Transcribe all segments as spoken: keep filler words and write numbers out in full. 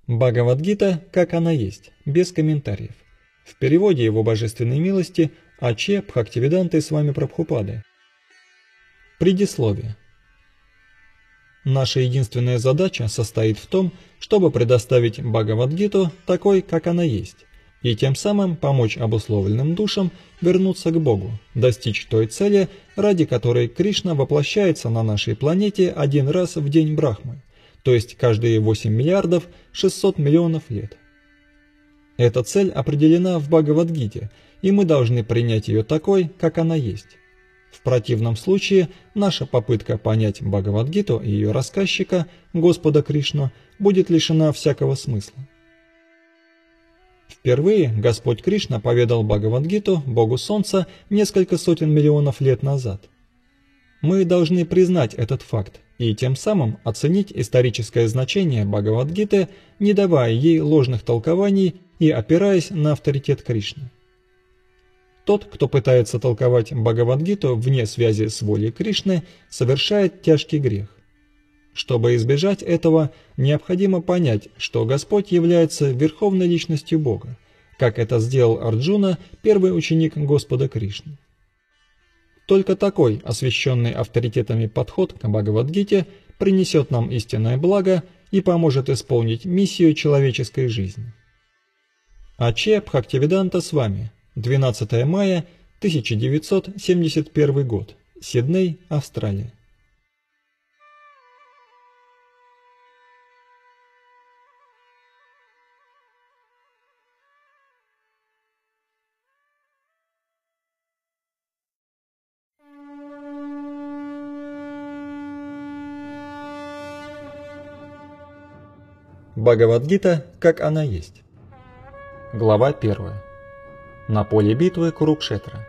Бхагавад-гита, как она есть, без комментариев. В переводе его божественной милости А.Ч. Бхактивиданты Свами Прабхупады. Предисловие. Наша единственная задача состоит в том, чтобы предоставить Бхагавад-гиту такой, как она есть, и тем самым помочь обусловленным душам вернуться к Богу, достичь той цели, ради которой Кришна воплощается на нашей планете один раз в день Брахмы, то есть каждые восемь миллиардов шестьсот миллионов лет. Эта цель определена в Бхагавад-гите, и мы должны принять ее такой, как она есть. В противном случае наша попытка понять Бхагавад-гиту и ее рассказчика, Господа Кришну, будет лишена всякого смысла. Впервые Господь Кришна поведал Бхагавад-гиту Богу Солнца несколько сотен миллионов лет назад. Мы должны признать этот факт и тем самым оценить историческое значение Бхагавад-гиты, не давая ей ложных толкований и опираясь на авторитет Кришны. Тот, кто пытается толковать Бхагавад-гиту вне связи с волей Кришны, совершает тяжкий грех. Чтобы избежать этого, необходимо понять, что Господь является верховной личностью Бога, как это сделал Арджуна, первый ученик Господа Кришны. Только такой, освященный авторитетами подход к Бхагавад-гите, принесет нам истинное благо и поможет исполнить миссию человеческой жизни. А.Ч. Бхактивиданта Свами. двенадцатое мая тысяча девятьсот семьдесят первый год. Сидней, Австралия. Бхагавад-гита, как она есть. Глава первая. На поле битвы Курукшетра.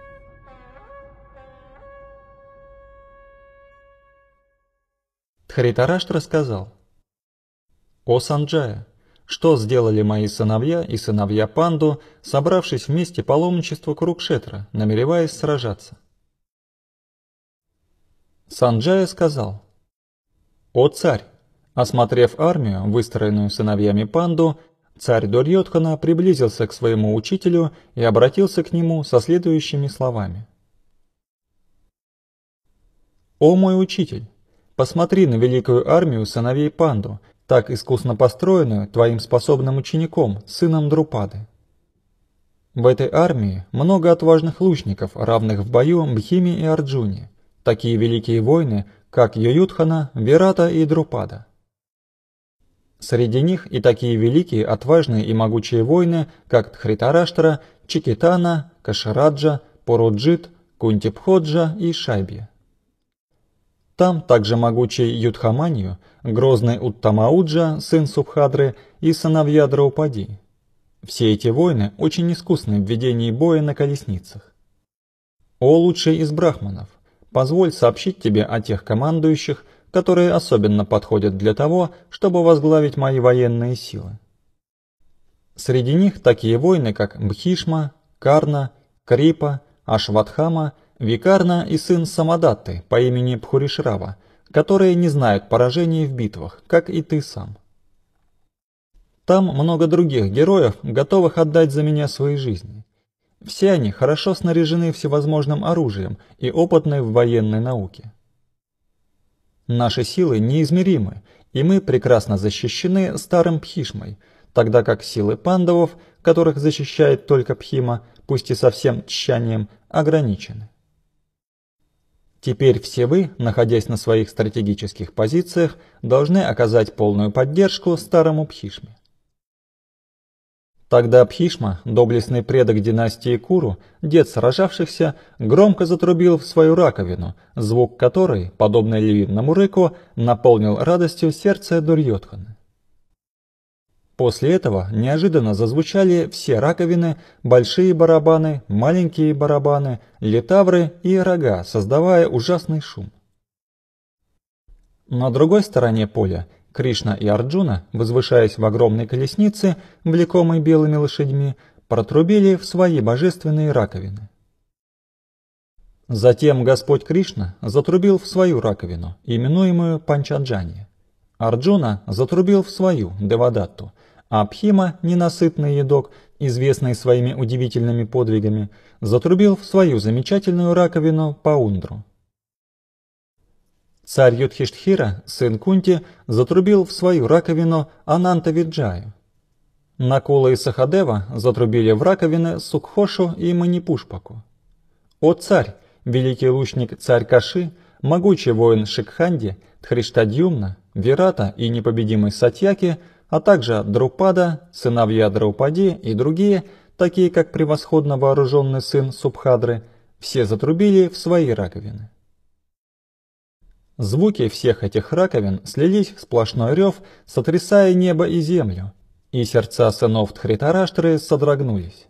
Дхритараштра сказал: «О Санджая, что сделали мои сыновья и сыновья Панду, собравшись вместе паломничество Курукшетра, намереваясь сражаться?» Санджая сказал: «О царь, осмотрев армию, выстроенную сыновьями Панду, царь Дурьодхана приблизился к своему учителю и обратился к нему со следующими словами. «О мой учитель, посмотри на великую армию сыновей Панду, так искусно построенную твоим способным учеником, сыном Друпады. В этой армии много отважных лучников, равных в бою Бхиме и Арджуне, такие великие воины, как Ююдхана, Вирата и Друпада. Среди них и такие великие, отважные и могучие воины, как Дхритараштра, Чикитана, Кашараджа, Пуруджит, Кунтипходжа и Шайбья. Там также могучий Юдхаманью, грозный Уттамауджа, сын Субхадры, и сыновья Драупади. Все эти воины очень искусны в ведении боя на колесницах. О лучший из брахманов, позволь сообщить тебе о тех командующих, которые особенно подходят для того, чтобы возглавить мои военные силы. Среди них такие воины, как Бхишма, Карна, Крипа, Ашватхама, Викарна и сын Самадатты по имени Пхуришрава, которые не знают поражений в битвах, как и ты сам. Там много других героев, готовых отдать за меня свои жизни. Все они хорошо снаряжены всевозможным оружием и опытны в военной науке. Наши силы неизмеримы, и мы прекрасно защищены старым Бхишмой, тогда как силы пандавов, которых защищает только Бхима, пусть и со всем тщанием, ограничены. Теперь все вы, находясь на своих стратегических позициях, должны оказать полную поддержку старому Бхишме. Тогда Бхишма, доблестный предок династии Куру, дед сражавшихся, громко затрубил в свою раковину, звук которой, подобно львиному рыку, наполнил радостью сердце Дурьодханы. После этого неожиданно зазвучали все раковины, большие барабаны, маленькие барабаны, литавры и рога, создавая ужасный шум. На другой стороне поля Кришна и Арджуна, возвышаясь в огромной колеснице, влекомой белыми лошадьми, протрубили в свои божественные раковины. Затем Господь Кришна затрубил в свою раковину, именуемую Панчаджани. Арджуна затрубил в свою Девадатту, а Бхима, ненасытный едок, известный своими удивительными подвигами, затрубил в свою замечательную раковину Паундру. Царь Юдхиштхира, сын Кунти, затрубил в свою раковину Анантавиджаю. Накула и Сахадева затрубили в раковины Сукхошу и Манипушпаку. О царь, великий лучник царь Каши, могучий воин Шикханди, Тхриштадьюмна, Вирата и непобедимый Сатьяки, а также Друпада, сыновья Драупади и другие, такие как превосходно вооруженный сын Субхадры, все затрубили в свои раковины. Звуки всех этих раковин слились в сплошной рев, сотрясая небо и землю, и сердца сынов Дхритараштры содрогнулись.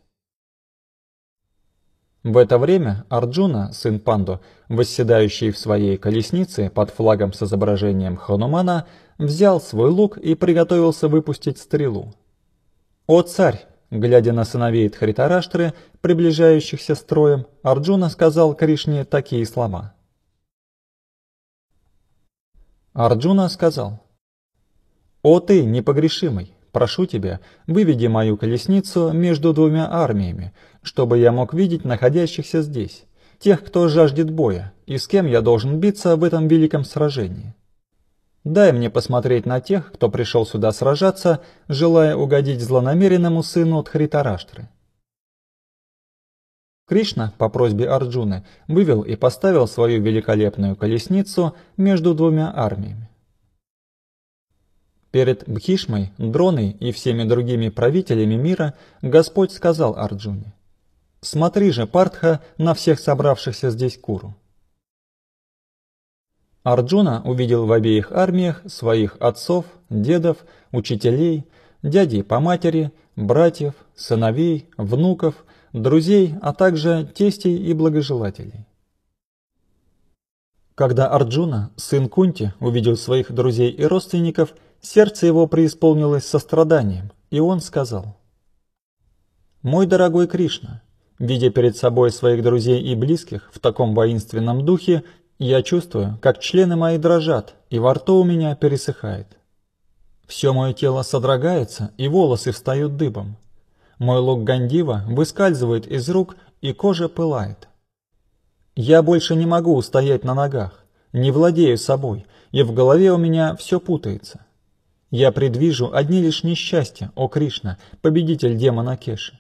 В это время Арджуна, сын Панду, восседающий в своей колеснице под флагом с изображением Ханумана, взял свой лук и приготовился выпустить стрелу. «О царь!» Глядя на сыновей Дхритараштры, приближающихся строем, Арджуна сказал Кришне такие слова. Арджуна сказал: «О ты, непогрешимый! Прошу тебя, выведи мою колесницу между двумя армиями, чтобы я мог видеть находящихся здесь, тех, кто жаждет боя, и с кем я должен биться в этом великом сражении. Дай мне посмотреть на тех, кто пришел сюда сражаться, желая угодить злонамеренному сыну Дхритараштры». Кришна, по просьбе Арджуны, вывел и поставил свою великолепную колесницу между двумя армиями. Перед Бхишмой, Дроной и всеми другими правителями мира Господь сказал Арджуне: «Смотри же, Партха, на всех собравшихся здесь Куру». Арджуна увидел в обеих армиях своих отцов, дедов, учителей, дядей по матери, братьев, сыновей, внуков, друзей, а также тестей и благожелателей. Когда Арджуна, сын Кунти, увидел своих друзей и родственников, сердце его преисполнилось состраданием, и он сказал: «Мой дорогой Кришна, видя перед собой своих друзей и близких в таком воинственном духе, я чувствую, как члены мои дрожат, и во рту у меня пересыхает. Все мое тело содрогается, и волосы встают дыбом. Мой лук Гандива выскальзывает из рук, и кожа пылает. Я больше не могу устоять на ногах, не владею собой, и в голове у меня все путается. Я предвижу одни лишь несчастья, о Кришна, победитель демона Кеши.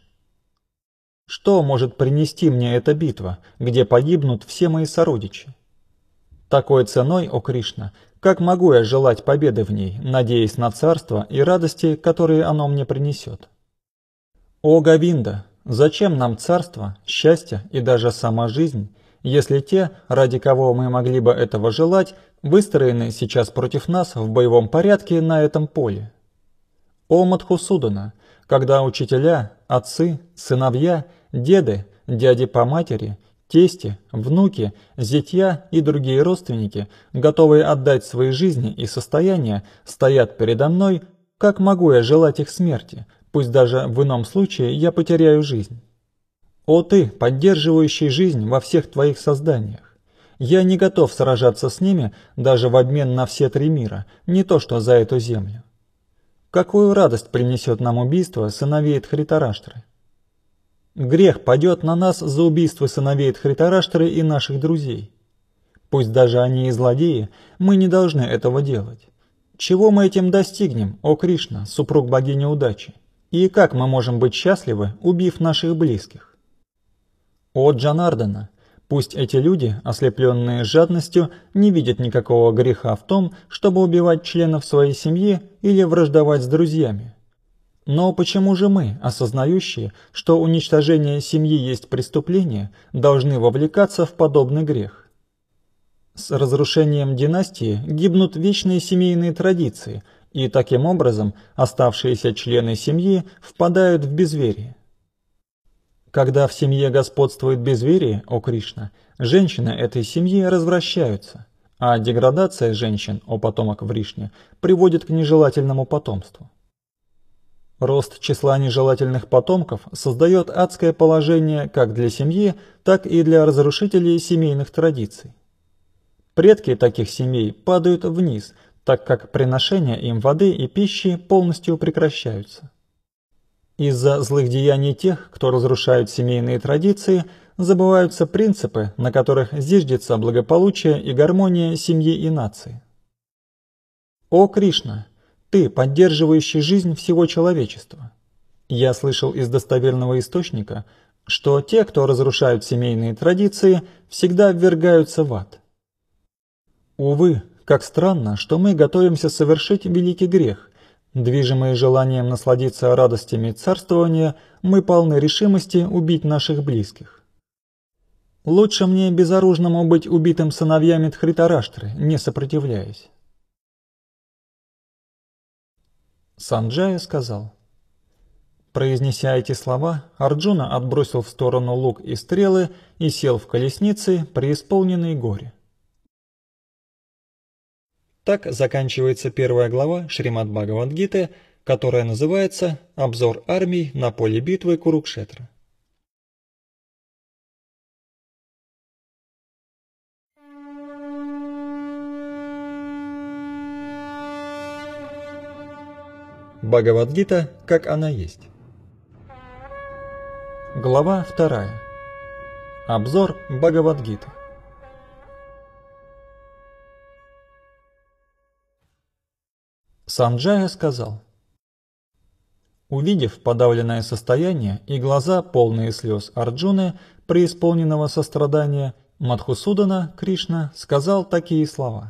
Что может принести мне эта битва, где погибнут все мои сородичи? Такой ценой, о Кришна, как могу я желать победы в ней, надеясь на царство и радости, которые оно мне принесет? О Говинда, зачем нам царство, счастье и даже сама жизнь, если те, ради кого мы могли бы этого желать, выстроены сейчас против нас в боевом порядке на этом поле? О Мадхусудана, когда учителя, отцы, сыновья, деды, дяди по матери, тести, внуки, зятья и другие родственники, готовые отдать свои жизни и состояния, стоят передо мной, как могу я желать их смерти, пусть даже в ином случае я потеряю жизнь? О ты, поддерживающий жизнь во всех твоих созданиях! Я не готов сражаться с ними даже в обмен на все три мира, не то что за эту землю. Какую радость принесет нам убийство сыновей Дхритараштры? Грех падет на нас за убийство сыновей Дхритараштры и наших друзей. Пусть даже они и злодеи, мы не должны этого делать. Чего мы этим достигнем, о Кришна, супруг богини удачи? И как мы можем быть счастливы, убив наших близких? О Джанардана, пусть эти люди, ослепленные жадностью, не видят никакого греха в том, чтобы убивать членов своей семьи или враждовать с друзьями. Но почему же мы, осознающие, что уничтожение семьи есть преступление, должны вовлекаться в подобный грех? С разрушением династии гибнут вечные семейные традиции, и таким образом оставшиеся члены семьи впадают в безверие. Когда в семье господствует безверие, о Кришна, женщины этой семьи развращаются, а деградация женщин, о потомок Вришни, приводит к нежелательному потомству. Рост числа нежелательных потомков создает адское положение как для семьи, так и для разрушителей семейных традиций. Предки таких семей падают вниз, так как приношения им воды и пищи полностью прекращаются. Из-за злых деяний тех, кто разрушает семейные традиции, забываются принципы, на которых зиждется благополучие и гармония семьи и нации. О Кришна, ты, поддерживающий жизнь всего человечества! Я слышал из достоверного источника, что те, кто разрушают семейные традиции, всегда ввергаются в ад. Увы, как странно, что мы готовимся совершить великий грех. Движимые желанием насладиться радостями царствования, мы полны решимости убить наших близких. Лучше мне безоружному быть убитым сыновьями Дхритараштры, не сопротивляясь. Санджая сказал. Произнеся эти слова, Арджуна отбросил в сторону лук и стрелы и сел в колеснице, преисполненной горя. Так заканчивается первая глава Шримад-Бхагавад-гиты, которая называется «Обзор армий на поле битвы Курукшетра». Бхагавад-гита, как она есть. Глава вторая. Обзор Бхагавад-гиты. Санджая сказал. Увидев подавленное состояние и глаза, полные слез Арджуны, преисполненного сострадания, Мадхусудана, Кришна, сказал такие слова.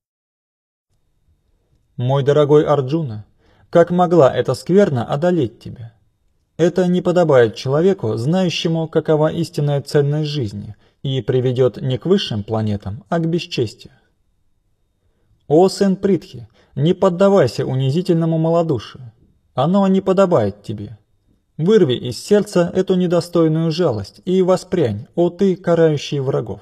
«Мой дорогой Арджуна, как могла эта скверна одолеть тебя? Это не подобает человеку, знающему, какова истинная ценность жизни, и приведет не к высшим планетам, а к бесчестию. О сын Притхи, не поддавайся унизительному малодушию. Оно не подобает тебе. Вырви из сердца эту недостойную жалость и воспрянь, о ты, карающий врагов».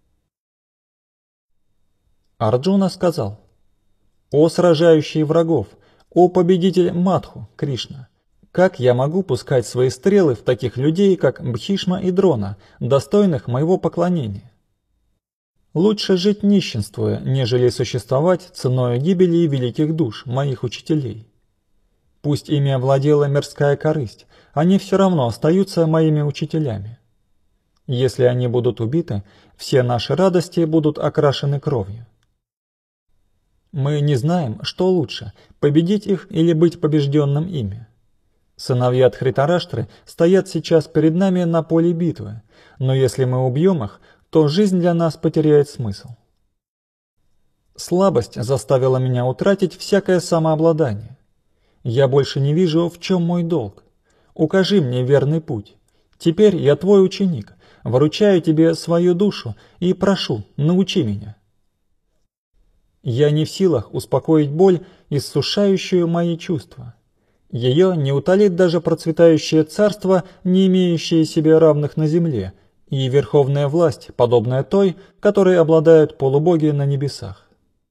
Арджуна сказал. «О сражающий врагов, о победитель Мадху, Кришна, как я могу пускать свои стрелы в таких людей, как Бхишма и Дрона, достойных моего поклонения? Лучше жить нищенствуя, нежели существовать ценою гибели великих душ, моих учителей. Пусть ими овладела мирская корысть, они все равно остаются моими учителями. Если они будут убиты, все наши радости будут окрашены кровью. Мы не знаем, что лучше, победить их или быть побежденным ими. Сыновья Дхритараштры стоят сейчас перед нами на поле битвы, но если мы убьем их, то жизнь для нас потеряет смысл. Слабость заставила меня утратить всякое самообладание. Я больше не вижу, в чем мой долг. Укажи мне верный путь. Теперь я твой ученик, вручаю тебе свою душу и прошу, научи меня. Я не в силах успокоить боль, иссушающую мои чувства. Ее не утолит даже процветающее царство, не имеющее себе равных на земле, и верховная власть, подобная той, которой обладают полубоги на небесах.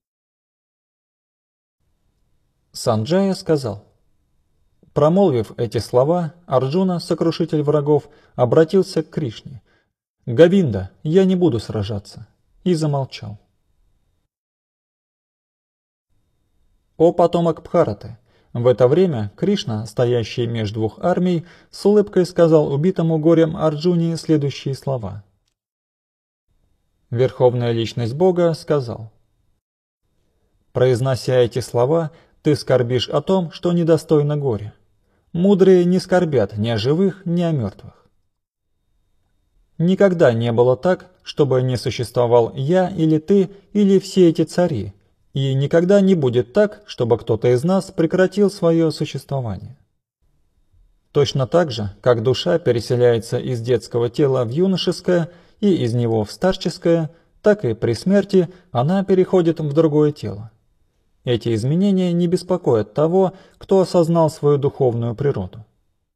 Санджая сказал. Промолвив эти слова, Арджуна, сокрушитель врагов, обратился к Кришне. «Говинда, я не буду сражаться», и замолчал. О потомок Бхараты! В это время Кришна, стоящий между двух армий, с улыбкой сказал убитому горем Арджуне следующие слова. Верховная личность Бога сказал. Произнося эти слова, ты скорбишь о том, что недостойно горя. Мудрые не скорбят ни о живых, ни о мертвых. Никогда не было так, чтобы не существовал я или ты, или все эти цари, и никогда не будет так, чтобы кто-то из нас прекратил свое существование. Точно так же, как душа переселяется из детского тела в юношеское и из него в старческое, так и при смерти она переходит в другое тело. Эти изменения не беспокоят того, кто осознал свою духовную природу.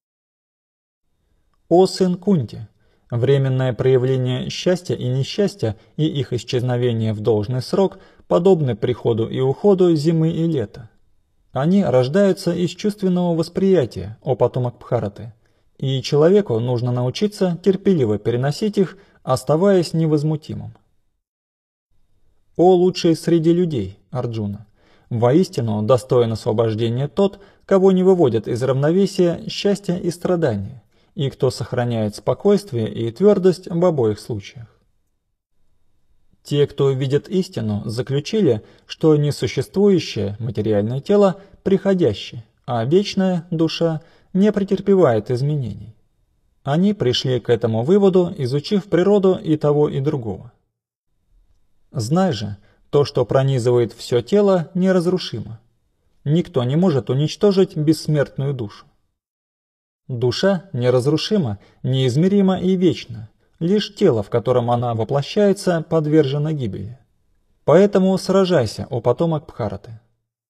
О сын Кунти! Временное проявление счастья и несчастья и их исчезновение в должный срок подобны приходу и уходу зимы и лета. Они рождаются из чувственного восприятия, о потомок Бхараты, и человеку нужно научиться терпеливо переносить их, оставаясь невозмутимым. О лучший среди людей, Арджуна! Воистину достоин освобождения тот, кого не выводят из равновесия счастье и страдания, и кто сохраняет спокойствие и твердость в обоих случаях. Те, кто видит истину, заключили, что несуществующее материальное тело приходящее, а вечная душа не претерпевает изменений. Они пришли к этому выводу, изучив природу и того, и другого. Знай же, то, что пронизывает все тело, неразрушимо. Никто не может уничтожить бессмертную душу. Душа неразрушима, неизмерима и вечна. Лишь тело, в котором она воплощается, подвержено гибели. Поэтому сражайся, о потомок Бхараты.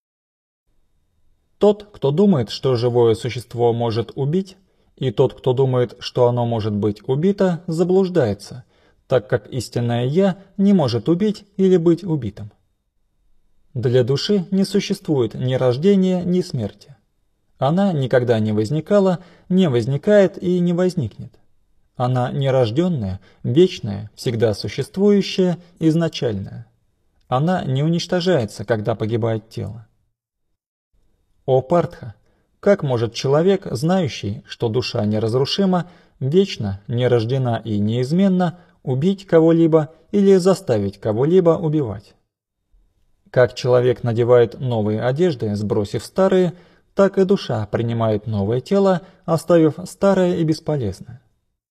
Тот, кто думает, что живое существо может убить, и тот, кто думает, что оно может быть убито, заблуждается, так как истинное «Я» не может убить или быть убитым. Для души не существует ни рождения, ни смерти. Она никогда не возникала, не возникает и не возникнет. Она нерожденная, вечная, всегда существующая, изначальная. Она не уничтожается, когда погибает тело. О Партха! Как может человек, знающий, что душа неразрушима, вечна, нерождена и неизменна, убить кого-либо или заставить кого-либо убивать? Как человек надевает новые одежды, сбросив старые, так и душа принимает новое тело, оставив старое и бесполезное.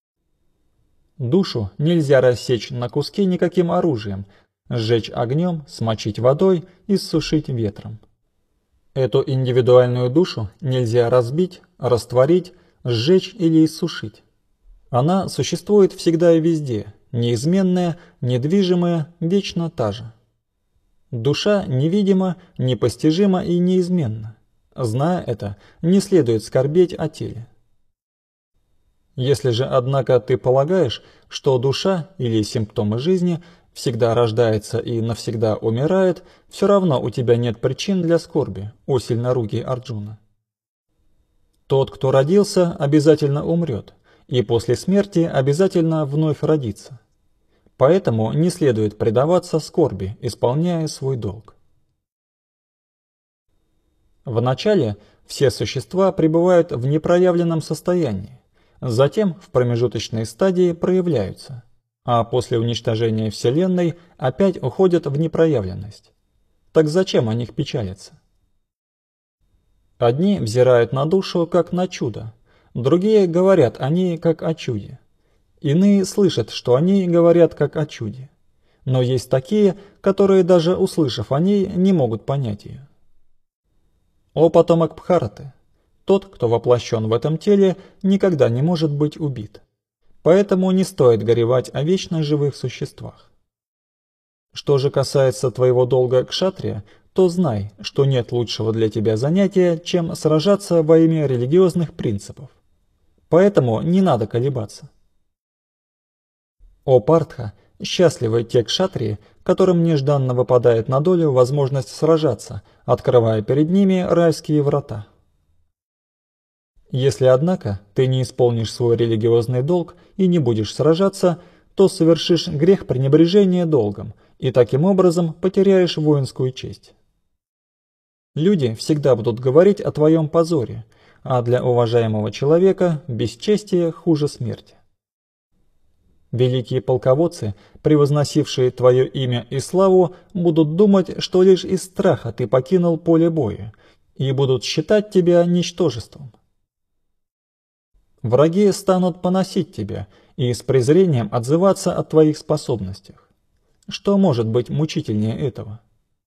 Душу нельзя рассечь на куски никаким оружием, сжечь огнем, смочить водой, иссушить ветром. Эту индивидуальную душу нельзя разбить, растворить, сжечь или иссушить. Она существует всегда и везде, неизменная, недвижимая, вечно та же. Душа невидима, непостижима и неизменна. Зная это, не следует скорбеть о теле. Если же, однако, ты полагаешь, что душа или симптомы жизни всегда рождается и навсегда умирает, все равно у тебя нет причин для скорби, о сильнорукий Арджуна. Тот, кто родился, обязательно умрет, и после смерти обязательно вновь родится. Поэтому не следует предаваться скорби, исполняя свой долг. Вначале все существа пребывают в непроявленном состоянии, затем в промежуточной стадии проявляются, а после уничтожения Вселенной опять уходят в непроявленность. Так зачем о них печалиться? Одни взирают на душу как на чудо, другие говорят о ней как о чуде. Иные слышат, что они говорят как о чуде. Но есть такие, которые даже услышав о ней, не могут понять ее. О потомок Бхараты! Тот, кто воплощен в этом теле, никогда не может быть убит. Поэтому не стоит горевать о вечно живых существах. Что же касается твоего долга кшатрия, то знай, что нет лучшего для тебя занятия, чем сражаться во имя религиозных принципов. Поэтому не надо колебаться. О Партха! Счастливы те кшатрии, которым нежданно выпадает на долю возможность сражаться, открывая перед ними райские врата. Если, однако, ты не исполнишь свой религиозный долг и не будешь сражаться, то совершишь грех пренебрежения долгом и таким образом потеряешь воинскую честь. Люди всегда будут говорить о твоем позоре, а для уважаемого человека бесчестие хуже смерти. Великие полководцы, превозносившие твое имя и славу, будут думать, что лишь из страха ты покинул поле боя, и будут считать тебя ничтожеством. Враги станут поносить тебя и с презрением отзываться о твоих способностях. Что может быть мучительнее этого?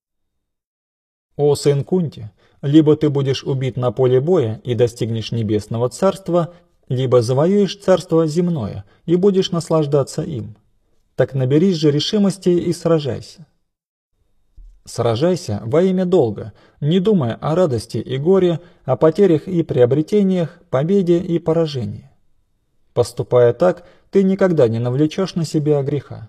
О сын Кунти, либо ты будешь убит на поле боя и достигнешь небесного царства, либо завоюешь царство земное и будешь наслаждаться им. Так наберись же решимости и сражайся. Сражайся во имя долга, не думая о радости и горе, о потерях и приобретениях, победе и поражении. Поступая так, ты никогда не навлечешь на себя греха.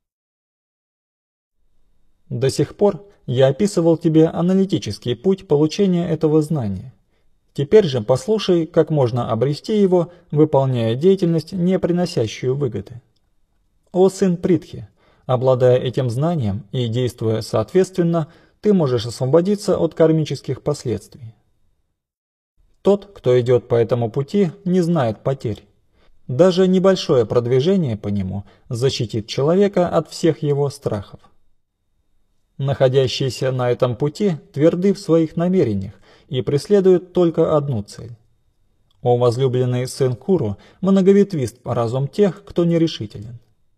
До сих пор я описывал тебе аналитический путь получения этого знания. Теперь же послушай, как можно обрести его, выполняя деятельность, не приносящую выгоды. О сын Притхи! Обладая этим знанием и действуя соответственно, ты можешь освободиться от кармических последствий. Тот, кто идет по этому пути, не знает потерь. Даже небольшое продвижение по нему защитит человека от всех его страхов. Находящиеся на этом пути тверды в своих намерениях и преследуют только одну цель. О возлюбленный сын Куру, многоветвист разум тех, кто нерешителен.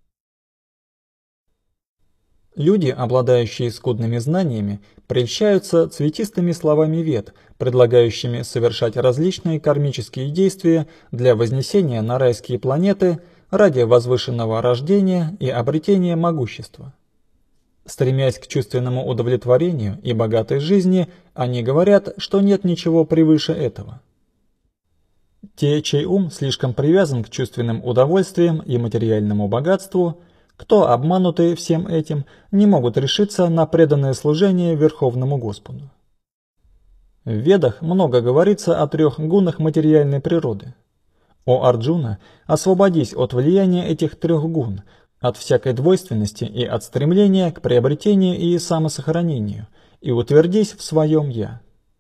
Люди, обладающие скудными знаниями, прельщаются цветистыми словами вед, предлагающими совершать различные кармические действия для вознесения на райские планеты ради возвышенного рождения и обретения могущества. Стремясь к чувственному удовлетворению и богатой жизни, они говорят, что нет ничего превыше этого. Те, чей ум слишком привязан к чувственным удовольствиям и материальному богатству, кто, обманутые всем этим, не могут решиться на преданное служение Верховному Господу. В Ведах много говорится о трех гунах материальной природы. О Арджуна, освободись от влияния этих трех гун, от всякой двойственности и от стремления к приобретению и самосохранению, и утвердись в своем «я».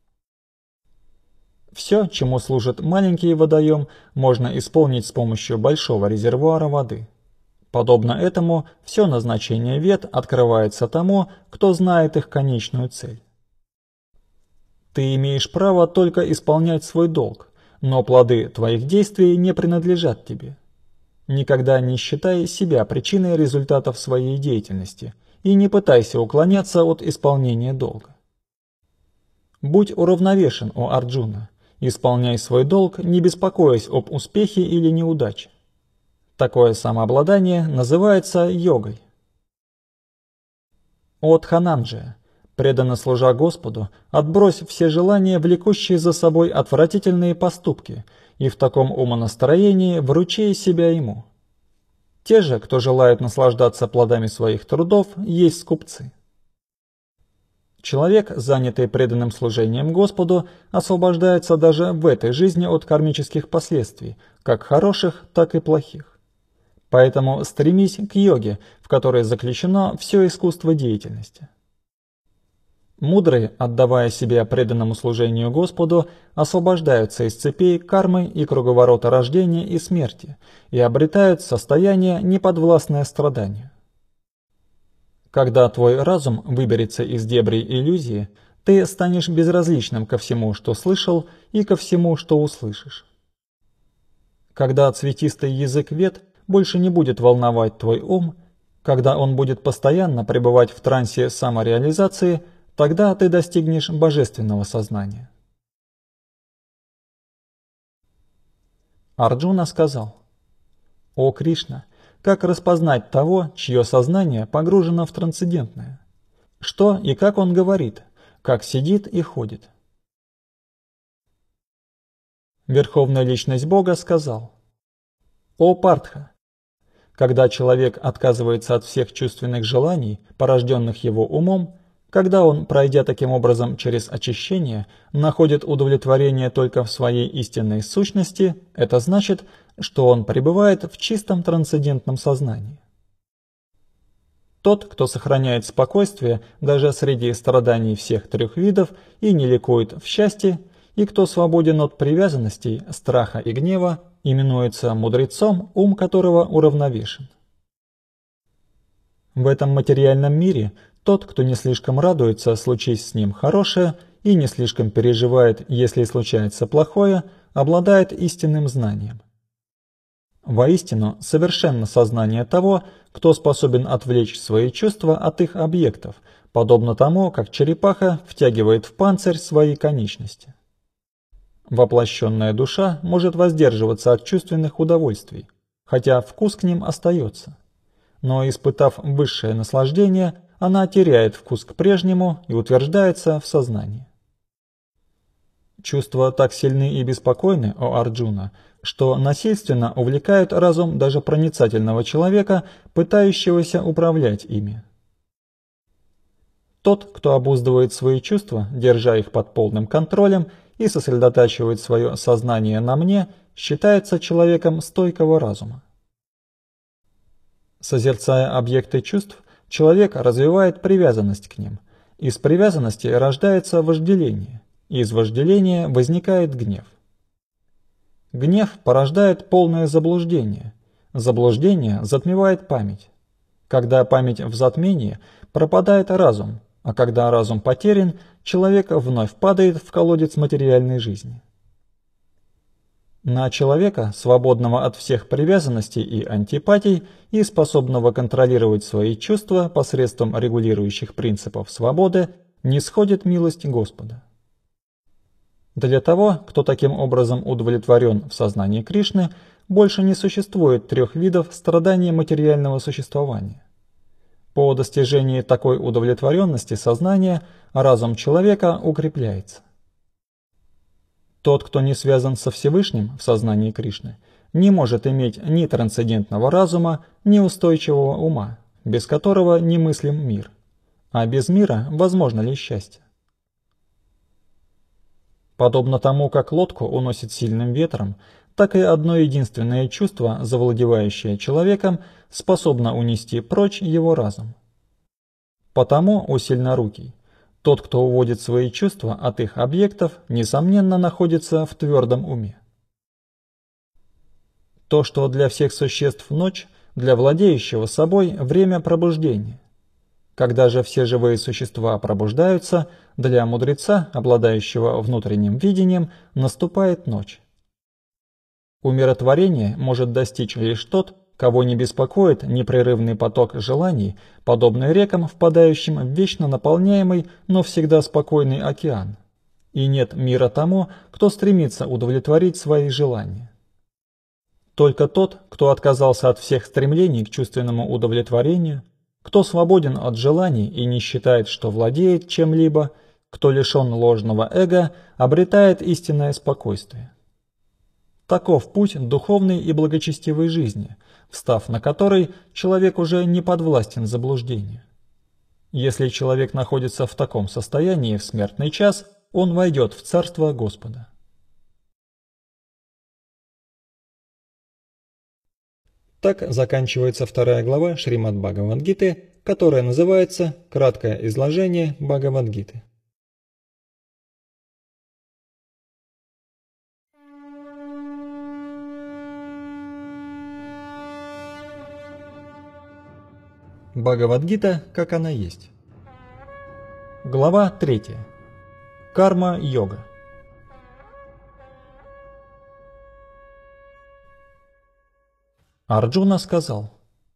Все, чему служит маленький водоем, можно исполнить с помощью большого резервуара воды. Подобно этому, все назначение вед открывается тому, кто знает их конечную цель. Ты имеешь право только исполнять свой долг, но плоды твоих действий не принадлежат тебе. Никогда не считай себя причиной результатов своей деятельности и не пытайся уклоняться от исполнения долга. Будь уравновешен, о Арджуна, исполняй свой долг, не беспокоясь об успехе или неудаче. Такое самообладание называется йогой. О Дхананджая, преданно служа Господу, отбрось все желания, влекущие за собой отвратительные поступки, и в таком умонастроении вручи себя Ему. Те же, кто желает наслаждаться плодами своих трудов, есть скупцы. Человек, занятый преданным служением Господу, освобождается даже в этой жизни от кармических последствий, как хороших, так и плохих. Поэтому стремись к йоге, в которой заключено все искусство деятельности. Мудрые, отдавая себя преданному служению Господу, освобождаются из цепей кармы и круговорота рождения и смерти и обретают состояние, неподвластное страданию. Когда твой разум выберется из дебрей иллюзии, ты станешь безразличным ко всему, что слышал, и ко всему, что услышишь. Когда цветистый язык вед больше не будет волновать твой ум, когда он будет постоянно пребывать в трансе самореализации, тогда ты достигнешь божественного сознания. Арджуна сказал: «О Кришна, как распознать того, чье сознание погружено в трансцендентное? Что и как он говорит, как сидит и ходит?» Верховная Личность Бога сказал: «О Партха, когда человек отказывается от всех чувственных желаний, порожденных его умом, когда он, пройдя таким образом через очищение, находит удовлетворение только в своей истинной сущности, это значит, что он пребывает в чистом трансцендентном сознании. Тот, кто сохраняет спокойствие даже среди страданий всех трех видов и не ликует в счастье, и кто свободен от привязанностей, страха и гнева, именуется мудрецом, ум которого уравновешен. В этом материальном мире тот, кто не слишком радуется, случись с ним хорошее, и не слишком переживает, если случается плохое, обладает истинным знанием. Воистину, совершенно сознание того, кто способен отвлечь свои чувства от их объектов, подобно тому, как черепаха втягивает в панцирь свои конечности. Воплощенная душа может воздерживаться от чувственных удовольствий, хотя вкус к ним остается. Но, испытав высшее наслаждение, она теряет вкус к прежнему и утверждается в сознании. Чувства так сильны и беспокойны, о Арджуна, что насильственно увлекают разум даже проницательного человека, пытающегося управлять ими. Тот, кто обуздывает свои чувства, держа их под полным контролем, и сосредотачивает свое сознание на мне, считается человеком стойкого разума. Созерцая объекты чувств, человек развивает привязанность к ним, Из привязанности рождается вожделение, из вожделения возникает гнев. Гнев порождает полное заблуждение, заблуждение затмевает память. Когда память в затмении, пропадает разум, а когда разум потерян, человек вновь падает в колодец материальной жизни. На человека, свободного от всех привязанностей и антипатий и способного контролировать свои чувства посредством регулирующих принципов свободы, нисходит милость Господа. Для того, кто таким образом удовлетворен в сознании Кришны, больше не существует трех видов страдания материального существования. По достижении такой удовлетворенности сознания разум человека укрепляется. Тот, кто не связан со Всевышним в сознании Кришны, не может иметь ни трансцендентного разума, ни устойчивого ума, без которого немыслим мир. А без мира возможно ли счастье? Подобно тому, как лодку уносит сильным ветром, так и одно единственное чувство, завладевающее человеком, способно унести прочь его разум. Потому, о сильнорукий, тот, кто уводит свои чувства от их объектов, несомненно находится в твердом уме. То, что для всех существ ночь, для владеющего собой время пробуждения. Когда же все живые существа пробуждаются, для мудреца, обладающего внутренним видением, наступает ночь. Умиротворение может достичь лишь тот, кого не беспокоит непрерывный поток желаний, подобный рекам, впадающим в вечно наполняемый, но всегда спокойный океан. И нет мира тому, кто стремится удовлетворить свои желания. Только тот, кто отказался от всех стремлений к чувственному удовлетворению, кто свободен от желаний и не считает, что владеет чем-либо, кто лишен ложного эго, обретает истинное спокойствие. Таков путь духовной и благочестивой жизни, встав на которой, человек уже не подвластен заблуждению. Если человек находится в таком состоянии в смертный час, он войдет в Царство Господа. Так заканчивается вторая глава Шримад-Бхагавад-гиты, которая называется «Краткое изложение Бхагавад-гиты». Бхагавад-гита, как она есть. Глава третья. Карма-йога. Арджуна сказал: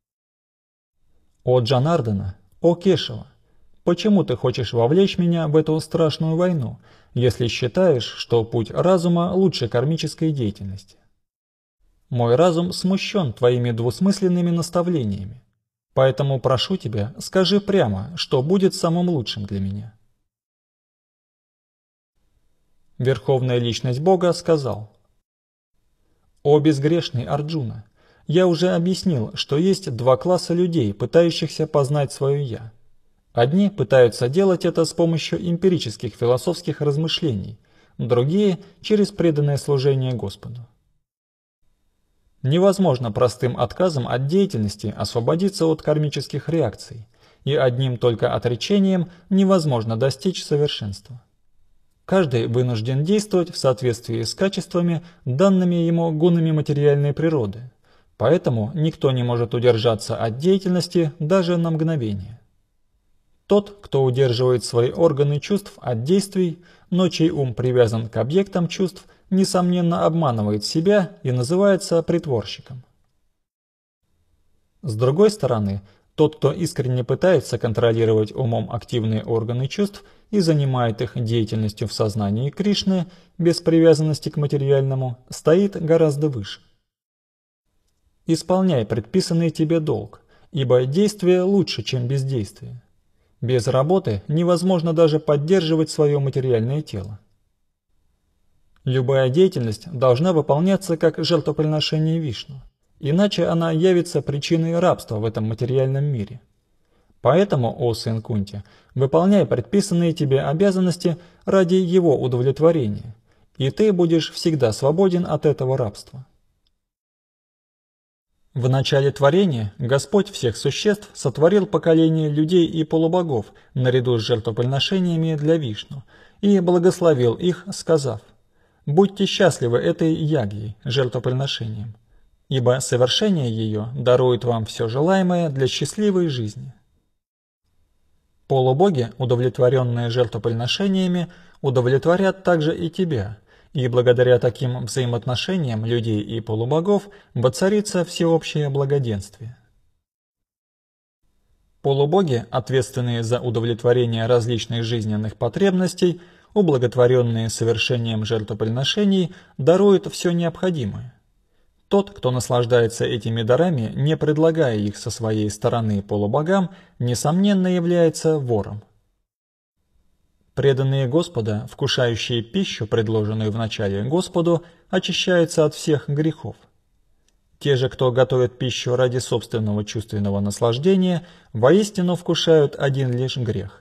«О Джанардана, о Кешава, почему ты хочешь вовлечь меня в эту страшную войну, если считаешь, что путь разума лучше кармической деятельности? Мой разум смущен твоими двусмысленными наставлениями. Поэтому прошу тебя, скажи прямо, что будет самым лучшим для меня». Верховная Личность Бога сказал: «О безгрешный Арджуна, я уже объяснил, что есть два класса людей, пытающихся познать свое «я». Одни пытаются делать это с помощью эмпирических философских размышлений, другие – через преданное служение Господу. Невозможно простым отказом от деятельности освободиться от кармических реакций, и одним только отречением невозможно достичь совершенства. Каждый вынужден действовать в соответствии с качествами, данными ему гунами материальной природы, поэтому никто не может удержаться от деятельности даже на мгновение. Тот, кто удерживает свои органы чувств от действий, но чей ум привязан к объектам чувств, несомненно обманывает себя и называется притворщиком. С другой стороны, тот, кто искренне пытается контролировать умом активные органы чувств и занимает их деятельностью в сознании Кришны, без привязанности к материальному, стоит гораздо выше. Исполняй предписанный тебе долг, ибо действие лучше, чем бездействие. Без работы невозможно даже поддерживать свое материальное тело. Любая деятельность должна выполняться как жертвоприношение Вишну, иначе она явится причиной рабства в этом материальном мире. Поэтому, о сын Кунти, выполняй предписанные тебе обязанности ради его удовлетворения, и ты будешь всегда свободен от этого рабства. В начале творения Господь всех существ сотворил поколение людей и полубогов наряду с жертвоприношениями для Вишну и благословил их, сказав: «Будьте счастливы этой ягьей, жертвоприношением, ибо совершение ее дарует вам все желаемое для счастливой жизни». Полубоги, удовлетворенные жертвоприношениями, удовлетворят также и тебя, и благодаря таким взаимоотношениям людей и полубогов воцарится всеобщее благоденствие. Полубоги, ответственные за удовлетворение различных жизненных потребностей, ублаготворенные совершением жертвоприношений, даруют все необходимое. Тот, кто наслаждается этими дарами, не предлагая их со своей стороны полубогам, несомненно является вором. Преданные Господа, вкушающие пищу, предложенную вначале Господу, очищаются от всех грехов. Те же, кто готовит пищу ради собственного чувственного наслаждения, воистину вкушают один лишь грех.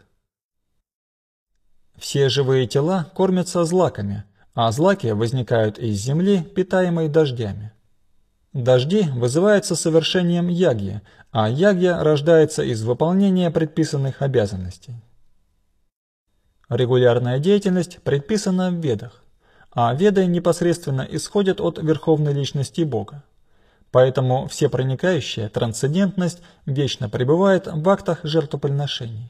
Все живые тела кормятся злаками, а злаки возникают из земли, питаемой дождями. Дожди вызываются совершением ягьи, а ягья рождается из выполнения предписанных обязанностей. Регулярная деятельность предписана в Ведах, а Веды непосредственно исходят от Верховной Личности Бога. Поэтому всепроникающая трансцендентность вечно пребывает в актах жертвоприношений.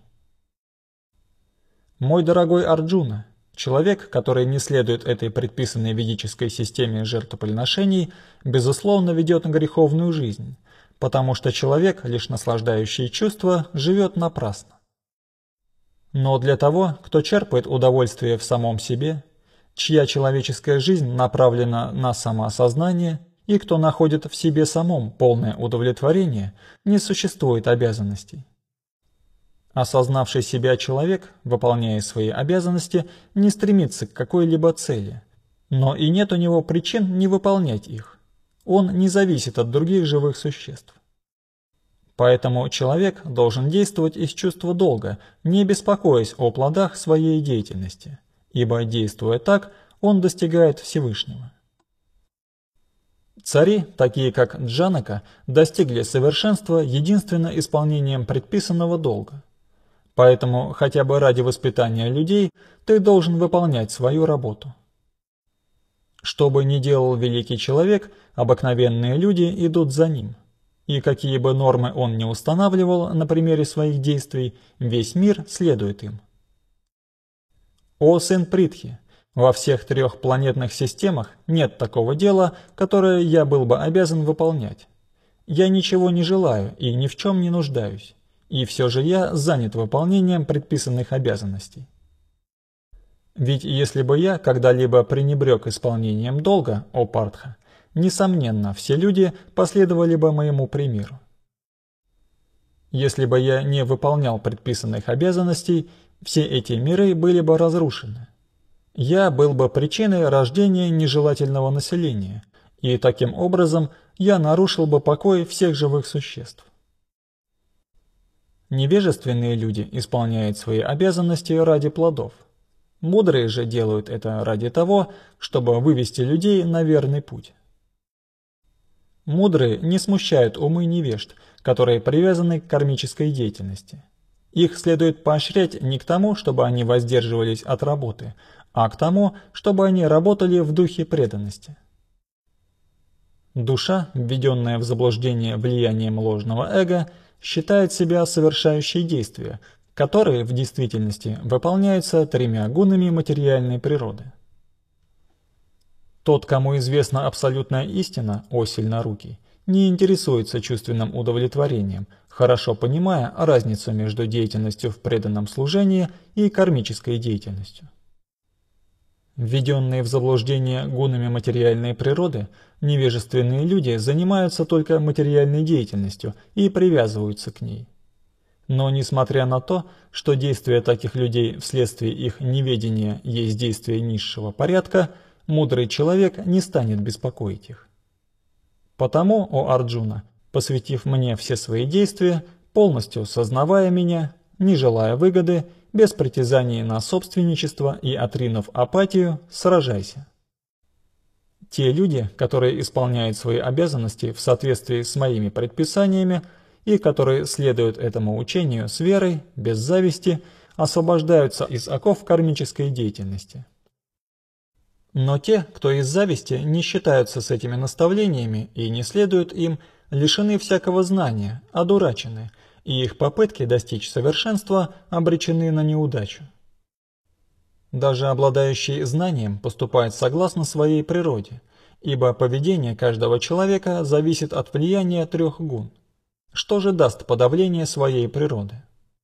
Мой дорогой Арджуна, человек, который не следует этой предписанной ведической системе жертвоприношений, безусловно ведет греховную жизнь, потому что человек, лишь наслаждающий чувства, живет напрасно. Но для того, кто черпает удовольствие в самом себе, чья человеческая жизнь направлена на самоосознание и кто находит в себе самом полное удовлетворение, не существует обязанностей. Осознавший себя человек, выполняя свои обязанности, не стремится к какой-либо цели, но и нет у него причин не выполнять их. Он не зависит от других живых существ. Поэтому человек должен действовать из чувства долга, не беспокоясь о плодах своей деятельности, ибо, действуя так, он достигает Всевышнего. Цари, такие как Джанака, достигли совершенства единственно исполнением предписанного долга. Поэтому хотя бы ради воспитания людей ты должен выполнять свою работу. Что бы ни делал великий человек, обыкновенные люди идут за ним. И какие бы нормы он ни устанавливал на примере своих действий, весь мир следует им. О сын Притхи, во всех трех планетных системах нет такого дела, которое я был бы обязан выполнять. Я ничего не желаю и ни в чем не нуждаюсь, и все же я занят выполнением предписанных обязанностей. Ведь если бы я когда-либо пренебрег исполнением долга, о Партха, несомненно, все люди последовали бы моему примеру. Если бы я не выполнял предписанных обязанностей, все эти миры были бы разрушены. Я был бы причиной рождения нежелательного населения, и таким образом я нарушил бы покой всех живых существ. Невежественные люди исполняют свои обязанности ради плодов. Мудрые же делают это ради того, чтобы вывести людей на верный путь. Мудрые не смущают умы невежд, которые привязаны к кармической деятельности. Их следует поощрять не к тому, чтобы они воздерживались от работы, а к тому, чтобы они работали в духе преданности. Душа, введенная в заблуждение влиянием ложного эго, считает себя совершающей действия, которые в действительности выполняются тремя гунами материальной природы. Тот, кому известна абсолютная истина, о сильнорукий, не интересуется чувственным удовлетворением, хорошо понимая разницу между деятельностью в преданном служении и кармической деятельностью. Введенные в заблуждение гунами материальной природы, невежественные люди занимаются только материальной деятельностью и привязываются к ней. Но несмотря на то, что действия таких людей вследствие их неведения есть действия низшего порядка, мудрый человек не станет беспокоить их. Потому, о Арджуна, посвятив мне все свои действия, полностью сознавая меня, не желая выгоды, без притязаний на собственничество и отринув апатию, сражайся. Те люди, которые исполняют свои обязанности в соответствии с моими предписаниями и которые следуют этому учению с верой, без зависти, освобождаются из оков кармической деятельности. Но те, кто из зависти не считаются с этими наставлениями и не следуют им, лишены всякого знания, одурачены, и их попытки достичь совершенства обречены на неудачу. Даже обладающий знанием поступает согласно своей природе, ибо поведение каждого человека зависит от влияния трех гун. Что же даст подавление своей природы?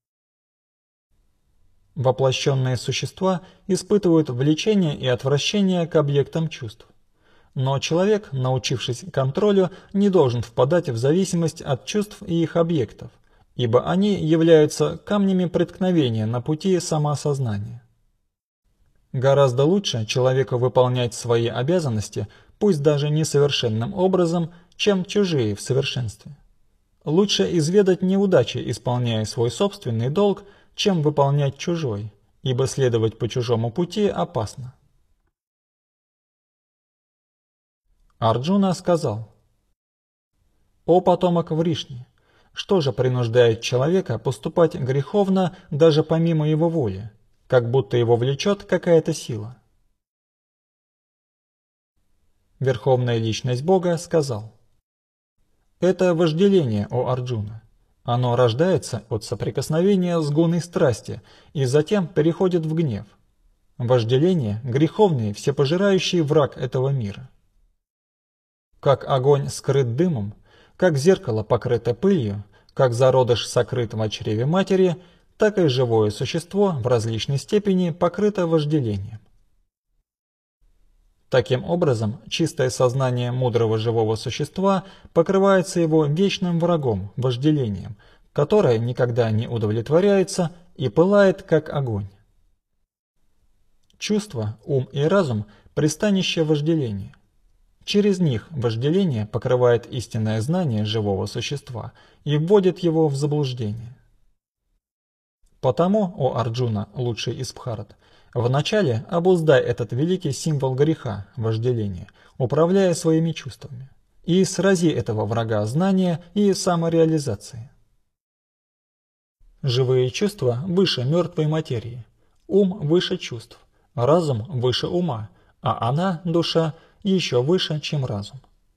Воплощенные существа испытывают влечение и отвращение к объектам чувств. Но человек, научившись контролю, не должен впадать в зависимость от чувств и их объектов, ибо они являются камнями преткновения на пути самоосознания. Гораздо лучше человеку выполнять свои обязанности, пусть даже несовершенным образом, чем чужие в совершенстве. Лучше изведать неудачи, исполняя свой собственный долг, чем выполнять чужой, ибо следовать по чужому пути опасно. Арджуна сказал: «О потомок Вришни, что же принуждает человека поступать греховно даже помимо его воли, как будто его влечет какая-то сила?» Верховная Личность Бога сказал: «Это вожделение, о Арджуна. Оно рождается от соприкосновения с гуной страсти и затем переходит в гнев. Вожделение – греховный, всепожирающий враг этого мира. Как огонь скрыт дымом, как зеркало покрыто пылью, как зародыш сокрыт в чреве матери, так и живое существо в различной степени покрыто вожделением. Таким образом, чистое сознание мудрого живого существа покрывается его вечным врагом, вожделением, которое никогда не удовлетворяется и пылает, как огонь. Чувство, ум и разум – пристанище вожделения. Через них вожделение покрывает истинное знание живого существа и вводит его в заблуждение. Потому, о Арджуна, лучший из Бхарат, вначале обуздай этот великий символ греха, вожделения, управляя своими чувствами, и срази этого врага знания и самореализации. Живые чувства выше мертвой материи, ум выше чувств, разум выше ума, а она, душа, еще выше, чем разум.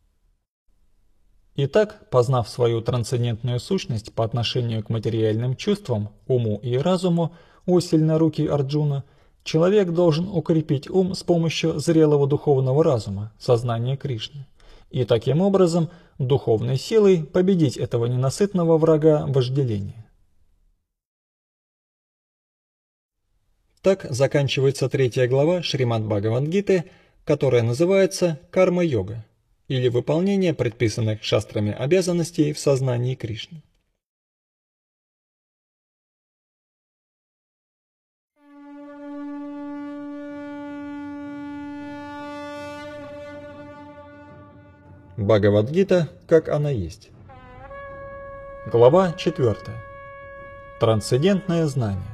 Итак, познав свою трансцендентную сущность по отношению к материальным чувствам, уму и разуму, о сильнорукий Арджуна, человек должен укрепить ум с помощью зрелого духовного разума, сознания Кришны, и таким образом духовной силой победить этого ненасытного врага вожделения. Так заканчивается третья глава Шримад-Бхагавад-гиты, которая называется «Карма-йога», или выполнение предписанных шастрами обязанностей в сознании Кришны. Бхагавад-гита, как она есть. Глава четвертая. Трансцендентное знание.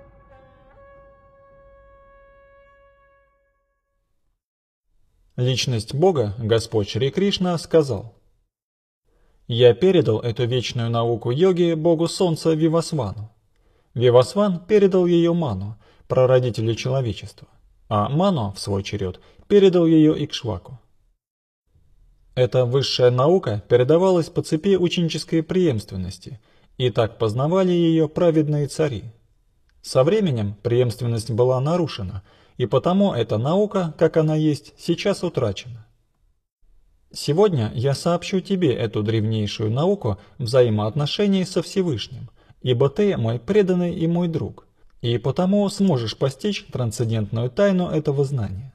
Личность Бога, Господь Шри Кришна, сказал: «Я передал эту вечную науку йоги Богу Солнца Вивасвану. Вивасван передал ее Ману, прародителю человечества, а Ману, в свой черед, передал ее Икшваку. Эта высшая наука передавалась по цепи ученической преемственности, и так познавали ее праведные цари. Со временем преемственность была нарушена, и потому эта наука, как она есть, сейчас утрачена. Сегодня я сообщу тебе эту древнейшую науку взаимоотношений со Всевышним, ибо ты мой преданный и мой друг, и потому сможешь постичь трансцендентную тайну этого знания».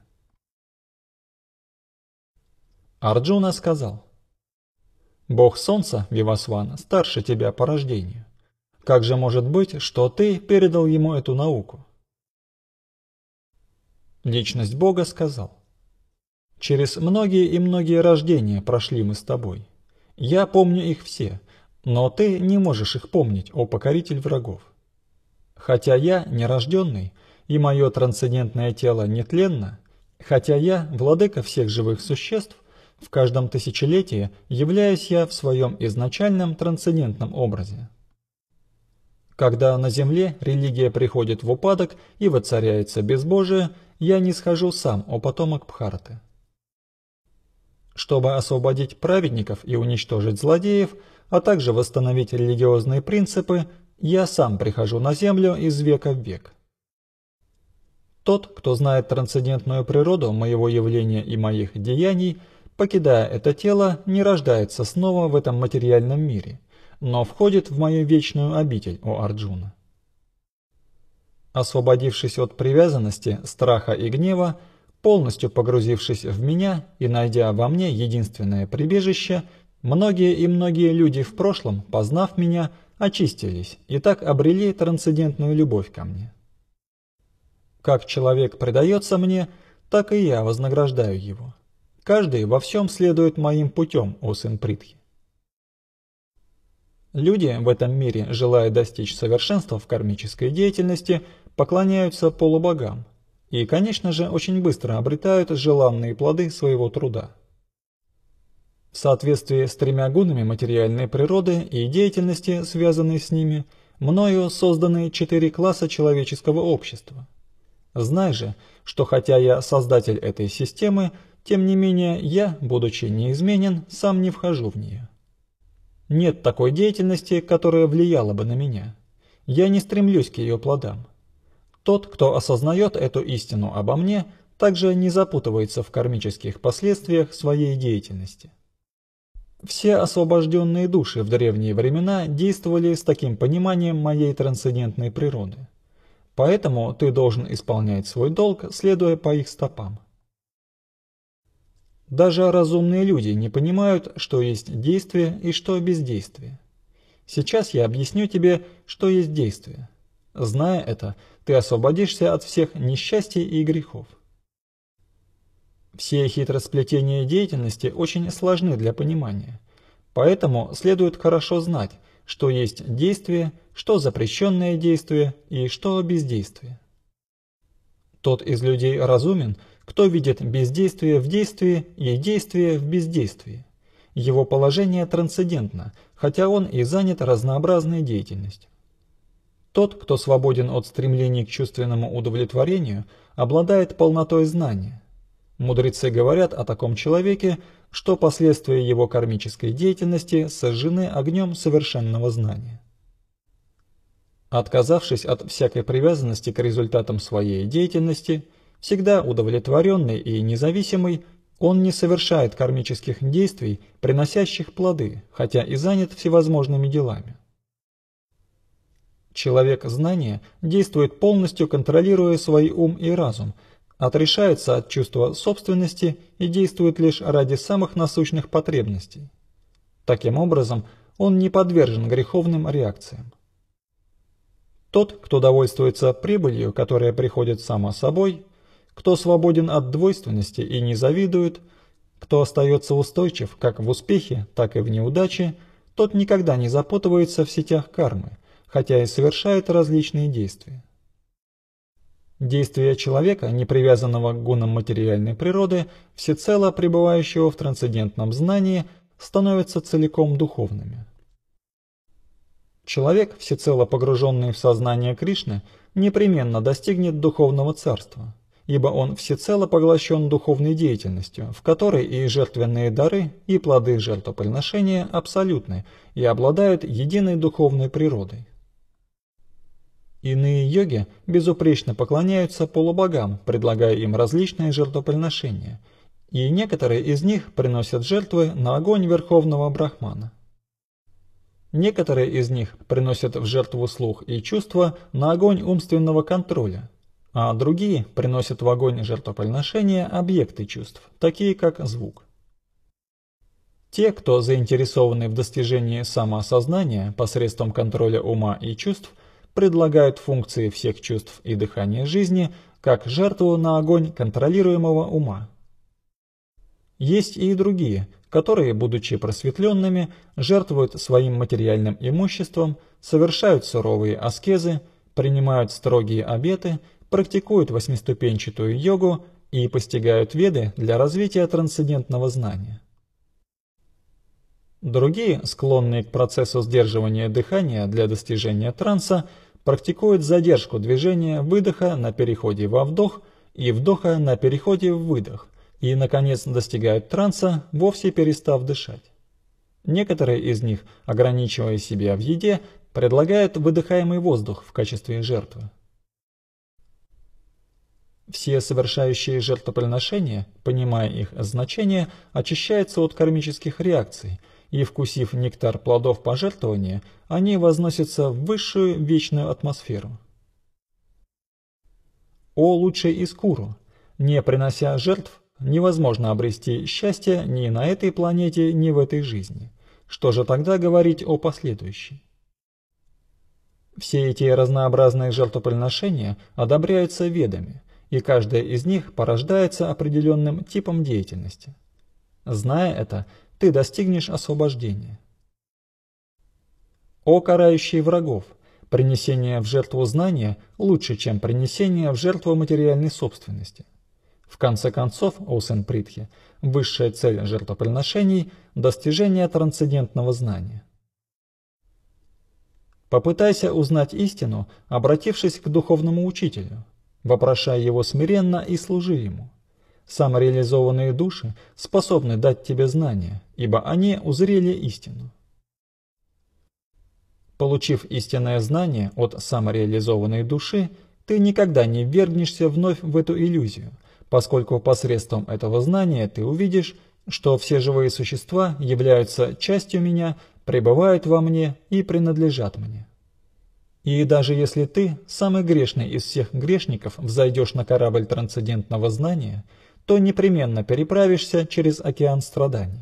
Арджуна сказал: «Бог Солнца, Вивасвана, старше тебя по рождению. Как же может быть, что ты передал ему эту науку?» Личность Бога сказал: «Через многие и многие рождения прошли мы с тобой. Я помню их все, но ты не можешь их помнить, о покоритель врагов. Хотя я нерожденный, и мое трансцендентное тело нетленно, Хотя я владыка всех живых существ, в каждом тысячелетии являюсь я в своем изначальном трансцендентном образе. Когда на земле религия приходит в упадок и воцаряется безбожие, я нисхожу сам, о потомок Бхараты. Чтобы освободить праведников и уничтожить злодеев, а также восстановить религиозные принципы, я сам прихожу на землю из века в век. Тот, кто знает трансцендентную природу моего явления и моих деяний, покидая это тело, не рождается снова в этом материальном мире, но входит в мою вечную обитель, о Арджуна. Освободившись от привязанности, страха и гнева, полностью погрузившись в меня и найдя во мне единственное прибежище, многие и многие люди в прошлом, познав меня, очистились и так обрели трансцендентную любовь ко мне. Как человек предается мне, так и я вознаграждаю его. Каждый во всем следует моим путем, о сын Притхи. Люди в этом мире, желая достичь совершенства в кармической деятельности, поклоняются полубогам и, конечно же, очень быстро обретают желанные плоды своего труда. В соответствии с тремя гунами материальной природы и деятельности, связанной с ними, мною созданы четыре класса человеческого общества. Знай же, что хотя я создатель этой системы, тем не менее я, будучи неизменен, сам не вхожу в нее. Нет такой деятельности, которая влияла бы на меня. Я не стремлюсь к ее плодам. Тот, кто осознает эту истину обо мне, также не запутывается в кармических последствиях своей деятельности. Все освобожденные души в древние времена действовали с таким пониманием моей трансцендентной природы. Поэтому ты должен исполнять свой долг, следуя по их стопам. Даже разумные люди не понимают, что есть действие и что бездействие. Сейчас я объясню тебе, что есть действие. Зная это, ты освободишься от всех несчастий и грехов. Все хитросплетения деятельности очень сложны для понимания, поэтому следует хорошо знать, что есть действие, что запрещенное действие и что бездействие. Тот из людей разумен, кто видит бездействие в действии и действие в бездействии. Его положение трансцендентно, хотя он и занят разнообразной деятельностью. Тот, кто свободен от стремлений к чувственному удовлетворению, обладает полнотой знания. Мудрецы говорят о таком человеке, что последствия его кармической деятельности сожжены огнем совершенного знания. Отказавшись от всякой привязанности к результатам своей деятельности, всегда удовлетворенный и независимый, он не совершает кармических действий, приносящих плоды, хотя и занят всевозможными делами. Человек знания действует полностью, контролируя свой ум и разум, отрешается от чувства собственности и действует лишь ради самых насущных потребностей. Таким образом, он не подвержен греховным реакциям. Тот, кто довольствуется прибылью, которая приходит само собой, кто свободен от двойственности и не завидует, кто остается устойчив как в успехе, так и в неудаче, тот никогда не запутывается в сетях кармы, хотя и совершает различные действия. Действия человека, не привязанного к гунам материальной природы, всецело пребывающего в трансцендентном знании, становятся целиком духовными. Человек, всецело погруженный в сознание Кришны, непременно достигнет духовного царства, ибо он всецело поглощен духовной деятельностью, в которой и жертвенные дары, и плоды жертвоприношения абсолютны и обладают единой духовной природой. Иные йоги безупречно поклоняются полубогам, предлагая им различные жертвоприношения, и некоторые из них приносят жертвы на огонь Верховного Брахмана. Некоторые из них приносят в жертву слух и чувства на огонь умственного контроля, а другие приносят в огонь жертвоприношения объекты чувств, такие как звук. Те, кто заинтересованы в достижении самоосознания посредством контроля ума и чувств, предлагают функции всех чувств и дыхания жизни как жертву на огонь контролируемого ума. Есть и другие, которые, будучи просветленными, жертвуют своим материальным имуществом, совершают суровые аскезы, принимают строгие обеты, практикуют восьмиступенчатую йогу, и постигают веды для развития трансцендентного знания. Другие, склонные к процессу сдерживания дыхания для достижения транса, практикуют задержку движения выдоха на переходе во вдох и вдоха на переходе в выдох, и, наконец, достигают транса, вовсе перестав дышать. Некоторые из них, ограничивая себя в еде, предлагают выдыхаемый воздух в качестве жертвы. Все совершающие жертвоприношения, понимая их значение, очищаются от кармических реакций, и, вкусив нектар плодов пожертвования, они возносятся в высшую вечную атмосферу. О лучший из куру! Не принося жертв, невозможно обрести счастье ни на этой планете, ни в этой жизни. Что же тогда говорить о последующей? Все эти разнообразные жертвоприношения одобряются ведами, и каждая из них порождается определенным типом деятельности. Зная это, ты достигнешь освобождения. О карающий врагов! Принесение в жертву знания лучше, чем принесение в жертву материальной собственности. В конце концов, о сын Притхи, высшая цель жертвоприношений – достижение трансцендентного знания. Попытайся узнать истину, обратившись к духовному учителю, вопрошай его смиренно и служи ему. Самореализованные души способны дать тебе знания, ибо они узрели истину. Получив истинное знание от самореализованной души, ты никогда не ввергнешься вновь в эту иллюзию, поскольку посредством этого знания ты увидишь, что все живые существа являются частью меня, пребывают во мне и принадлежат мне. И даже если ты, самый грешный из всех грешников, взойдешь на корабль трансцендентного знания, то непременно переправишься через океан страданий.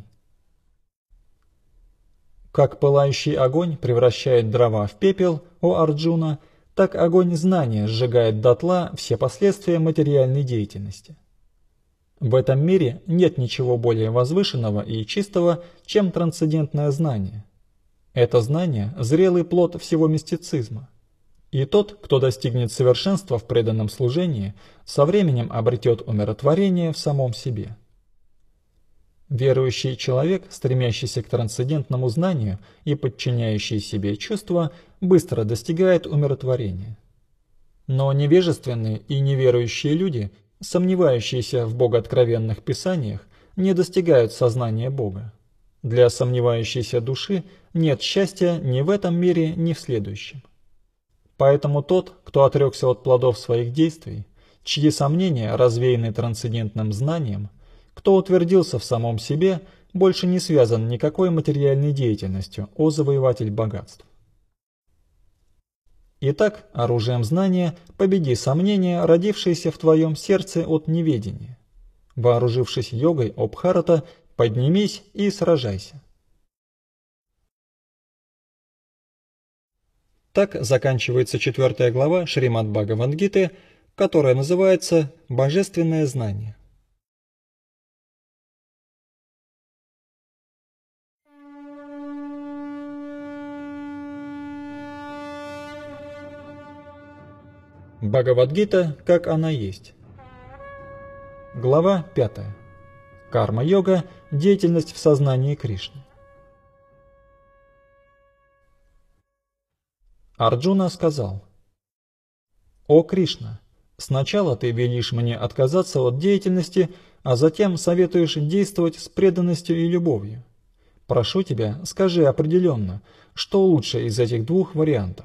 Как пылающий огонь превращает дрова в пепел, о Арджуна, так огонь знания сжигает дотла все последствия материальной деятельности. В этом мире нет ничего более возвышенного и чистого, чем трансцендентное знание. Это знание – зрелый плод всего мистицизма. И тот, кто достигнет совершенства в преданном служении, со временем обретет умиротворение в самом себе. Верующий человек, стремящийся к трансцендентному знанию и подчиняющий себе чувства, быстро достигает умиротворения. Но невежественные и неверующие люди, сомневающиеся в богооткровенных писаниях, не достигают сознания Бога. Для сомневающейся души нет счастья ни в этом мире, ни в следующем. Поэтому тот, кто отрекся от плодов своих действий, чьи сомнения развеяны трансцендентным знанием, кто утвердился в самом себе, больше не связан никакой материальной деятельностью, о завоеватель богатств. Итак, оружием знания победи сомнения, родившиеся в твоем сердце от неведения. Вооружившись йогой, о Бхарата, поднимись и сражайся. Так заканчивается четвертая глава Шримад-Бхагавад-гиты, которая называется «Божественное знание». Бхагавад-гита, как она есть. Глава пятая. Карма-йога. Деятельность в сознании Кришны. Арджуна сказал: «О Кришна, сначала ты велишь мне отказаться от деятельности, а затем советуешь действовать с преданностью и любовью. Прошу тебя, скажи определенно, что лучше из этих двух вариантов?»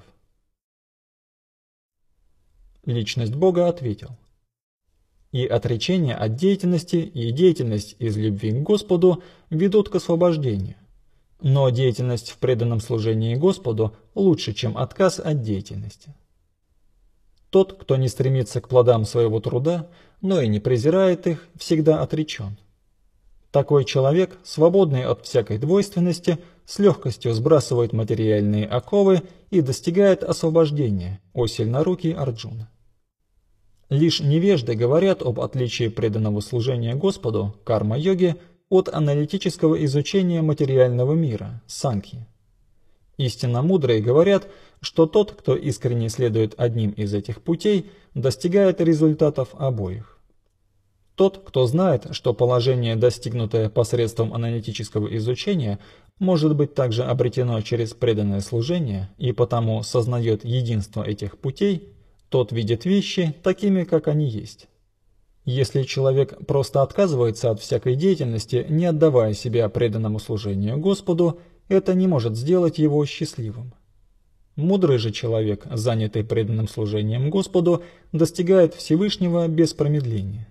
Личность Бога ответил: «И отречение от деятельности, и деятельность из любви к Господу ведут к освобождению. Но деятельность в преданном служении Господу лучше, чем отказ от деятельности. Тот, кто не стремится к плодам своего труда, но и не презирает их, всегда отречен. Такой человек, свободный от всякой двойственности, с легкостью сбрасывает материальные оковы и достигает освобождения, о сильнорукий Арджуна. Лишь невежды говорят об отличии преданного служения Господу, карма-йоги, от аналитического изучения материального мира, санкхи. Истинно мудрые говорят, что тот, кто искренне следует одним из этих путей, достигает результатов обоих. Тот, кто знает, что положение, достигнутое посредством аналитического изучения, может быть также обретено через преданное служение и потому сознает единство этих путей, тот видит вещи такими, как они есть. Если человек просто отказывается от всякой деятельности, не отдавая себя преданному служению Господу, это не может сделать его счастливым. Мудрый же человек, занятый преданным служением Господу, достигает Всевышнего без промедления.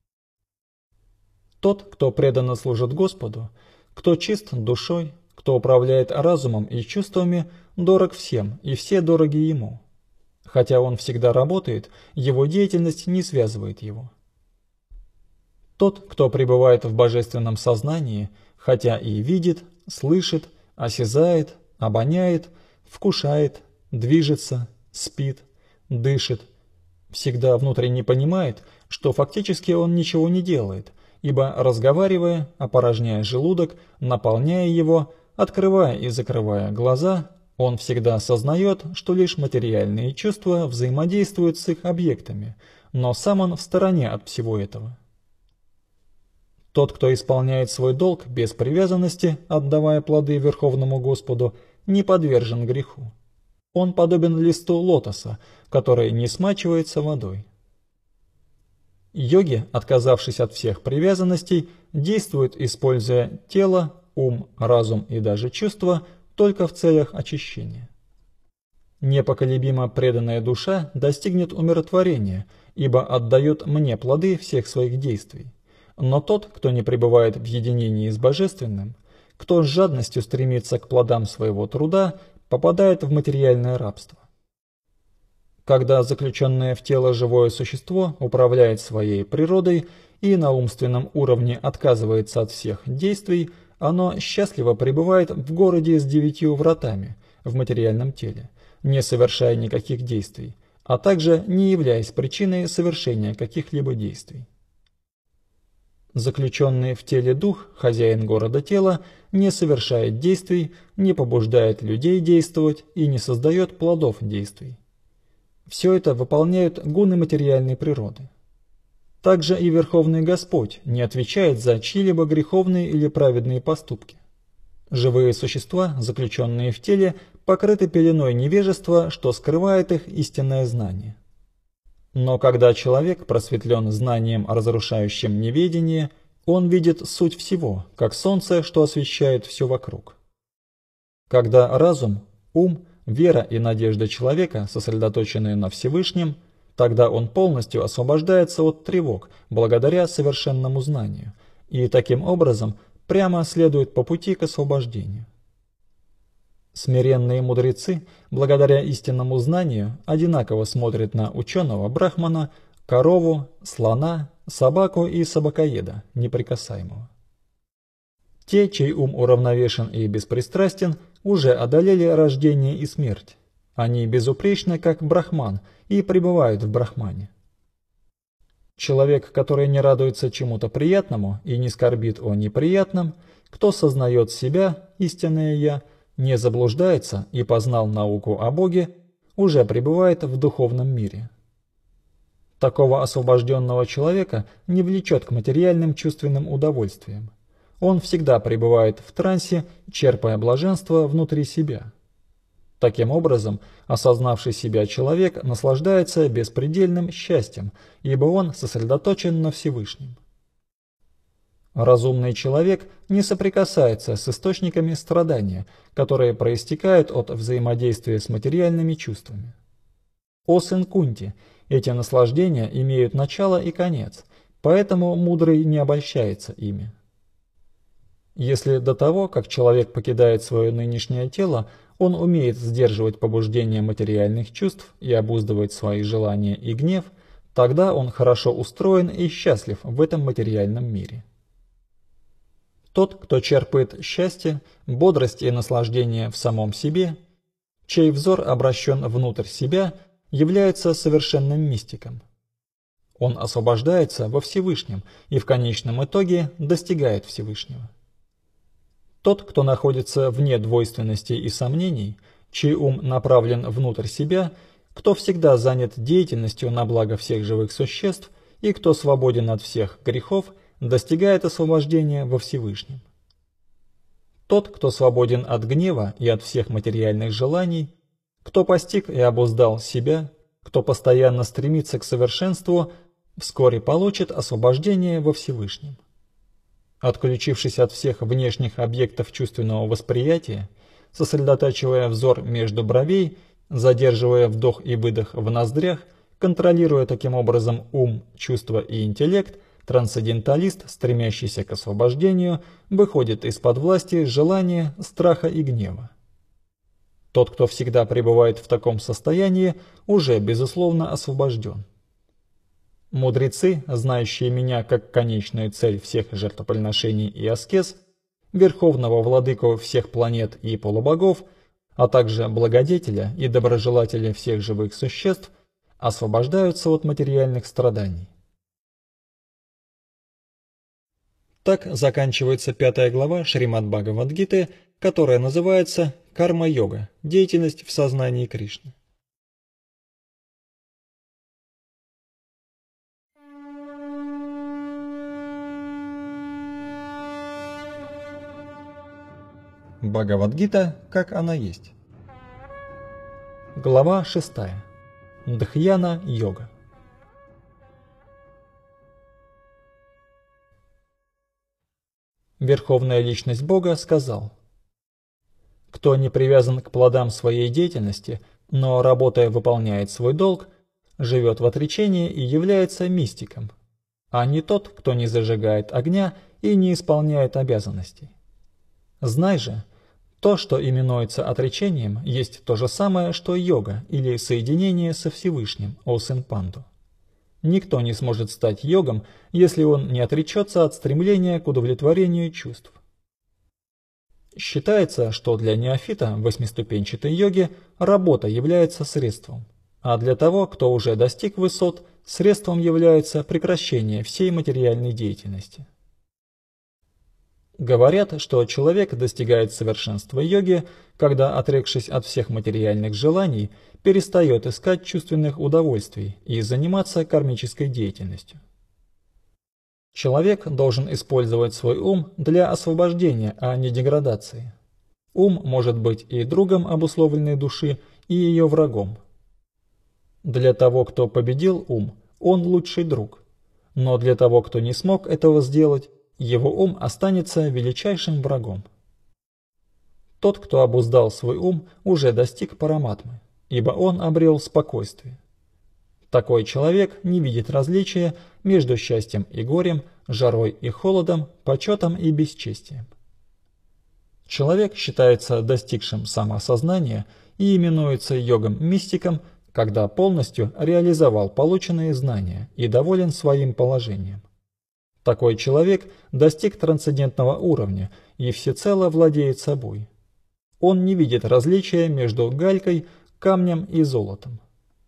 Тот, кто преданно служит Господу, кто чист душой, кто управляет разумом и чувствами, дорог всем, и все дороги ему. Хотя он всегда работает, его деятельность не связывает его. Тот, кто пребывает в божественном сознании, хотя и видит, слышит, осязает, обоняет, вкушает, движется, спит, дышит, всегда внутренне понимает, что фактически он ничего не делает, ибо, разговаривая, опорожняя желудок, наполняя его, открывая и закрывая глаза, он всегда осознает, что лишь материальные чувства взаимодействуют с их объектами, но сам он в стороне от всего этого. Тот, кто исполняет свой долг без привязанности, отдавая плоды Верховному Господу, не подвержен греху. Он подобен листу лотоса, который не смачивается водой. Йоги, отказавшись от всех привязанностей, действуют, используя тело, ум, разум и даже чувства только в целях очищения. Непоколебимо преданная душа достигнет умиротворения, ибо отдает мне плоды всех своих действий. Но тот, кто не пребывает в единении с Божественным, кто с жадностью стремится к плодам своего труда, попадает в материальное рабство. Когда заключенное в тело живое существо управляет своей природой и на умственном уровне отказывается от всех действий, оно счастливо пребывает в городе с девятью вратами в материальном теле, не совершая никаких действий, а также не являясь причиной совершения каких-либо действий. Заключенный в теле дух, хозяин города тела, не совершает действий, не побуждает людей действовать и не создает плодов действий. Все это выполняют гуны материальной природы. Также и Верховный Господь не отвечает за чьи-либо греховные или праведные поступки. Живые существа, заключенные в теле, покрыты пеленой невежества, что скрывает их истинное знание. Но когда человек просветлен знанием, разрушающим неведение, он видит суть всего, как солнце, что освещает все вокруг. Когда разум, ум, вера и надежда человека сосредоточены на Всевышнем, тогда он полностью освобождается от тревог благодаря совершенному знанию и таким образом прямо следует по пути к освобождению. Смиренные мудрецы, благодаря истинному знанию, одинаково смотрят на ученого брахмана, корову, слона, собаку и собакоеда, неприкасаемого. Те, чей ум уравновешен и беспристрастен, уже одолели рождение и смерть. Они безупречны, как брахман, и пребывают в брахмане. Человек, который не радуется чему-то приятному и не скорбит о неприятном, кто сознает себя, истинное «Я», не заблуждается и познал науку о Боге, уже пребывает в духовном мире. Такого освобожденного человека не влечет к материальным чувственным удовольствиям. Он всегда пребывает в трансе, черпая блаженство внутри себя. Таким образом, осознавший себя человек наслаждается беспредельным счастьем, ибо он сосредоточен на Всевышнем. Разумный человек не соприкасается с источниками страдания, которые проистекают от взаимодействия с материальными чувствами. О сын Кунти, эти наслаждения имеют начало и конец, поэтому мудрый не обольщается ими. Если до того, как человек покидает свое нынешнее тело, он умеет сдерживать побуждения материальных чувств и обуздывать свои желания и гнев, тогда он хорошо устроен и счастлив в этом материальном мире. Тот, кто черпает счастье, бодрость и наслаждение в самом себе, чей взор обращен внутрь себя, является совершенным мистиком. Он освобождается во Всевышнем и в конечном итоге достигает Всевышнего. Тот, кто находится вне двойственностей и сомнений, чей ум направлен внутрь себя, кто всегда занят деятельностью на благо всех живых существ и кто свободен от всех грехов, достигает освобождения во Всевышнем. Тот, кто свободен от гнева и от всех материальных желаний, кто постиг и обуздал себя, кто постоянно стремится к совершенству, вскоре получит освобождение во Всевышнем. Отключившись от всех внешних объектов чувственного восприятия, сосредотачивая взор между бровей, задерживая вдох и выдох в ноздрях, контролируя таким образом ум, чувства и интеллект, трансценденталист, стремящийся к освобождению, выходит из-под власти желания, страха и гнева. Тот, кто всегда пребывает в таком состоянии, уже, безусловно, освобожден. Мудрецы, знающие меня как конечную цель всех жертвоприношений и аскез, верховного владыку всех планет и полубогов, а также благодетеля и доброжелателя всех живых существ, освобождаются от материальных страданий. Так заканчивается пятая глава Шримад-Бхагавад-гиты, которая называется «Карма-йога. Деятельность в сознании Кришны». Бхагавад-гита, как она есть. Глава шестая. Дхьяна-йога. Верховная Личность Бога сказал: «Кто не привязан к плодам своей деятельности, но, работая, выполняет свой долг, живет в отречении и является мистиком, а не тот, кто не зажигает огня и не исполняет обязанностей. Знай же, то, что именуется отречением, есть то же самое, что йога или соединение со Всевышним, о сын Панду. Никто не сможет стать йогом, если он не отречется от стремления к удовлетворению чувств. Считается, что для неофита в восьмиступенчатой йоге работа является средством, а для того, кто уже достиг высот, средством является прекращение всей материальной деятельности. Говорят, что человек достигает совершенства йоги, когда, отрекшись от всех материальных желаний, перестает искать чувственных удовольствий и заниматься кармической деятельностью. Человек должен использовать свой ум для освобождения, а не деградации. Ум может быть и другом обусловленной души, и ее врагом. Для того, кто победил ум, он лучший друг, но для того, кто не смог этого сделать, его ум останется величайшим врагом. Тот, кто обуздал свой ум, уже достиг параматмы, ибо он обрел спокойствие. Такой человек не видит различия между счастьем и горем, жарой и холодом, почетом и бесчестием. Человек считается достигшим самоосознания и именуется йогом-мистиком, когда полностью реализовал полученные знания и доволен своим положением. Такой человек достиг трансцендентного уровня и всецело владеет собой. Он не видит различия между галькой, камнем и золотом.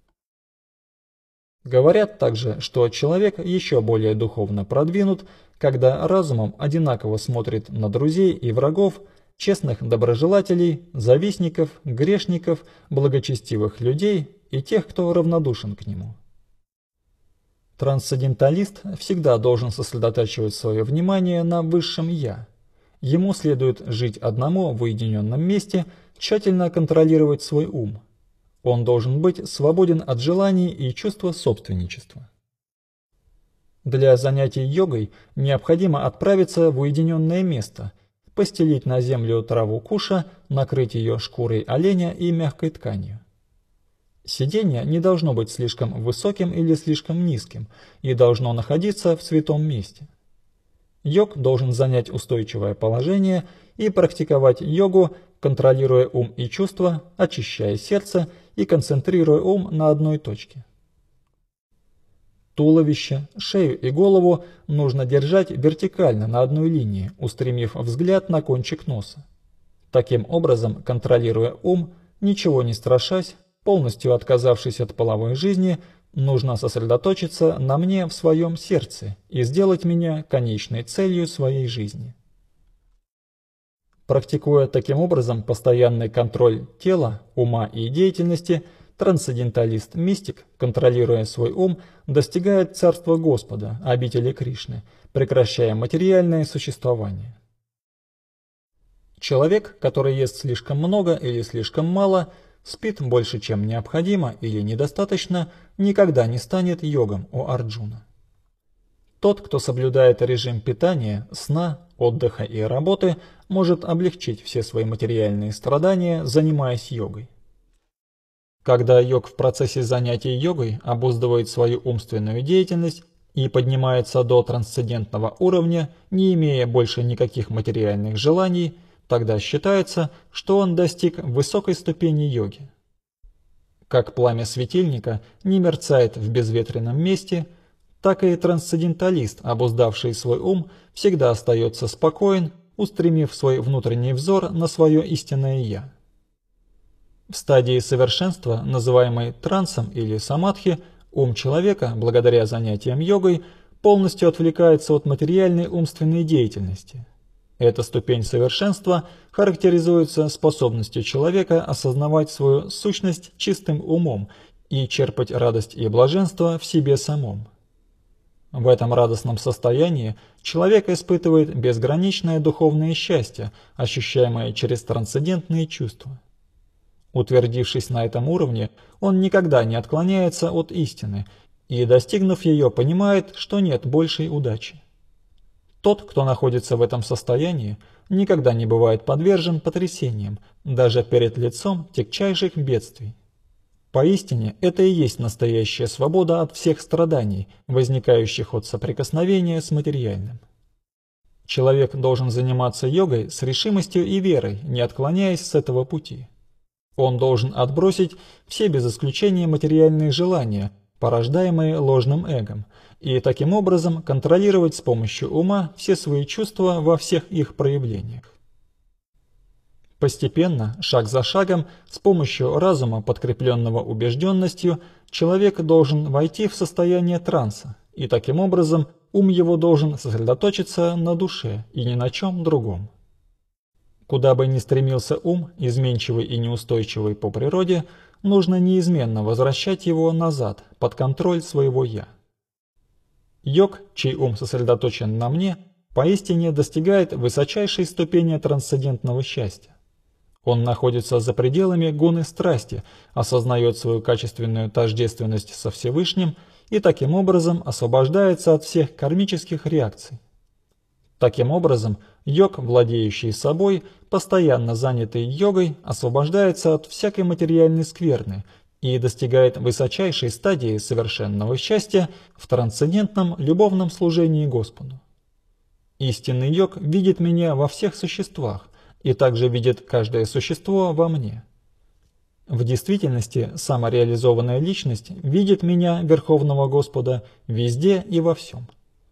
Говорят также, что человек еще более духовно продвинут, когда разумом одинаково смотрит на друзей и врагов, честных доброжелателей, завистников, грешников, благочестивых людей и тех, кто равнодушен к нему. Трансценденталист всегда должен сосредотачивать свое внимание на высшем «я». Ему следует жить одному в уединенном месте, тщательно контролировать свой ум. Он должен быть свободен от желаний и чувства собственничества. Для занятий йогой необходимо отправиться в уединенное место, постелить на землю траву куша, накрыть ее шкурой оленя и мягкой тканью. Сиденье не должно быть слишком высоким или слишком низким и должно находиться в святом месте. Йог должен занять устойчивое положение и практиковать йогу, контролируя ум и чувства, очищая сердце и концентрируя ум на одной точке. Туловище, шею и голову нужно держать вертикально на одной линии, устремив взгляд на кончик носа. Таким образом, контролируя ум, ничего не страшась, полностью отказавшись от половой жизни, нужно сосредоточиться на мне в своем сердце и сделать меня конечной целью своей жизни. Практикуя таким образом постоянный контроль тела, ума и деятельности, трансценденталист-мистик, контролируя свой ум, достигает царства Господа, обители Кришны, прекращая материальное существование. Человек, который ест слишком много или слишком мало, спит больше, чем необходимо или недостаточно, никогда не станет йогом, о Арджуна. Тот, кто соблюдает режим питания, сна, отдыха и работы, может облегчить все свои материальные страдания, занимаясь йогой. Когда йог в процессе занятий йогой обуздывает свою умственную деятельность и поднимается до трансцендентного уровня, не имея больше никаких материальных желаний, тогда считается, что он достиг высокой ступени йоги. Как пламя светильника не мерцает в безветренном месте, так и трансценденталист, обуздавший свой ум, всегда остается спокоен, устремив свой внутренний взор на свое истинное «я». В стадии совершенства, называемой трансом или самадхи, ум человека, благодаря занятиям йогой, полностью отвлекается от материальной умственной деятельности. Эта ступень совершенства характеризуется способностью человека осознавать свою сущность чистым умом и черпать радость и блаженство в себе самом. В этом радостном состоянии человек испытывает безграничное духовное счастье, ощущаемое через трансцендентные чувства. Утвердившись на этом уровне, он никогда не отклоняется от истины и, достигнув ее, понимает, что нет большей удачи. Тот, кто находится в этом состоянии, никогда не бывает подвержен потрясениям, даже перед лицом тягчайших бедствий. Поистине, это и есть настоящая свобода от всех страданий, возникающих от соприкосновения с материальным. Человек должен заниматься йогой с решимостью и верой, не отклоняясь с этого пути. Он должен отбросить все без исключения материальные желания, порождаемые ложным эгом, и таким образом контролировать с помощью ума все свои чувства во всех их проявлениях. Постепенно, шаг за шагом, с помощью разума, подкрепленного убежденностью, человек должен войти в состояние транса, и таким образом ум его должен сосредоточиться на душе и ни на чем другом. Куда бы ни стремился ум, изменчивый и неустойчивый по природе, нужно неизменно возвращать его назад, под контроль своего «я». Йог, чей ум сосредоточен на мне, поистине достигает высочайшей ступени трансцендентного счастья. Он находится за пределами гуны страсти, осознает свою качественную тождественность со Всевышним и таким образом освобождается от всех кармических реакций. Таким образом, йог, владеющий собой, постоянно занятый йогой, освобождается от всякой материальной скверны и достигает высочайшей стадии совершенного счастья в трансцендентном любовном служении Господу. Истинный йог видит меня во всех существах и также видит каждое существо во мне. В действительности, самореализованная личность видит меня, Верховного Господа, везде и во всем.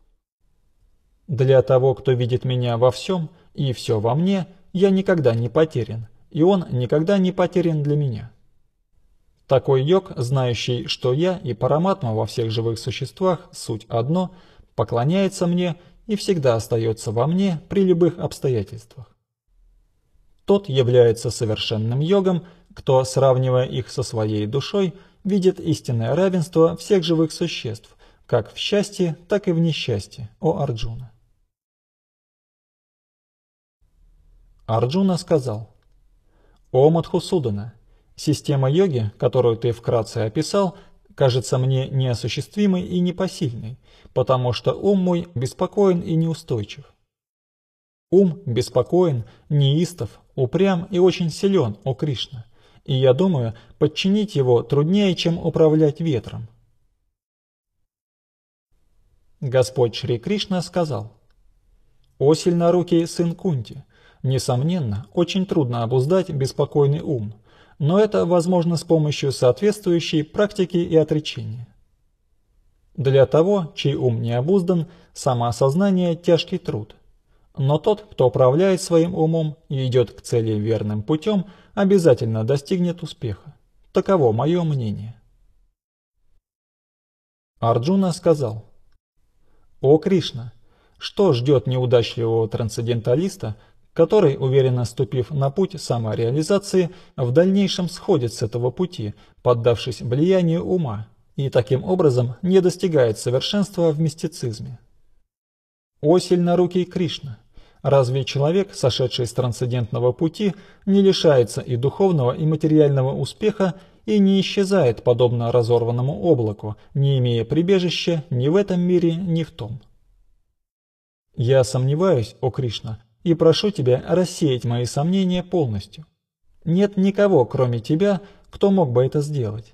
Для того, кто видит меня во всем и все во мне, я никогда не потерян, и он никогда не потерян для меня. Такой йог, знающий, что я и Параматма во всех живых существах суть одно, поклоняется мне и всегда остается во мне при любых обстоятельствах. Тот является совершенным йогом, кто, сравнивая их со своей душой, видит истинное равенство всех живых существ, как в счастье, так и в несчастье, о Арджуна. Арджуна сказал: «О Мадхусудана, система йоги, которую ты вкратце описал, кажется мне неосуществимой и непосильной, потому что ум мой беспокоен и неустойчив. Ум беспокоен, неистов, упрям и очень силен, о Кришна, и я думаю, подчинить его труднее, чем управлять ветром». Господь Шри Кришна сказал: «О сильнорукий сын Кунти, несомненно, очень трудно обуздать беспокойный ум, но это возможно с помощью соответствующей практики и отречения. Для того, чей ум не обуздан, самоосознание – тяжкий труд. Но тот, кто управляет своим умом и идет к цели верным путем, обязательно достигнет успеха. Таково мое мнение». Арджуна сказал: «О Кришна, что ждет неудачливого трансценденталиста, который, уверенно ступив на путь самореализации, в дальнейшем сходит с этого пути, поддавшись влиянию ума, и таким образом не достигает совершенства в мистицизме. О сильнорукий Кришна! Разве человек, сошедший с трансцендентного пути, не лишается и духовного, и материального успеха, и не исчезает, подобно разорванному облаку, не имея прибежища ни в этом мире, ни в том? Я сомневаюсь, о Кришна, и прошу тебя рассеять мои сомнения полностью. Нет никого, кроме тебя, кто мог бы это сделать.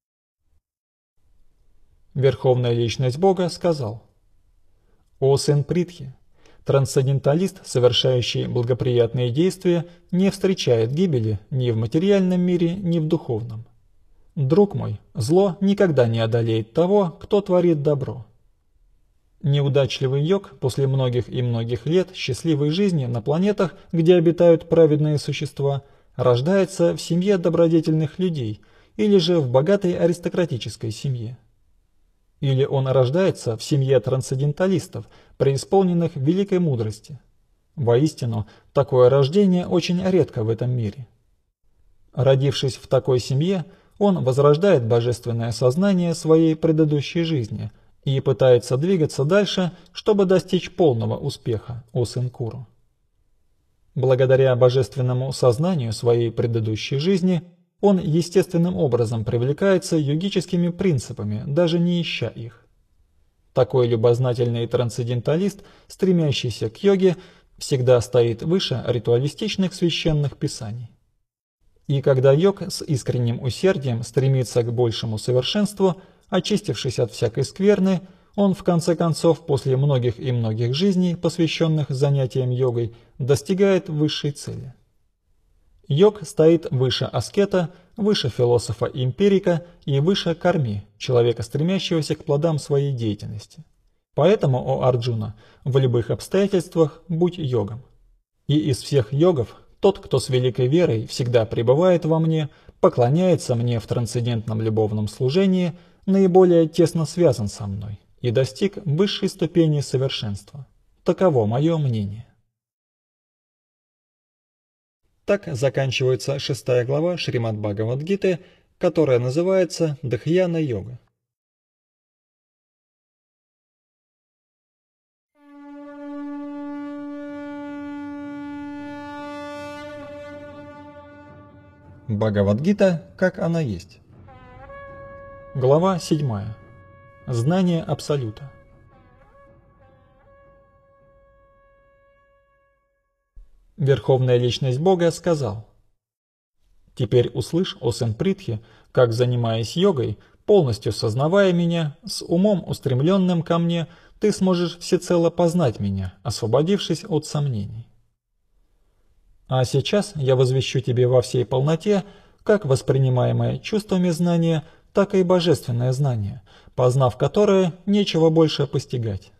Верховная Личность Бога сказал: «О сын Притхи, трансценденталист, совершающий благоприятные действия, не встречает гибели ни в материальном мире, ни в духовном. Друг мой, зло никогда не одолеет того, кто творит добро». Неудачливый йог после многих и многих лет счастливой жизни на планетах, где обитают праведные существа, рождается в семье добродетельных людей или же в богатой аристократической семье. Или он рождается в семье трансценденталистов, преисполненных великой мудрости. Воистину, такое рождение очень редко в этом мире. Родившись в такой семье, он возрождает божественное сознание своей предыдущей жизни и пытается двигаться дальше, чтобы достичь полного успеха, о сын Куру. Благодаря божественному сознанию своей предыдущей жизни он естественным образом привлекается йогическими принципами, даже не ища их. Такой любознательный трансценденталист, стремящийся к йоге, всегда стоит выше ритуалистичных священных писаний. И когда йог с искренним усердием стремится к большему совершенству, очистившись от всякой скверны, он в конце концов после многих и многих жизней, посвященных занятиям йогой, достигает высшей цели. Йог стоит выше аскета, выше философа-эмпирика и выше карми, человека, стремящегося к плодам своей деятельности. Поэтому, о Арджуна, в любых обстоятельствах будь йогом. И из всех йогов тот, кто с великой верой всегда пребывает во мне, поклоняется мне в трансцендентном любовном служении, наиболее тесно связан со мной и достиг высшей ступени совершенства. Таково мое мнение. Так заканчивается шестая глава Шримад-Бхагавад-гиты, которая называется Дхьяна-йога. Бхагавад-гита, как она есть. Глава седьмая. Знание Абсолюта. Верховная Личность Бога сказал: «Теперь услышь, о сын Притхи, как, занимаясь йогой, полностью сознавая меня, с умом устремленным ко мне, ты сможешь всецело познать меня, освободившись от сомнений. А сейчас я возвещу тебе во всей полноте, как воспринимаемое чувствами знание, так и божественное знание, познав которое, нечего больше постигать.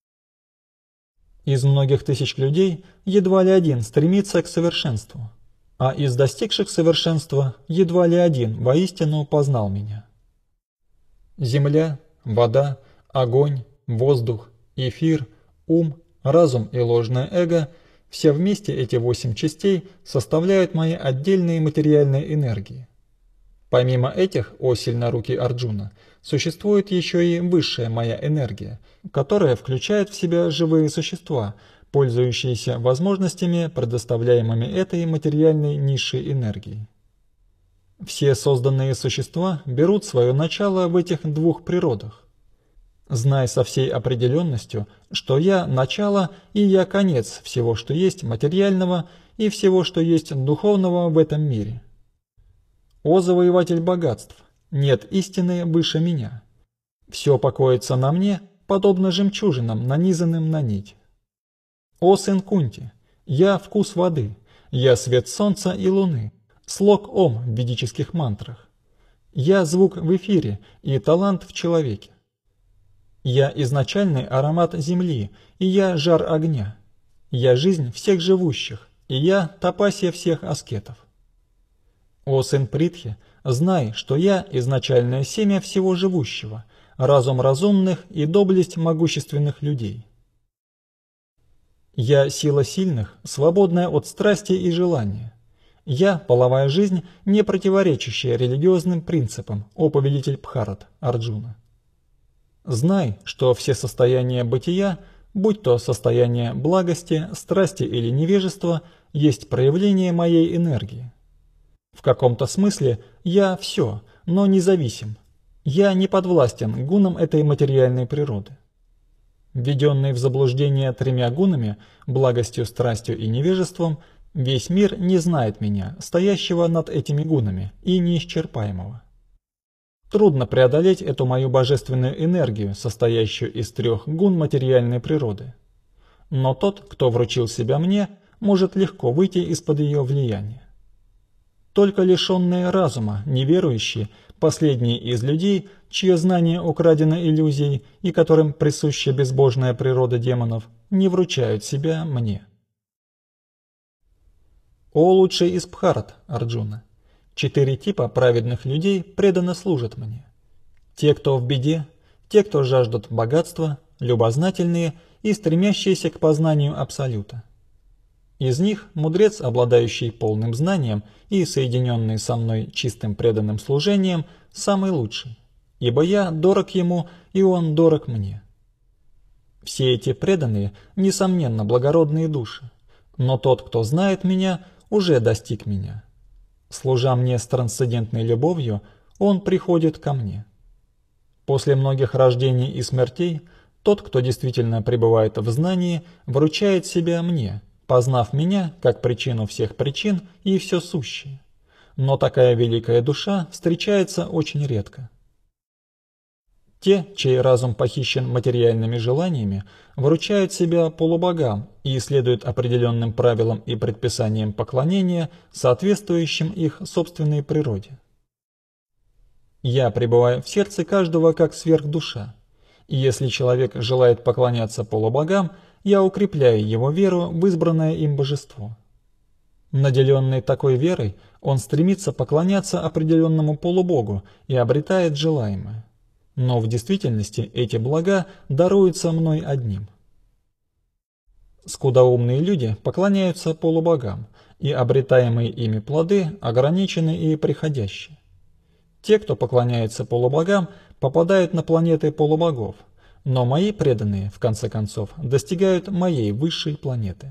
Из многих тысяч людей едва ли один стремится к совершенству, а из достигших совершенства едва ли один воистину познал меня. Земля, вода, огонь, воздух, эфир, ум, разум и ложное эго – все вместе эти восемь частей составляют мои отдельные материальные энергии. Помимо этих, о сильнорукий Арджуна, существует еще и высшая моя энергия, которая включает в себя живые существа, пользующиеся возможностями, предоставляемыми этой материальной низшей энергией. Все созданные существа берут свое начало в этих двух природах. Знай со всей определенностью, что я – начало и я – конец всего, что есть материального и всего, что есть духовного в этом мире. О завоеватель богатств, нет истины выше меня. Все покоится на мне, подобно жемчужинам, нанизанным на нить. О сын Кунти, я вкус воды, я свет солнца и луны, слог Ом в ведических мантрах. Я звук в эфире и талант в человеке. Я изначальный аромат земли, и я жар огня. Я жизнь всех живущих, и я тапасия всех аскетов. О сын Притхи, знай, что я изначальное семя всего живущего, разум разумных и доблесть могущественных людей. Я сила сильных, свободная от страсти и желания. Я половая жизнь, не противоречащая религиозным принципам, о повелитель Бхарат, Арджуна. Знай, что все состояния бытия, будь то состояние благости, страсти или невежества, есть проявление моей энергии. В каком-то смысле я все, но независим. Я не подвластен гунам этой материальной природы. Введенный в заблуждение тремя гунами, благостью, страстью и невежеством, весь мир не знает меня, стоящего над этими гунами и неисчерпаемого. Трудно преодолеть эту мою божественную энергию, состоящую из трех гун материальной природы. Но тот, кто вручил себя мне, может легко выйти из-под ее влияния. Только лишенные разума, неверующие, последние из людей, чье знание украдено иллюзией и которым присуща безбожная природа демонов, не вручают себя мне. О лучший из Бхарат, Арджуна! Четыре типа праведных людей преданно служат мне. Те, кто в беде, те, кто жаждут богатства, любознательные и стремящиеся к познанию Абсолюта. Из них мудрец, обладающий полным знанием и соединенный со мной чистым преданным служением, самый лучший, ибо я дорог ему, и он дорог мне. Все эти преданные, несомненно, благородные души, но тот, кто знает меня, уже достиг меня. Служа мне с трансцендентной любовью, он приходит ко мне. После многих рождений и смертей, тот, кто действительно пребывает в знании, вручает себя мне, познав меня как причину всех причин и все сущее. Но такая великая душа встречается очень редко. Те, чей разум похищен материальными желаниями, вручают себя полубогам и следуют определенным правилам и предписаниям поклонения, соответствующим их собственной природе. Я пребываю в сердце каждого как сверхдуша, и если человек желает поклоняться полубогам, я укрепляю его веру в избранное им божество. Наделенный такой верой, он стремится поклоняться определенному полубогу и обретает желаемое. Но в действительности эти блага даруются мной одним. Скудоумные люди поклоняются полубогам, и обретаемые ими плоды ограничены и приходящие. Те, кто поклоняется полубогам, попадают на планеты полубогов, но мои преданные, в конце концов, достигают моей высшей планеты.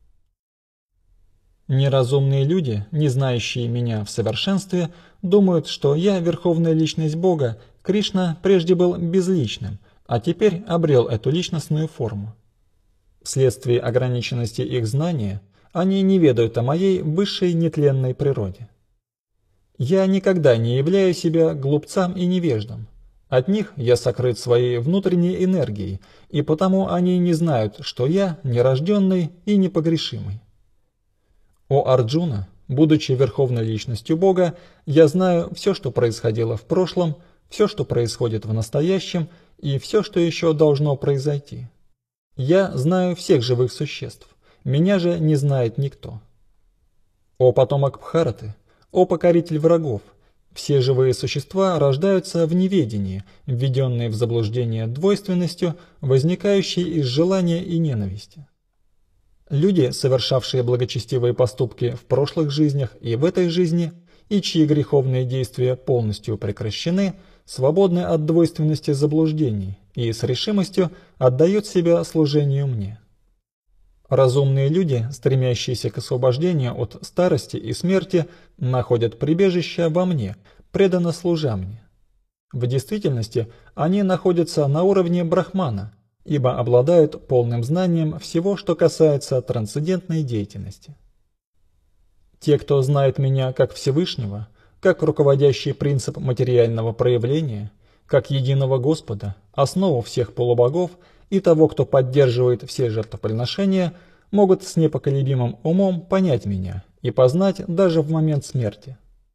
Неразумные люди, не знающие меня в совершенстве, думают, что я верховная личность Бога. Кришна прежде был безличным, а теперь обрел эту личностную форму. Вследствие ограниченности их знания, они не ведают о моей высшей нетленной природе. Я никогда не являю себя глупцам и невеждам. От них я сокрыт своей внутренней энергией, и потому они не знают, что я нерожденный и непогрешимый. О Арджуна, будучи верховной личностью Бога, я знаю все, что происходило в прошлом, все, что происходит в настоящем, и все, что еще должно произойти. Я знаю всех живых существ, меня же не знает никто. О потомок Бхараты, о покоритель врагов, все живые существа рождаются в неведении, введенные в заблуждение двойственностью, возникающей из желания и ненависти. Люди, совершавшие благочестивые поступки в прошлых жизнях и в этой жизни, и чьи греховные действия полностью прекращены, свободны от двойственности заблуждений и с решимостью отдают себя служению мне. Разумные люди, стремящиеся к освобождению от старости и смерти, находят прибежище во мне, преданно служа мне. В действительности они находятся на уровне брахмана, ибо обладают полным знанием всего, что касается трансцендентной деятельности. Те, кто знает меня как Всевышнего, как руководящий принцип материального проявления, как единого Господа, основу всех полубогов и того, кто поддерживает все жертвоприношения, могут с непоколебимым умом понять меня и познать даже в момент смерти.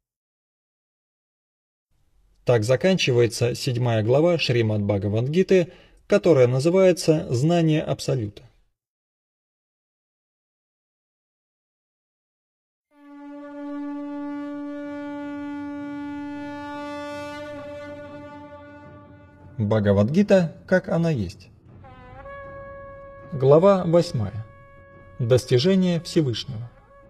Так заканчивается седьмая глава Шримад-Бхагавад-гиты, которая называется «Знание Абсолюта». Бхагавад-гита, как она есть. Глава восьмая. Достижение Всевышнего.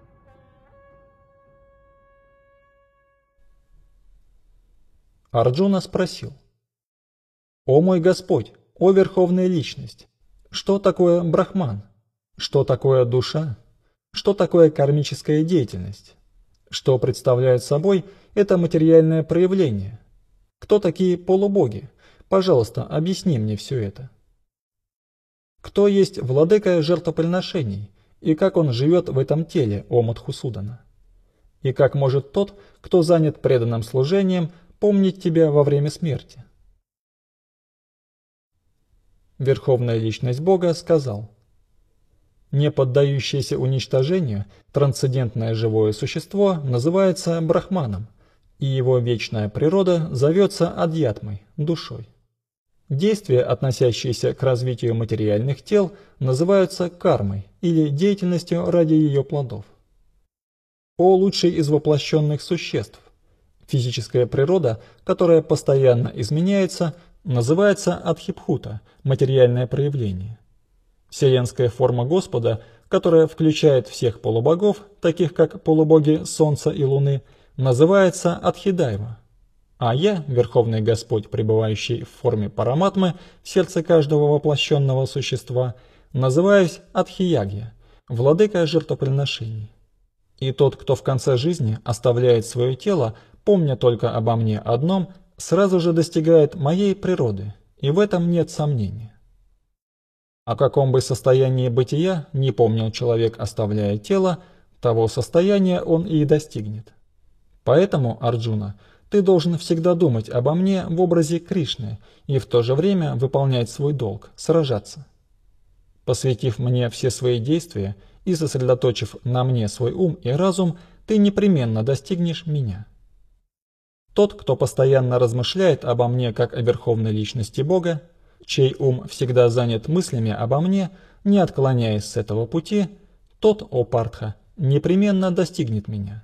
Арджуна спросил: «О мой Господь, о Верховная Личность, что такое Брахман? Что такое душа? Что такое кармическая деятельность? Что представляет собой это материальное проявление? Кто такие полубоги? Пожалуйста, объясни мне все это. Кто есть владыка жертвоприношений, и как он живет в этом теле, о Мадхусудана? И как может тот, кто занят преданным служением, помнить тебя во время смерти?» Верховная Личность Бога сказал: «Не поддающееся уничтожению трансцендентное живое существо называется Брахманом, и его вечная природа зовется Адьятмой, душой. Действия, относящиеся к развитию материальных тел, называются кармой или деятельностью ради ее плодов. О лучший из воплощенных существ! Физическая природа, которая постоянно изменяется, называется Адхипхута, материальное проявление. Вселенская форма Господа, которая включает всех полубогов, таких как полубоги Солнца и Луны, называется Адхидайва. А я, Верховный Господь, пребывающий в форме Параматмы в сердце каждого воплощенного существа, называюсь Адхиягья, владыка жертвоприношений. И тот, кто в конце жизни оставляет свое тело, помня только обо мне одном, сразу же достигает моей природы, и в этом нет сомнения. О каком бы состоянии бытия не помнил человек, оставляя тело, того состояния он и достигнет. Поэтому, Арджуна, ты должен всегда думать обо мне в образе Кришны и в то же время выполнять свой долг, сражаться. Посвятив мне все свои действия и сосредоточив на мне свой ум и разум, ты непременно достигнешь меня. Тот, кто постоянно размышляет обо мне как о Верховной Личности Бога, чей ум всегда занят мыслями обо мне, не отклоняясь с этого пути, тот, о Партха, непременно достигнет меня.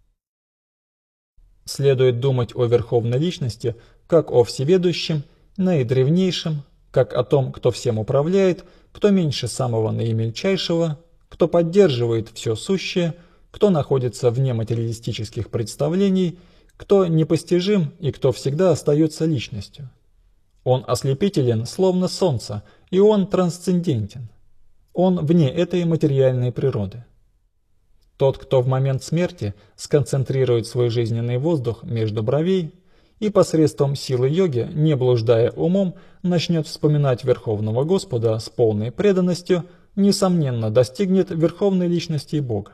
Следует думать о Верховной Личности как о Всеведущем, наидревнейшем, как о том, кто всем управляет, кто меньше самого наимельчайшего, кто поддерживает все сущее, кто находится вне материалистических представлений, кто непостижим и кто всегда остается личностью. Он ослепителен, словно солнце, и он трансцендентен. Он вне этой материальной природы. Тот, кто в момент смерти сконцентрирует свой жизненный воздух между бровей и посредством силы йоги, не блуждая умом, начнет вспоминать Верховного Господа с полной преданностью, несомненно достигнет Верховной Личности Бога.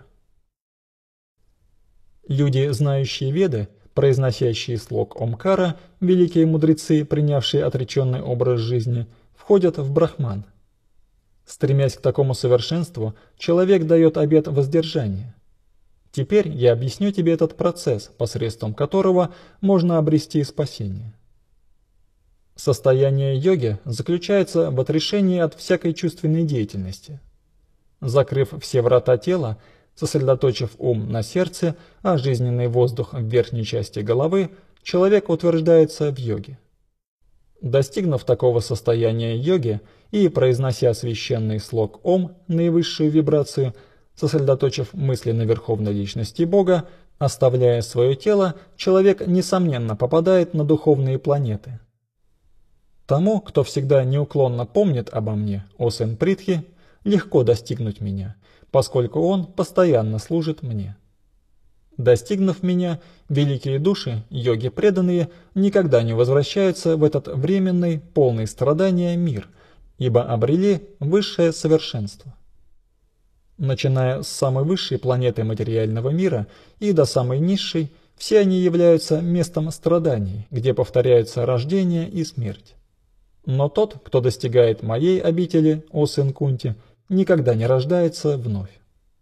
Люди, знающие Веды, произносящие слог Омкара, великие мудрецы, принявшие отреченный образ жизни, входят в Брахман. Стремясь к такому совершенству, человек дает обет воздержания. Теперь я объясню тебе этот процесс, посредством которого можно обрести спасение. Состояние йоги заключается в отрешении от всякой чувственной деятельности. Закрыв все врата тела, сосредоточив ум на сердце, а жизненный воздух в верхней части головы, человек утверждается в йоге. Достигнув такого состояния йоги и произнося священный слог Ом, наивысшую вибрацию, сосредоточив мысли на Верховной Личности Бога, оставляя свое тело, человек, несомненно, попадает на духовные планеты. Тому, кто всегда неуклонно помнит обо мне, о сын Притхи, легко достигнуть меня, поскольку он постоянно служит мне. Достигнув меня, великие души, йоги преданные, никогда не возвращаются в этот временный, полный страдания мир, ибо обрели высшее совершенство. Начиная с самой высшей планеты материального мира и до самой низшей, все они являются местом страданий, где повторяются рождение и смерть. Но тот, кто достигает моей обители, о сын Кунти, никогда не рождается вновь.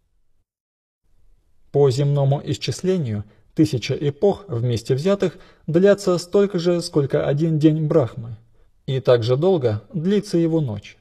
По земному исчислению, тысяча эпох вместе взятых длятся столько же, сколько один день Брахмы, и так же долго длится его ночь.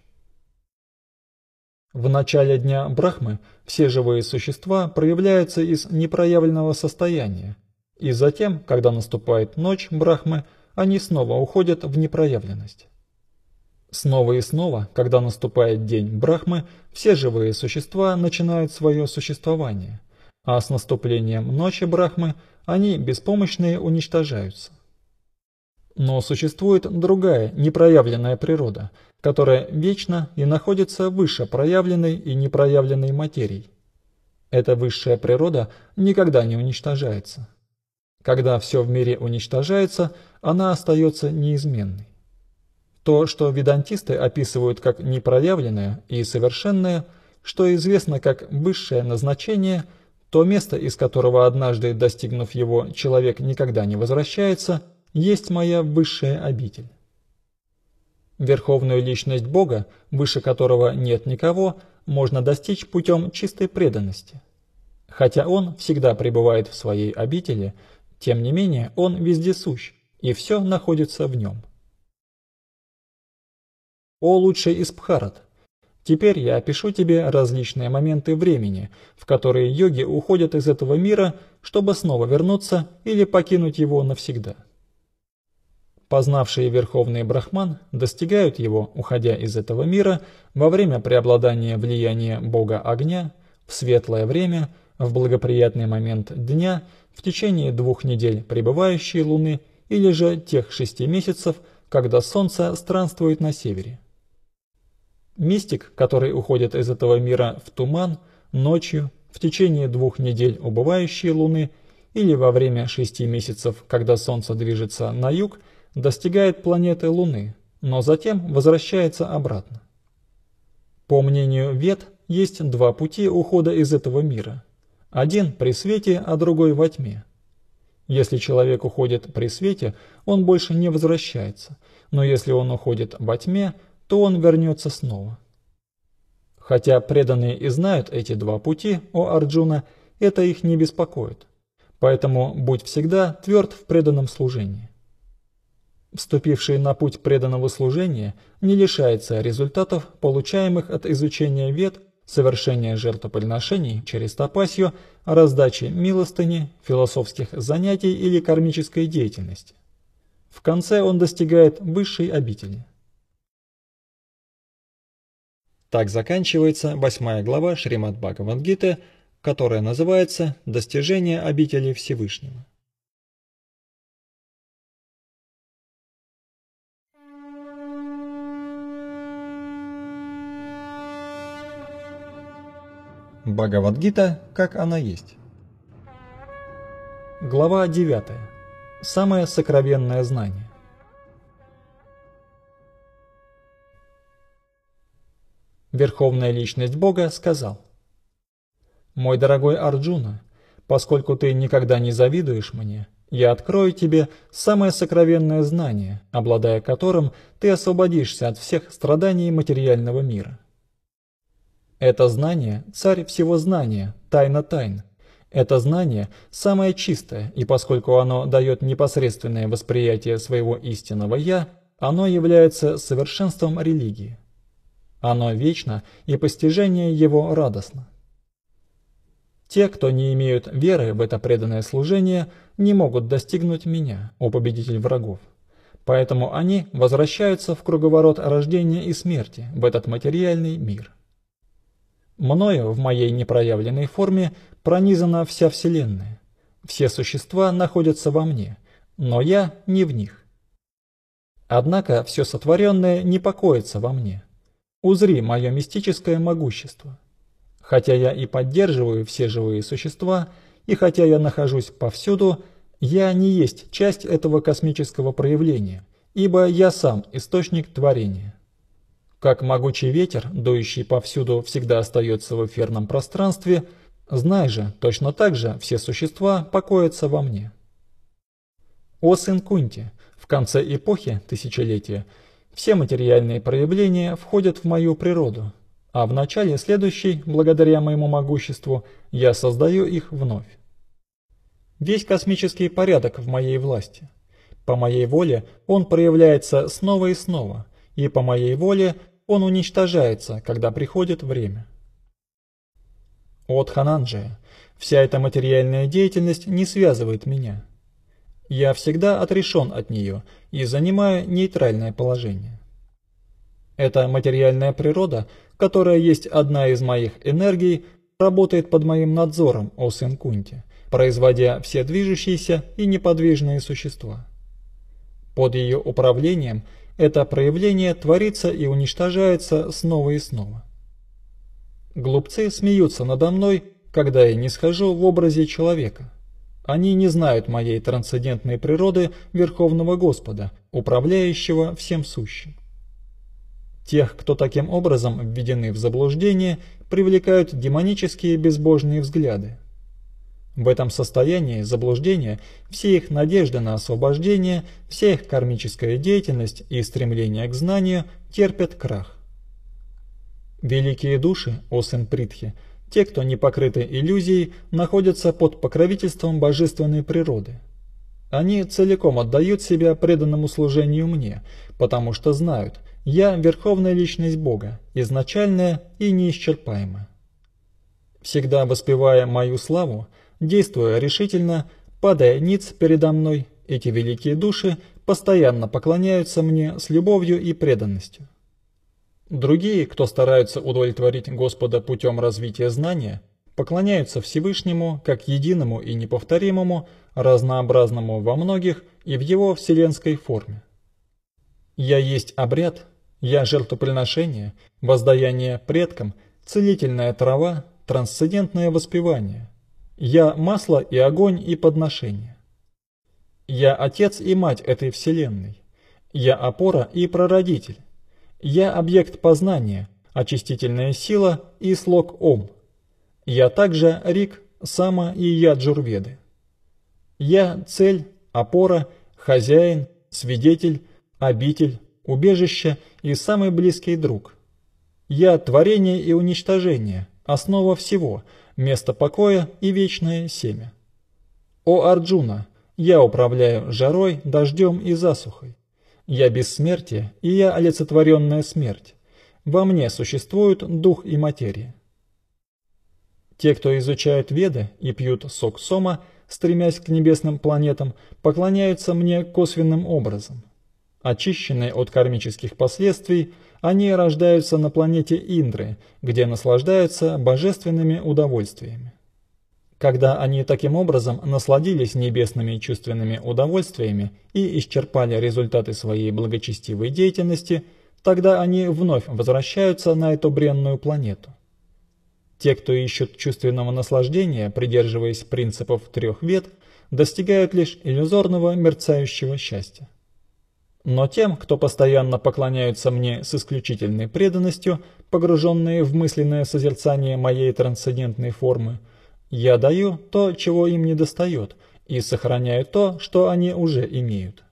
В начале дня Брахмы все живые существа проявляются из непроявленного состояния, и затем, когда наступает ночь Брахмы, они снова уходят в непроявленность. Снова и снова, когда наступает день Брахмы, все живые существа начинают свое существование, а с наступлением ночи Брахмы они беспомощные уничтожаются. Но существует другая, непроявленная природа, которая вечна и находится выше проявленной и непроявленной материи. Эта высшая природа никогда не уничтожается. Когда все в мире уничтожается, она остается неизменной. То, что ведантисты описывают как непроявленное и совершенное, что известно как высшее назначение, то место, из которого однажды достигнув его, человек никогда не возвращается, есть моя высшая обитель. Верховную личность Бога, выше которого нет никого, можно достичь путем чистой преданности. Хотя Он всегда пребывает в своей обители, тем не менее Он вездесущ, и все находится в Нем. О лучший из Бхарат! Теперь я опишу тебе различные моменты времени, в которые йоги уходят из этого мира, чтобы снова вернуться или покинуть его навсегда. Познавшие Верховный Брахман достигают его, уходя из этого мира, во время преобладания влияния Бога Огня, в светлое время, в благоприятный момент дня, в течение двух недель пребывающей Луны или же тех шести месяцев, когда Солнце странствует на севере. Мистик, который уходит из этого мира в туман, ночью, в течение двух недель убывающей Луны или во время шести месяцев, когда Солнце движется на юг, достигает планеты Луны, но затем возвращается обратно. По мнению Вед, есть два пути ухода из этого мира. Один при свете, а другой во тьме. Если человек уходит при свете, он больше не возвращается, но если он уходит во тьме, то он вернется снова. Хотя преданные и знают эти два пути, о Арджуна, это их не беспокоит. Поэтому будь всегда тверд в преданном служении. Вступивший на путь преданного служения не лишается результатов, получаемых от изучения Вед, совершения жертвоприношений через тапасью, раздачи милостыни, философских занятий или кармической деятельности. В конце он достигает высшей обители. Так заканчивается восьмая глава Шримад-Бхагавад-гиты, которая называется «Достижение обители Всевышнего». Бхагавад-гита, как она есть. Глава девятая. Самое сокровенное знание. Верховная личность Бога сказал: «Мой дорогой Арджуна, поскольку ты никогда не завидуешь мне, я открою тебе самое сокровенное знание, обладая которым ты освободишься от всех страданий материального мира. Это знание – царь всего знания, тайна тайн. Это знание самое чистое, и поскольку оно дает непосредственное восприятие своего истинного «я», оно является совершенством религии. Оно вечно, и постижение его радостно. Те, кто не имеют веры в это преданное служение, не могут достигнуть меня, о победитель врагов. Поэтому они возвращаются в круговорот рождения и смерти, в этот материальный мир. Мною, в моей непроявленной форме, пронизана вся Вселенная. Все существа находятся во мне, но я не в них. Однако все сотворенное не покоится во мне. Узри мое мистическое могущество. Хотя я и поддерживаю все живые существа, и хотя я нахожусь повсюду, я не есть часть этого космического проявления, ибо я сам источник творения. Как могучий ветер, дующий повсюду, всегда остается в эфирном пространстве, знай же, точно так же все существа покоятся во мне. О сын Кунти, в конце эпохи, тысячелетия, все материальные проявления входят в мою природу, а в начале следующей, благодаря моему могуществу, я создаю их вновь. Весь космический порядок в моей власти. По моей воле он проявляется снова и снова, и по моей воле он уничтожается, когда приходит время. О Дхананджая, вся эта материальная деятельность не связывает меня. Я всегда отрешен от нее и занимаю нейтральное положение. Эта материальная природа, которая есть одна из моих энергий, работает под моим надзором, о сын Кунти, производя все движущиеся и неподвижные существа. Под ее управлением это проявление творится и уничтожается снова и снова. Глупцы смеются надо мной, когда я не схожу в образе человека. Они не знают моей трансцендентной природы Верховного Господа, управляющего всем сущим. Тех, кто таким образом введены в заблуждение, привлекают демонические безбожные взгляды. В этом состоянии заблуждения все их надежды на освобождение, вся их кармическая деятельность и стремление к знанию терпят крах. Великие души, о сын Притхи, те, кто не покрыты иллюзией, находятся под покровительством божественной природы. Они целиком отдают себя преданному служению мне, потому что знают, я верховная личность Бога, изначальная и неисчерпаемая. Всегда воспевая мою славу, действуя решительно, падая ниц передо мной, эти великие души постоянно поклоняются мне с любовью и преданностью. Другие, кто стараются удовлетворить Господа путем развития знания, поклоняются Всевышнему как единому и неповторимому, разнообразному во многих и в его вселенской форме. Я есть обряд, я жертвоприношение, воздаяние предкам, целительная трава, трансцендентное воспевание. Я масло и огонь и подношение. Я отец и мать этой вселенной. Я опора и прародитель. Я объект познания, очистительная сила и слог Ом. Я также Рик, Сама и Яджурведы. Я цель, опора, хозяин, свидетель, обитель, убежище и самый близкий друг. Я творение и уничтожение, основа всего, место покоя и вечное семя. О Арджуна, я управляю жарой, дождем и засухой. Я бессмертие, и я олицетворенная смерть. Во мне существуют дух и материя. Те, кто изучают Веды и пьют сок сома, стремясь к небесным планетам, поклоняются мне косвенным образом. Очищенные от кармических последствий, они рождаются на планете Индры, где наслаждаются божественными удовольствиями. Когда они таким образом насладились небесными чувственными удовольствиями и исчерпали результаты своей благочестивой деятельности, тогда они вновь возвращаются на эту бренную планету. Те, кто ищут чувственного наслаждения, придерживаясь принципов трех вед, достигают лишь иллюзорного мерцающего счастья. Но тем, кто постоянно поклоняются мне с исключительной преданностью, погруженные в мысленное созерцание моей трансцендентной формы, я даю то, чего им недостает, и сохраняю то, что они уже имеют.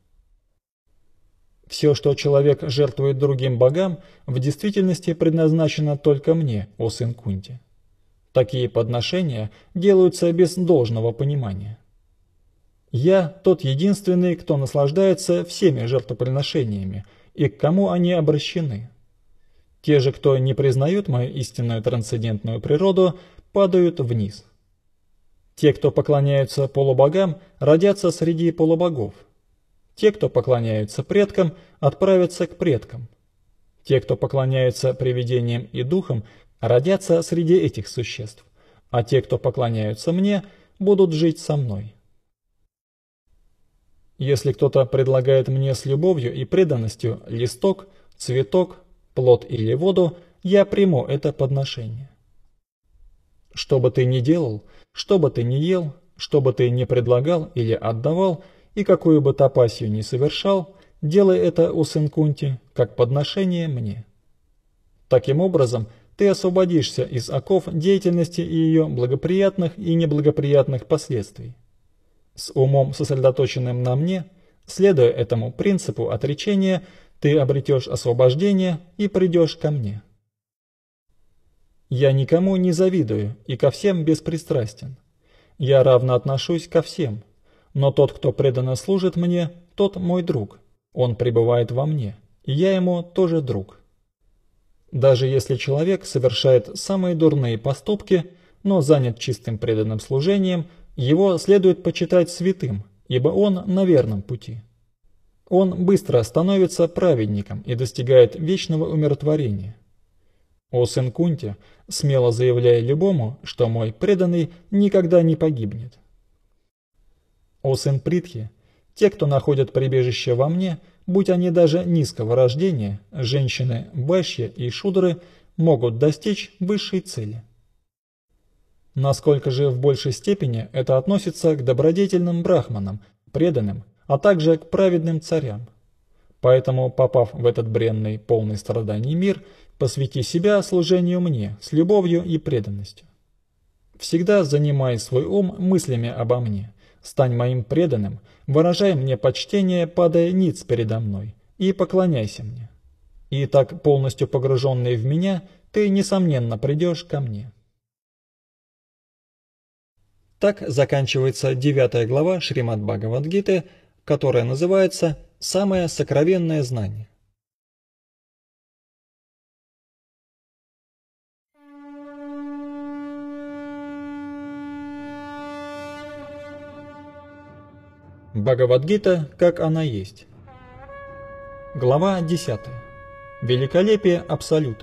Все, что человек жертвует другим богам, в действительности предназначено только мне, о сын Кунти. Такие подношения делаются без должного понимания. Я тот единственный, кто наслаждается всеми жертвоприношениями, и к кому они обращены. Те же, кто не признают мою истинную трансцендентную природу, падают вниз. Те, кто поклоняются полубогам, родятся среди полубогов. Те, кто поклоняются предкам, отправятся к предкам. Те, кто поклоняются привидениям и духам, родятся среди этих существ, а те, кто поклоняются мне, будут жить со мной. Если кто-то предлагает мне с любовью и преданностью листок, цветок, плод или воду, я приму это подношение. Что бы ты ни делал, что бы ты ни ел, что бы ты ни предлагал или отдавал, и какую бы тапасию ни совершал, делай это, о сын Кунти, как подношение мне. Таким образом, ты освободишься из оков деятельности и ее благоприятных и неблагоприятных последствий. С умом, сосредоточенным на мне, следуя этому принципу отречения, ты обретешь освобождение и придешь ко мне. Я никому не завидую и ко всем беспристрастен. Я равно отношусь ко всем, но тот, кто преданно служит мне, тот мой друг. Он пребывает во мне, и я ему тоже друг. Даже если человек совершает самые дурные поступки, но занят чистым преданным служением, его следует почитать святым, ибо он на верном пути. он быстро становится праведником и достигает вечного умиротворения. О сын Кунти, смело заявляя любому, что мой преданный никогда не погибнет. О сын Притхи, те, кто находят прибежище во мне, будь они даже низкого рождения, женщины, вайшья и шудры, могут достичь высшей цели. Насколько же в большей степени это относится к добродетельным брахманам, преданным, а также к праведным царям. Поэтому, попав в этот бренный, полный страданий мир, посвяти себя служению мне с любовью и преданностью. Всегда занимай свой ум мыслями обо мне, стань моим преданным, выражай мне почтение, падая ниц передо мной, и поклоняйся мне. И так, полностью погруженный в меня, ты, несомненно, придешь ко мне. Так заканчивается девятая глава Шримад-Бхагавад-гиты, которая называется «Самое сокровенное знание». Бхагавад-гита, как она есть. Глава десятая. Великолепие Абсолюта.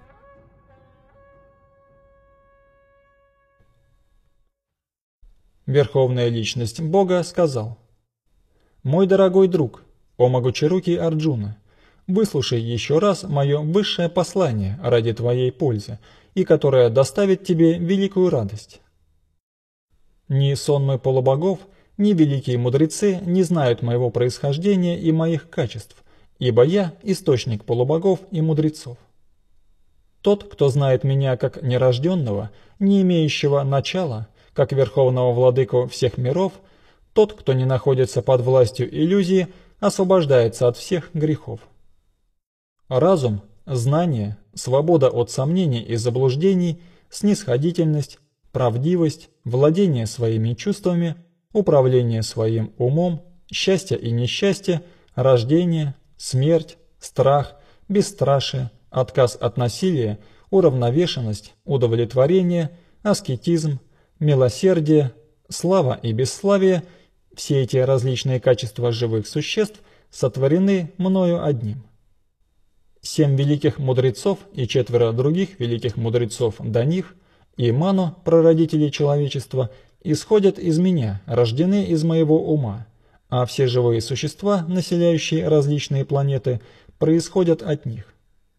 Верховная Личность Бога сказал: «Мой дорогой друг, о могучерукий Арджуна, выслушай еще раз мое высшее послание ради твоей пользы, и которое доставит тебе великую радость. Ни сонмы полубогов, ни великие мудрецы не знают моего происхождения и моих качеств, ибо я – источник полубогов и мудрецов. Тот, кто знает меня как нерожденного, не имеющего начала, как верховного владыку всех миров, тот, кто не находится под властью иллюзии, освобождается от всех грехов. Разум, знание, свобода от сомнений и заблуждений, снисходительность, правдивость, владение своими чувствами, управление своим умом, счастье и несчастье, рождение, смерть, страх, бесстрашие, отказ от насилия, уравновешенность, удовлетворение, аскетизм, милосердие, слава и бесславие – все эти различные качества живых существ сотворены мною одним. Семь великих мудрецов и четверо других великих мудрецов до них, и Ману, прародители человечества, исходят из меня, рождены из моего ума, а все живые существа, населяющие различные планеты, происходят от них.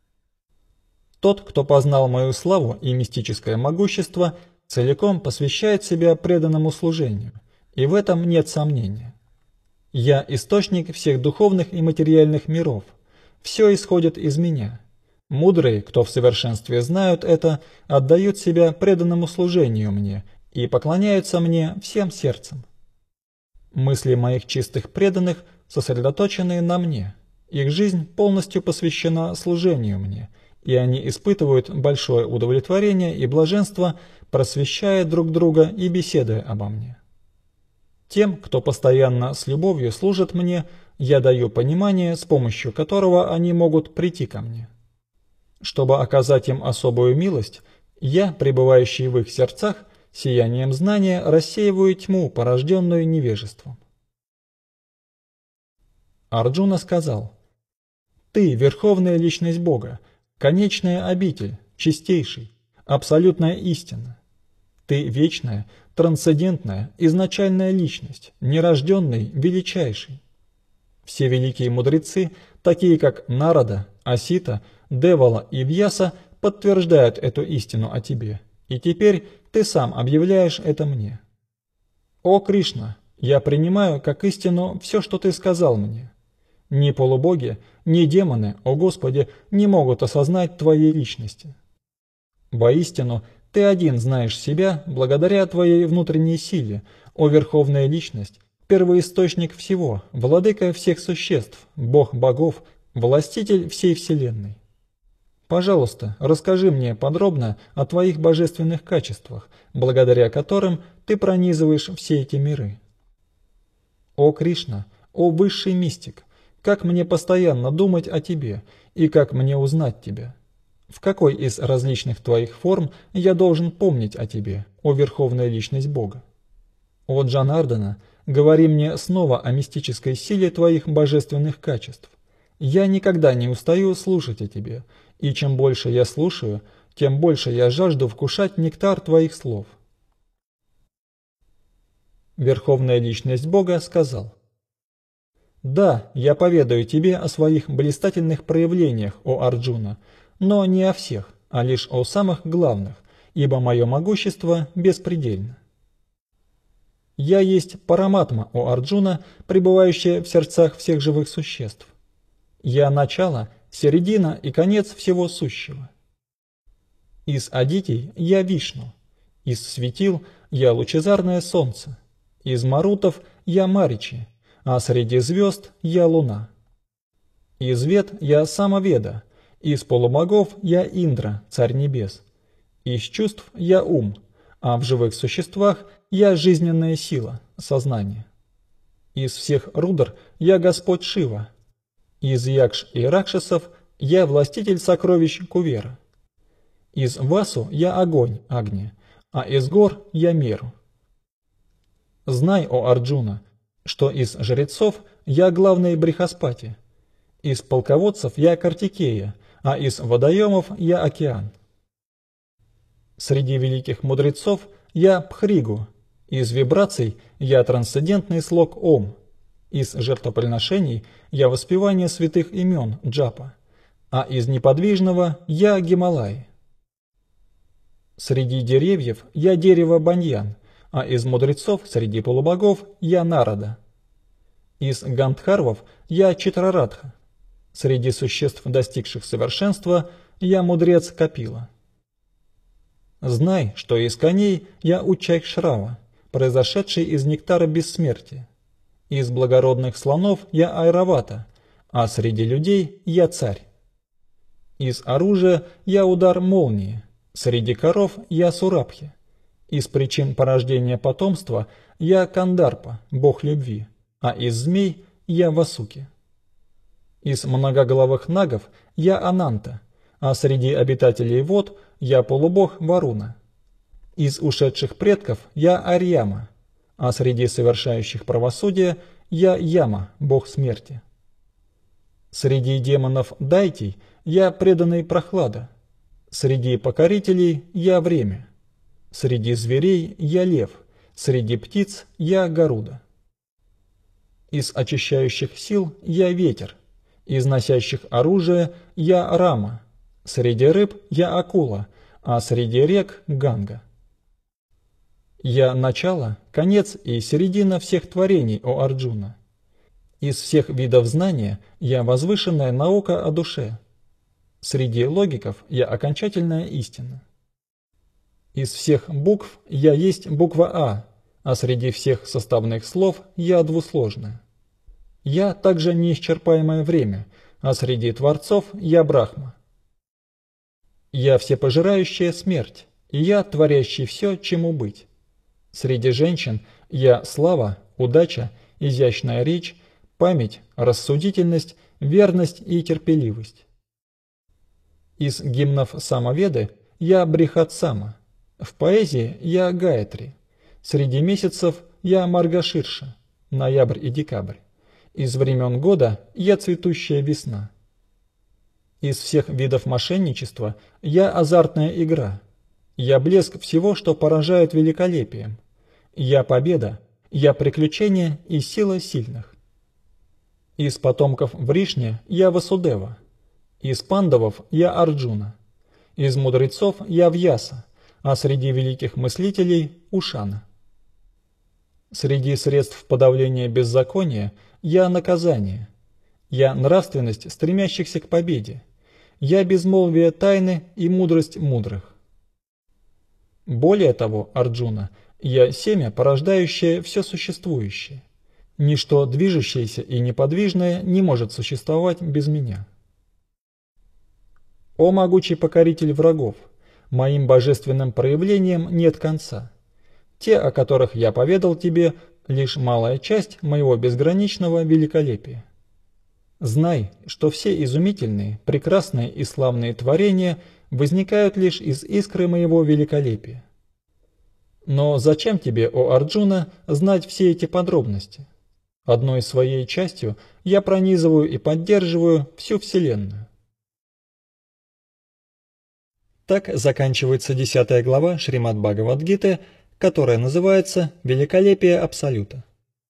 Тот, кто познал мою славу и мистическое могущество, целиком посвящает себя преданному служению, и в этом нет сомнения. Я источник всех духовных и материальных миров, все исходит из меня. Мудрые, кто в совершенстве знают это, отдают себя преданному служению мне и поклоняются мне всем сердцем. Мысли моих чистых преданных сосредоточены на мне, их жизнь полностью посвящена служению мне, и они испытывают большое удовлетворение и блаженство, просвещая друг друга и беседуя обо мне. Тем, кто постоянно с любовью служит мне, я даю понимание, с помощью которого они могут прийти ко мне. Чтобы оказать им особую милость, я, пребывающий в их сердцах, сиянием знания рассеиваю тьму, порожденную невежеством. Арджуна сказал: «Ты, Верховная Личность Бога, конечная обитель, чистейший, абсолютная истина. Ты вечная, трансцендентная, изначальная личность, нерожденный, величайший. Все великие мудрецы, такие как Нарада, Асита, Девала и Вьяса, подтверждают эту истину о тебе, и теперь ты сам объявляешь это мне. О Кришна, я принимаю как истину все, что ты сказал мне. Ни полубоги, ни демоны, о Господи, не могут осознать твоей личности. Воистину, ты один знаешь себя благодаря твоей внутренней силе, о Верховная Личность, первоисточник всего, владыка всех существ, Бог богов, властитель всей вселенной. Пожалуйста, расскажи мне подробно о твоих божественных качествах, благодаря которым ты пронизываешь все эти миры. О Кришна, о высший мистик, как мне постоянно думать о тебе и как мне узнать тебя? В какой из различных твоих форм я должен помнить о тебе, о Верховная Личность Бога? О Джанардана, говори мне снова о мистической силе твоих божественных качеств. Я никогда не устаю слушать о тебе, и чем больше я слушаю, тем больше я жажду вкушать нектар твоих слов». Верховная Личность Бога сказал: «Да, я поведаю тебе о своих блистательных проявлениях, о Арджуна, но не о всех, а лишь о самых главных, ибо мое могущество беспредельно. Я есть Параматма, о Арджуна, пребывающая в сердцах всех живых существ. Я начало, середина и конец всего сущего. Из Адитий я Вишну, из светил я лучезарное солнце, из марутов я Маричи, а среди звезд я Луна. Из вед я Самаведа, из полубогов я Индра, царь небес. Из чувств я ум, а в живых существах я жизненная сила, сознание. Из всех рудр я Господь Шива. Из якш и ракшасов я властитель сокровищ Кувера. Из Васу я огонь, Агни, а из гор я Меру. Знай, о Арджуна, что из жрецов я главный Брихаспати, из полководцев я Картикея, а из водоемов я океан. Среди великих мудрецов я Пхригу, из вибраций я трансцендентный слог Ом, из жертвоприношений я воспевание святых имен Джапа, а из неподвижного я Гималай. Среди деревьев я дерево Баньян, а из мудрецов среди полубогов я Нарада. Из гандхарвов я Читрарадха, среди существ, достигших совершенства, я мудрец Капила. Знай, что из коней я Учайкшрава, произошедший из нектара бессмертия. Из благородных слонов я Айравата, а среди людей я царь. Из оружия я удар молнии, среди коров я Сурабхи. Из причин порождения потомства я Кандарпа, бог любви, а из змей я Васуки. Из многоголовых нагов я Ананта, а среди обитателей вод я полубог Варуна. Из ушедших предков я Арьяма, а среди совершающих правосудие я Яма, бог смерти. Среди демонов Дайтий я преданный Прохлада, среди покорителей я Время. Среди зверей я лев, среди птиц я Гаруда. Из очищающих сил я ветер, из носящих оружие я Рама, среди рыб я акула, а среди рек Ганга. Я начало, конец и середина всех творений, о Арджуна. Из всех видов знания я возвышенная наука о душе. Среди логиков я окончательная истина. Из всех букв я есть буква А, а среди всех составных слов я двусложная. Я также неисчерпаемое время, а среди творцов я Брахма. Я всепожирающая смерть, и я творящий все, чему быть. Среди женщин я слава, удача, изящная речь, память, рассудительность, верность и терпеливость. Из гимнов Самаведы я Брихат-сама. В поэзии я Гаятри, среди месяцев я Маргаширша, ноябрь и декабрь, из времен года я цветущая весна. Из всех видов мошенничества я азартная игра, я блеск всего, что поражает великолепием, я победа, я приключение и сила сильных. Из потомков Вришни я Васудева, из пандавов я Арджуна, из мудрецов я Вьяса, а среди великих мыслителей – Ушана. Среди средств подавления беззакония я наказание, я нравственность стремящихся к победе, я безмолвие тайны и мудрость мудрых. Более того, Арджуна, я семя, порождающее все существующее. Ничто движущееся и неподвижное не может существовать без меня. О могучий покоритель врагов! Моим божественным проявлениям нет конца. Те, о которых я поведал тебе, лишь малая часть моего безграничного великолепия. Знай, что все изумительные, прекрасные и славные творения возникают лишь из искры моего великолепия. Но зачем тебе, о Арджуна, знать все эти подробности? Одной своей частью я пронизываю и поддерживаю всю Вселенную. Так заканчивается десятая глава Шримад-Бхагавад-гиты, которая называется «Великолепие Абсолюта».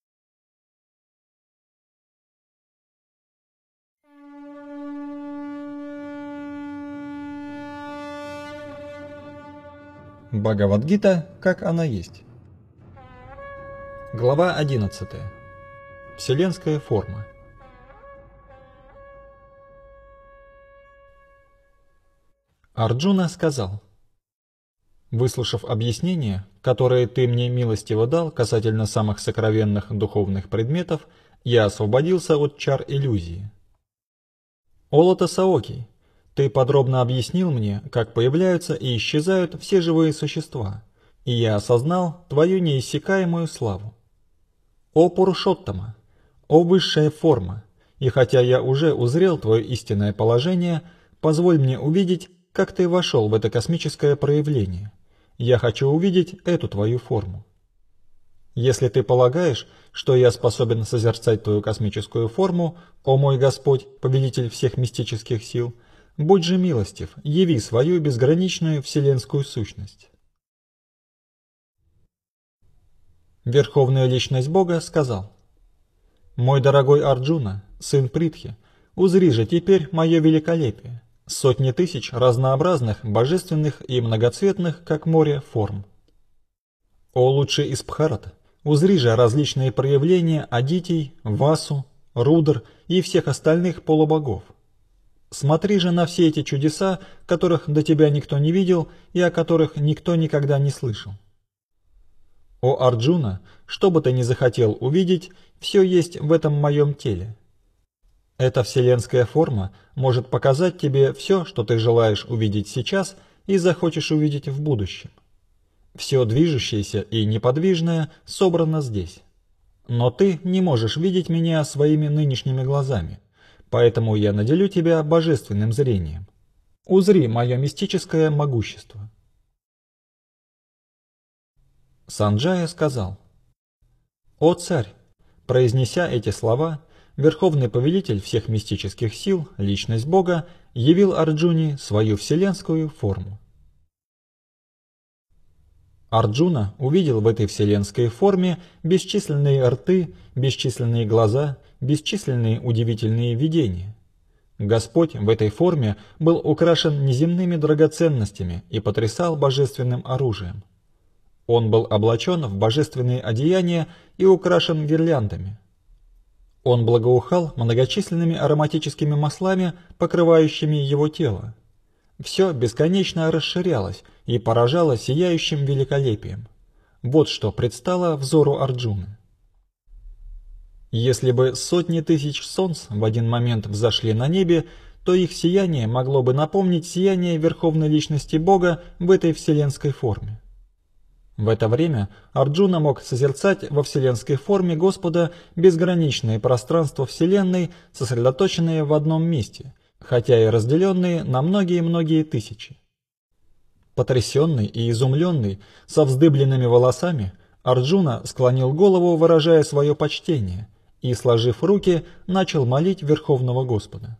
Бхагавад-гита, как она есть. Глава одиннадцатая. Вселенская форма. Арджуна сказал: «Выслушав объяснения, которые ты мне милостиво дал касательно самых сокровенных духовных предметов, я освободился от чар иллюзии. О Лота Саоки, ты подробно объяснил мне, как появляются и исчезают все живые существа, и я осознал твою неиссякаемую славу. О Пурушоттама, о высшая форма, и хотя я уже узрел твое истинное положение, позволь мне увидеть, как ты вошел в это космическое проявление. Я хочу увидеть эту твою форму. Если ты полагаешь, что я способен созерцать твою космическую форму, о мой Господь, повелитель всех мистических сил, будь же милостив, яви свою безграничную вселенскую сущность». Верховная Личность Бога сказал: «Мой дорогой Арджуна, сын Притхи, узри же теперь мое великолепие, сотни тысяч разнообразных, божественных и многоцветных, как море, форм. О лучший из Бхарат, узри же различные проявления Адитий, Васу, Рудр и всех остальных полубогов. Смотри же на все эти чудеса, которых до тебя никто не видел и о которых никто никогда не слышал. О Арджуна, что бы ты ни захотел увидеть, все есть в этом моем теле. Эта вселенская форма может показать тебе все, что ты желаешь увидеть сейчас и захочешь увидеть в будущем. Все движущееся и неподвижное собрано здесь. Но ты не можешь видеть меня своими нынешними глазами, поэтому я наделю тебя божественным зрением. Узри мое мистическое могущество». Санджая сказал: «О царь, произнеся эти слова, Верховный Повелитель всех мистических сил, Личность Бога, явил Арджуне свою вселенскую форму». Арджуна увидел в этой вселенской форме бесчисленные рты, бесчисленные глаза, бесчисленные удивительные видения. Господь в этой форме был украшен неземными драгоценностями и потрясал божественным оружием. Он был облачен в божественные одеяния и украшен гирляндами. Он благоухал многочисленными ароматическими маслами, покрывающими его тело. Все бесконечно расширялось и поражало сияющим великолепием. Вот что предстало взору Арджуны. Если бы сотни тысяч солнц в один момент взошли на небе, то их сияние могло бы напомнить сияние Верховной Личности Бога в этой вселенской форме. В это время Арджуна мог созерцать во вселенской форме Господа безграничное пространство Вселенной, сосредоточенное в одном месте, хотя и разделенные на многие-многие тысячи. Потрясенный и изумленный, со вздыбленными волосами, Арджуна склонил голову, выражая свое почтение, и, сложив руки, начал молить Верховного Господа.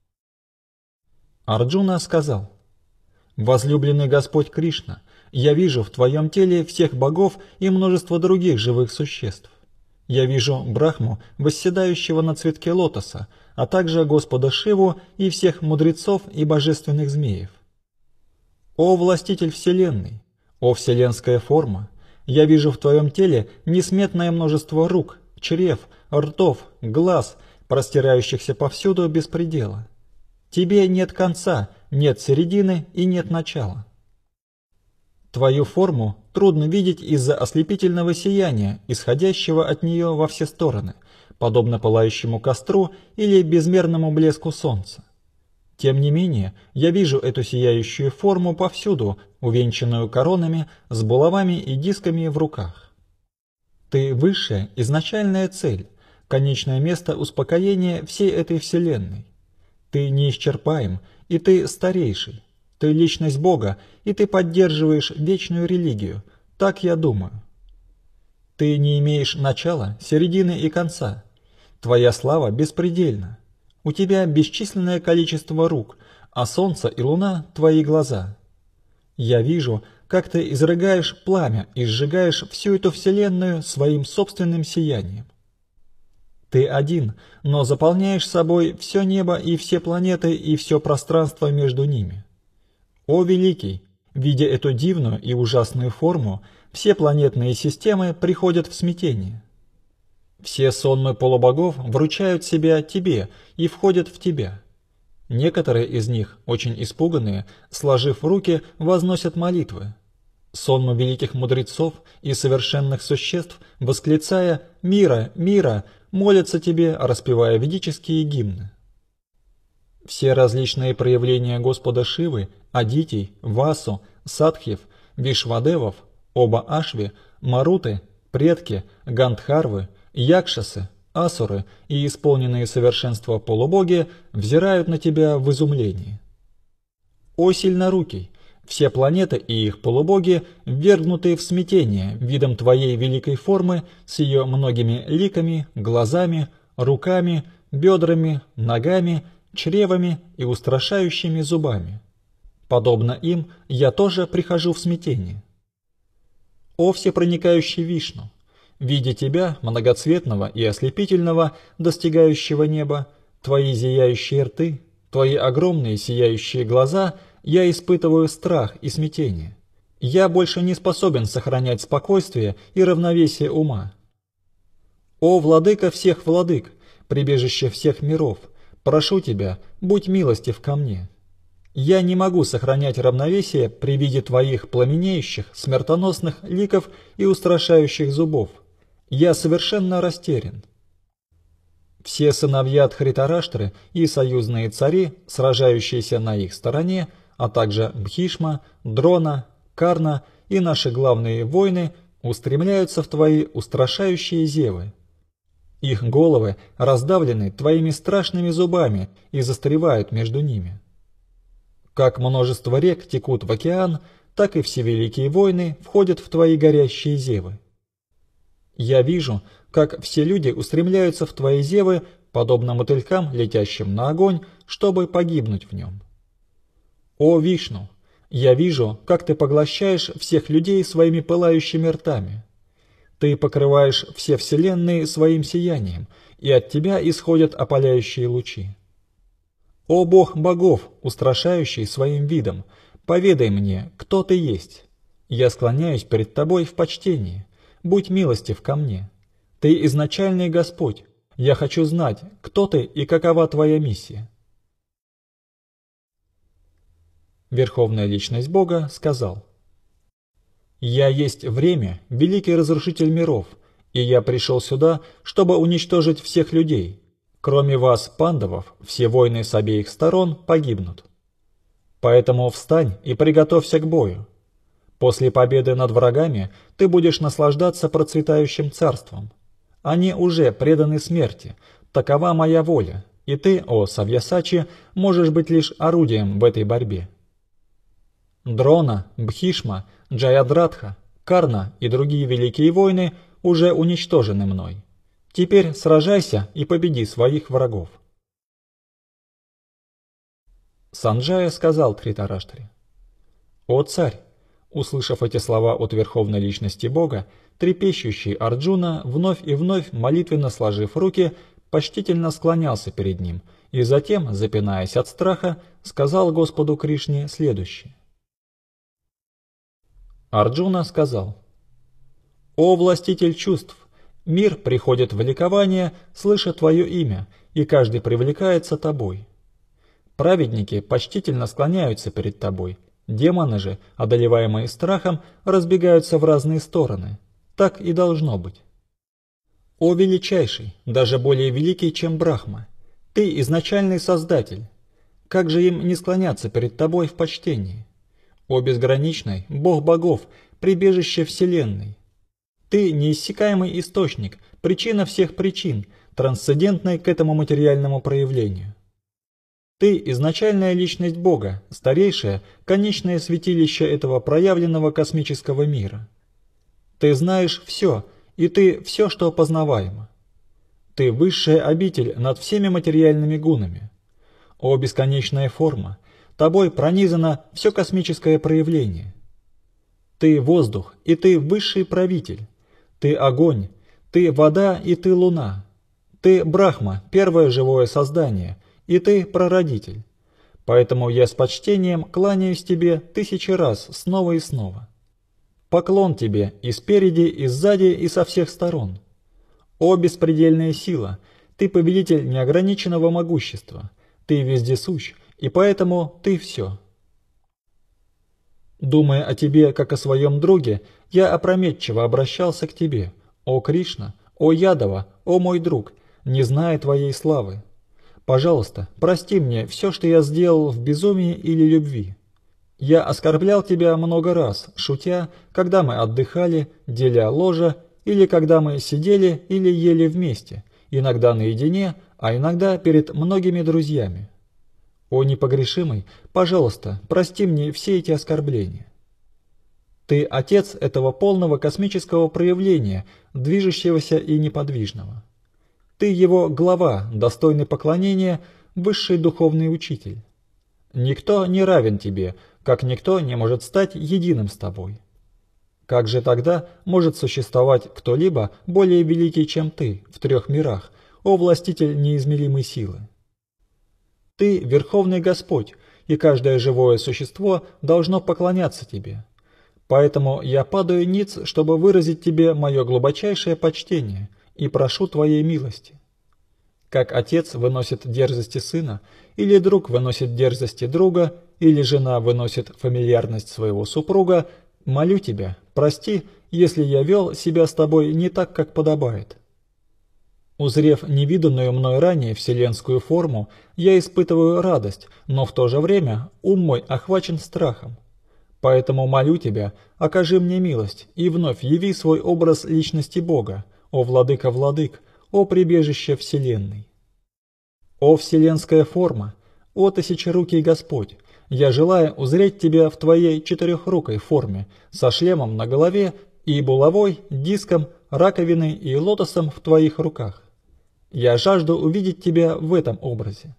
Арджуна сказал: «Возлюбленный Господь Кришна, я вижу в твоем теле всех богов и множество других живых существ. Я вижу Брахму, восседающего на цветке лотоса, а также Господа Шиву и всех мудрецов и божественных змеев. О властитель вселенной, о вселенская форма, я вижу в твоем теле несметное множество рук, чрев, ртов, глаз, простирающихся повсюду без предела. Тебе нет конца, нет середины и нет начала. Твою форму трудно видеть из-за ослепительного сияния, исходящего от нее во все стороны, подобно пылающему костру или безмерному блеску солнца. Тем не менее, я вижу эту сияющую форму повсюду, увенчанную коронами, с булавами и дисками в руках. Ты высшая, изначальная цель, конечное место успокоения всей этой вселенной. Ты неисчерпаем, и ты старейший. Ты личность Бога, и ты поддерживаешь вечную религию, Так я думаю. Ты не имеешь начала, середины и конца. Твоя слава беспредельна. У тебя бесчисленное количество рук, а солнце и луна – твои глаза. Я вижу, как ты изрыгаешь пламя и сжигаешь всю эту вселенную своим собственным сиянием. Ты один, но заполняешь собой все небо и все планеты и все пространство между ними. О Великий, видя эту дивную и ужасную форму, все планетные системы приходят в смятение. Все сонмы полубогов вручают себя тебе и входят в тебя. Некоторые из них, очень испуганные, сложив руки, возносят молитвы. Сонмы великих мудрецов и совершенных существ, восклицая «Мира! Мира!», молятся тебе, распевая ведические гимны. Все различные проявления Господа Шивы, Адитий, Васу, Садхьев, Вишвадевов, оба Ашви, Маруты, предки, Гандхарвы, Якшасы, Асуры и исполненные совершенства полубоги взирают на тебя в изумлении. О сильнорукий! Все планеты и их полубоги, ввергнутые в смятение видом твоей великой формы с ее многими ликами, глазами, руками, бедрами, ногами, чревами и устрашающими зубами. Подобно им, я тоже прихожу в смятение. О всепроникающий Вишну! Видя тебя, многоцветного и ослепительного, достигающего неба, твои зияющие рты, твои огромные сияющие глаза, я испытываю страх и смятение. Я больше не способен сохранять спокойствие и равновесие ума. О, владыка всех владык, прибежище всех миров, прошу тебя, будь милостив ко мне. Я не могу сохранять равновесие при виде твоих пламенеющих, смертоносных ликов и устрашающих зубов. Я совершенно растерян. Все сыновья Дхритараштры и союзные цари, сражающиеся на их стороне, а также Бхишма, Дрона, Карна и наши главные воины устремляются в твои устрашающие зевы. Их головы раздавлены твоими страшными зубами и застревают между ними. Как множество рек текут в океан, так и все великие войны входят в твои горящие зевы. Я вижу, как все люди устремляются в твои зевы, подобно мотылькам, летящим на огонь, чтобы погибнуть в нем. О Вишну! Я вижу, как ты поглощаешь всех людей своими пылающими ртами. Ты покрываешь все вселенные своим сиянием, и от тебя исходят опаляющие лучи. О Бог богов, устрашающий своим видом, поведай мне, кто ты есть. Я склоняюсь перед тобой в почтении. Будь милостив ко мне. Ты изначальный Господь. Я хочу знать, кто ты и какова твоя миссия. Верховная Личность Бога сказал: «Я есть время, великий разрушитель миров, и я пришел сюда, чтобы уничтожить всех людей. Кроме вас, пандавов, все воины с обеих сторон погибнут. Поэтому встань и приготовься к бою. После победы над врагами ты будешь наслаждаться процветающим царством. Они уже преданы смерти, такова моя воля, и ты, о Савьясачи, можешь быть лишь орудием в этой борьбе. Дрона, Бхишма, Джаядратха, Карна и другие великие войны уже уничтожены мной. Теперь сражайся и победи своих врагов». Санджая сказал Дхритараштре: «О царь!» Услышав эти слова от Верховной Личности Бога, трепещущий Арджуна, вновь и вновь молитвенно сложив руки, почтительно склонялся перед ним и затем, запинаясь от страха, сказал Господу Кришне следующее. Арджуна сказал: «О властитель чувств! Мир приходит в ликование, слыша твое имя, и каждый привлекается тобой. Праведники почтительно склоняются перед тобой, демоны же, одолеваемые страхом, разбегаются в разные стороны. Так и должно быть. О величайший, даже более великий, чем Брахма! Ты изначальный Создатель. Как же им не склоняться перед тобой в почтении? О безграничный, Бог богов, прибежище Вселенной! Ты неиссякаемый источник, причина всех причин, трансцендентная к этому материальному проявлению. Ты изначальная личность Бога, старейшее, конечное святилище этого проявленного космического мира. Ты знаешь все, и ты все, что познаваемо. Ты высшая обитель над всеми материальными гунами. О бесконечная форма, тобой пронизано все космическое проявление. Ты воздух, и ты высший правитель. Ты огонь, ты вода, и ты луна. Ты Брахма, первое живое создание, и ты прародитель. Поэтому я с почтением кланяюсь тебе тысячи раз снова и снова. Поклон тебе и спереди, и сзади, и со всех сторон. О беспредельная сила, ты победитель неограниченного могущества, ты вездесущ, и поэтому ты все. Думая о тебе, как о своем друге, я опрометчиво обращался к тебе, о Кришна, о Ядава, о мой друг, не зная твоей славы. Пожалуйста, прости мне все, что я сделал в безумии или любви. Я оскорблял тебя много раз, шутя, когда мы отдыхали, деля ложа, или когда мы сидели или ели вместе, иногда наедине, а иногда перед многими друзьями. О непогрешимый, пожалуйста, прости мне все эти оскорбления. Ты отец этого полного космического проявления, движущегося и неподвижного. Ты его глава, достойный поклонения, высший духовный учитель. Никто не равен тебе, как никто не может стать единым с тобой. Как же тогда может существовать кто-либо более великий, чем ты, в трех мирах, о властитель неизмеримой силы? Ты – Верховный Господь, и каждое живое существо должно поклоняться тебе. Поэтому я падаю ниц, чтобы выразить тебе мое глубочайшее почтение, и прошу твоей милости. Как отец выносит дерзости сына, или друг выносит дерзости друга, или жена выносит фамильярность своего супруга, молю тебя, прости, если я вел себя с тобой не так, как подобает. Узрев невиданную мной ранее вселенскую форму, я испытываю радость, но в то же время ум мой охвачен страхом. Поэтому молю тебя, окажи мне милость и вновь яви свой образ личности Бога, о владыка-владык, о прибежище вселенной. О вселенская форма, о тысячерукий Господь, я желаю узреть тебя в твоей четырехрукой форме, со шлемом на голове и булавой, диском, раковиной и лотосом в твоих руках. Я жажду увидеть тебя в этом образе.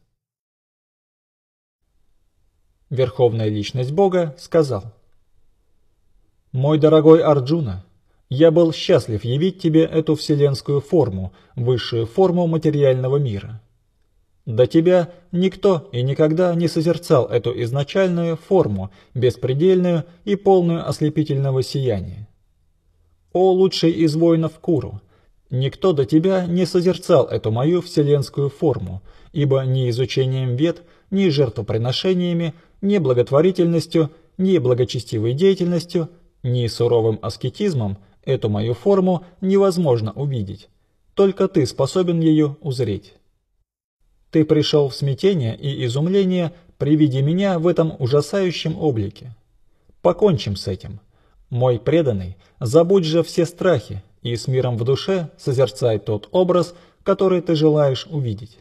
Верховная Личность Бога сказал: «Мой дорогой Арджуна, я был счастлив явить тебе эту вселенскую форму, высшую форму материального мира. До тебя никто и никогда не созерцал эту изначальную форму, беспредельную и полную ослепительного сияния. О лучший из воинов Куру, никто до тебя не созерцал эту мою вселенскую форму, ибо ни изучением вед, ни жертвоприношениями, ни благотворительностью, ни благочестивой деятельностью, ни суровым аскетизмом эту мою форму невозможно увидеть. Только ты способен ее узреть. Ты пришел в смятение и изумление при виде меня в этом ужасающем облике. Покончим с этим. Мой преданный, забудь же все страхи и с миром в душе созерцай тот образ, который ты желаешь увидеть».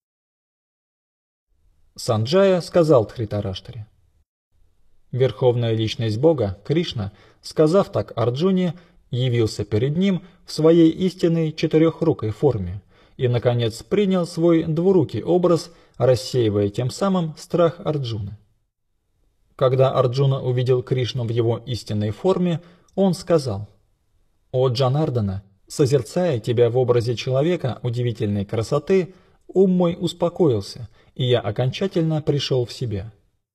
Санджая сказал Дхритараштаре: Верховная Личность Бога, Кришна, сказав так Арджуне, явился перед ним в своей истинной четырехрукой форме и, наконец, принял свой двурукий образ, рассеивая тем самым страх Арджуны. Когда Арджуна увидел Кришну в его истинной форме, он сказал: «О Джанардана, созерцая тебя в образе человека удивительной красоты, ум мой успокоился, и я окончательно пришел в себя».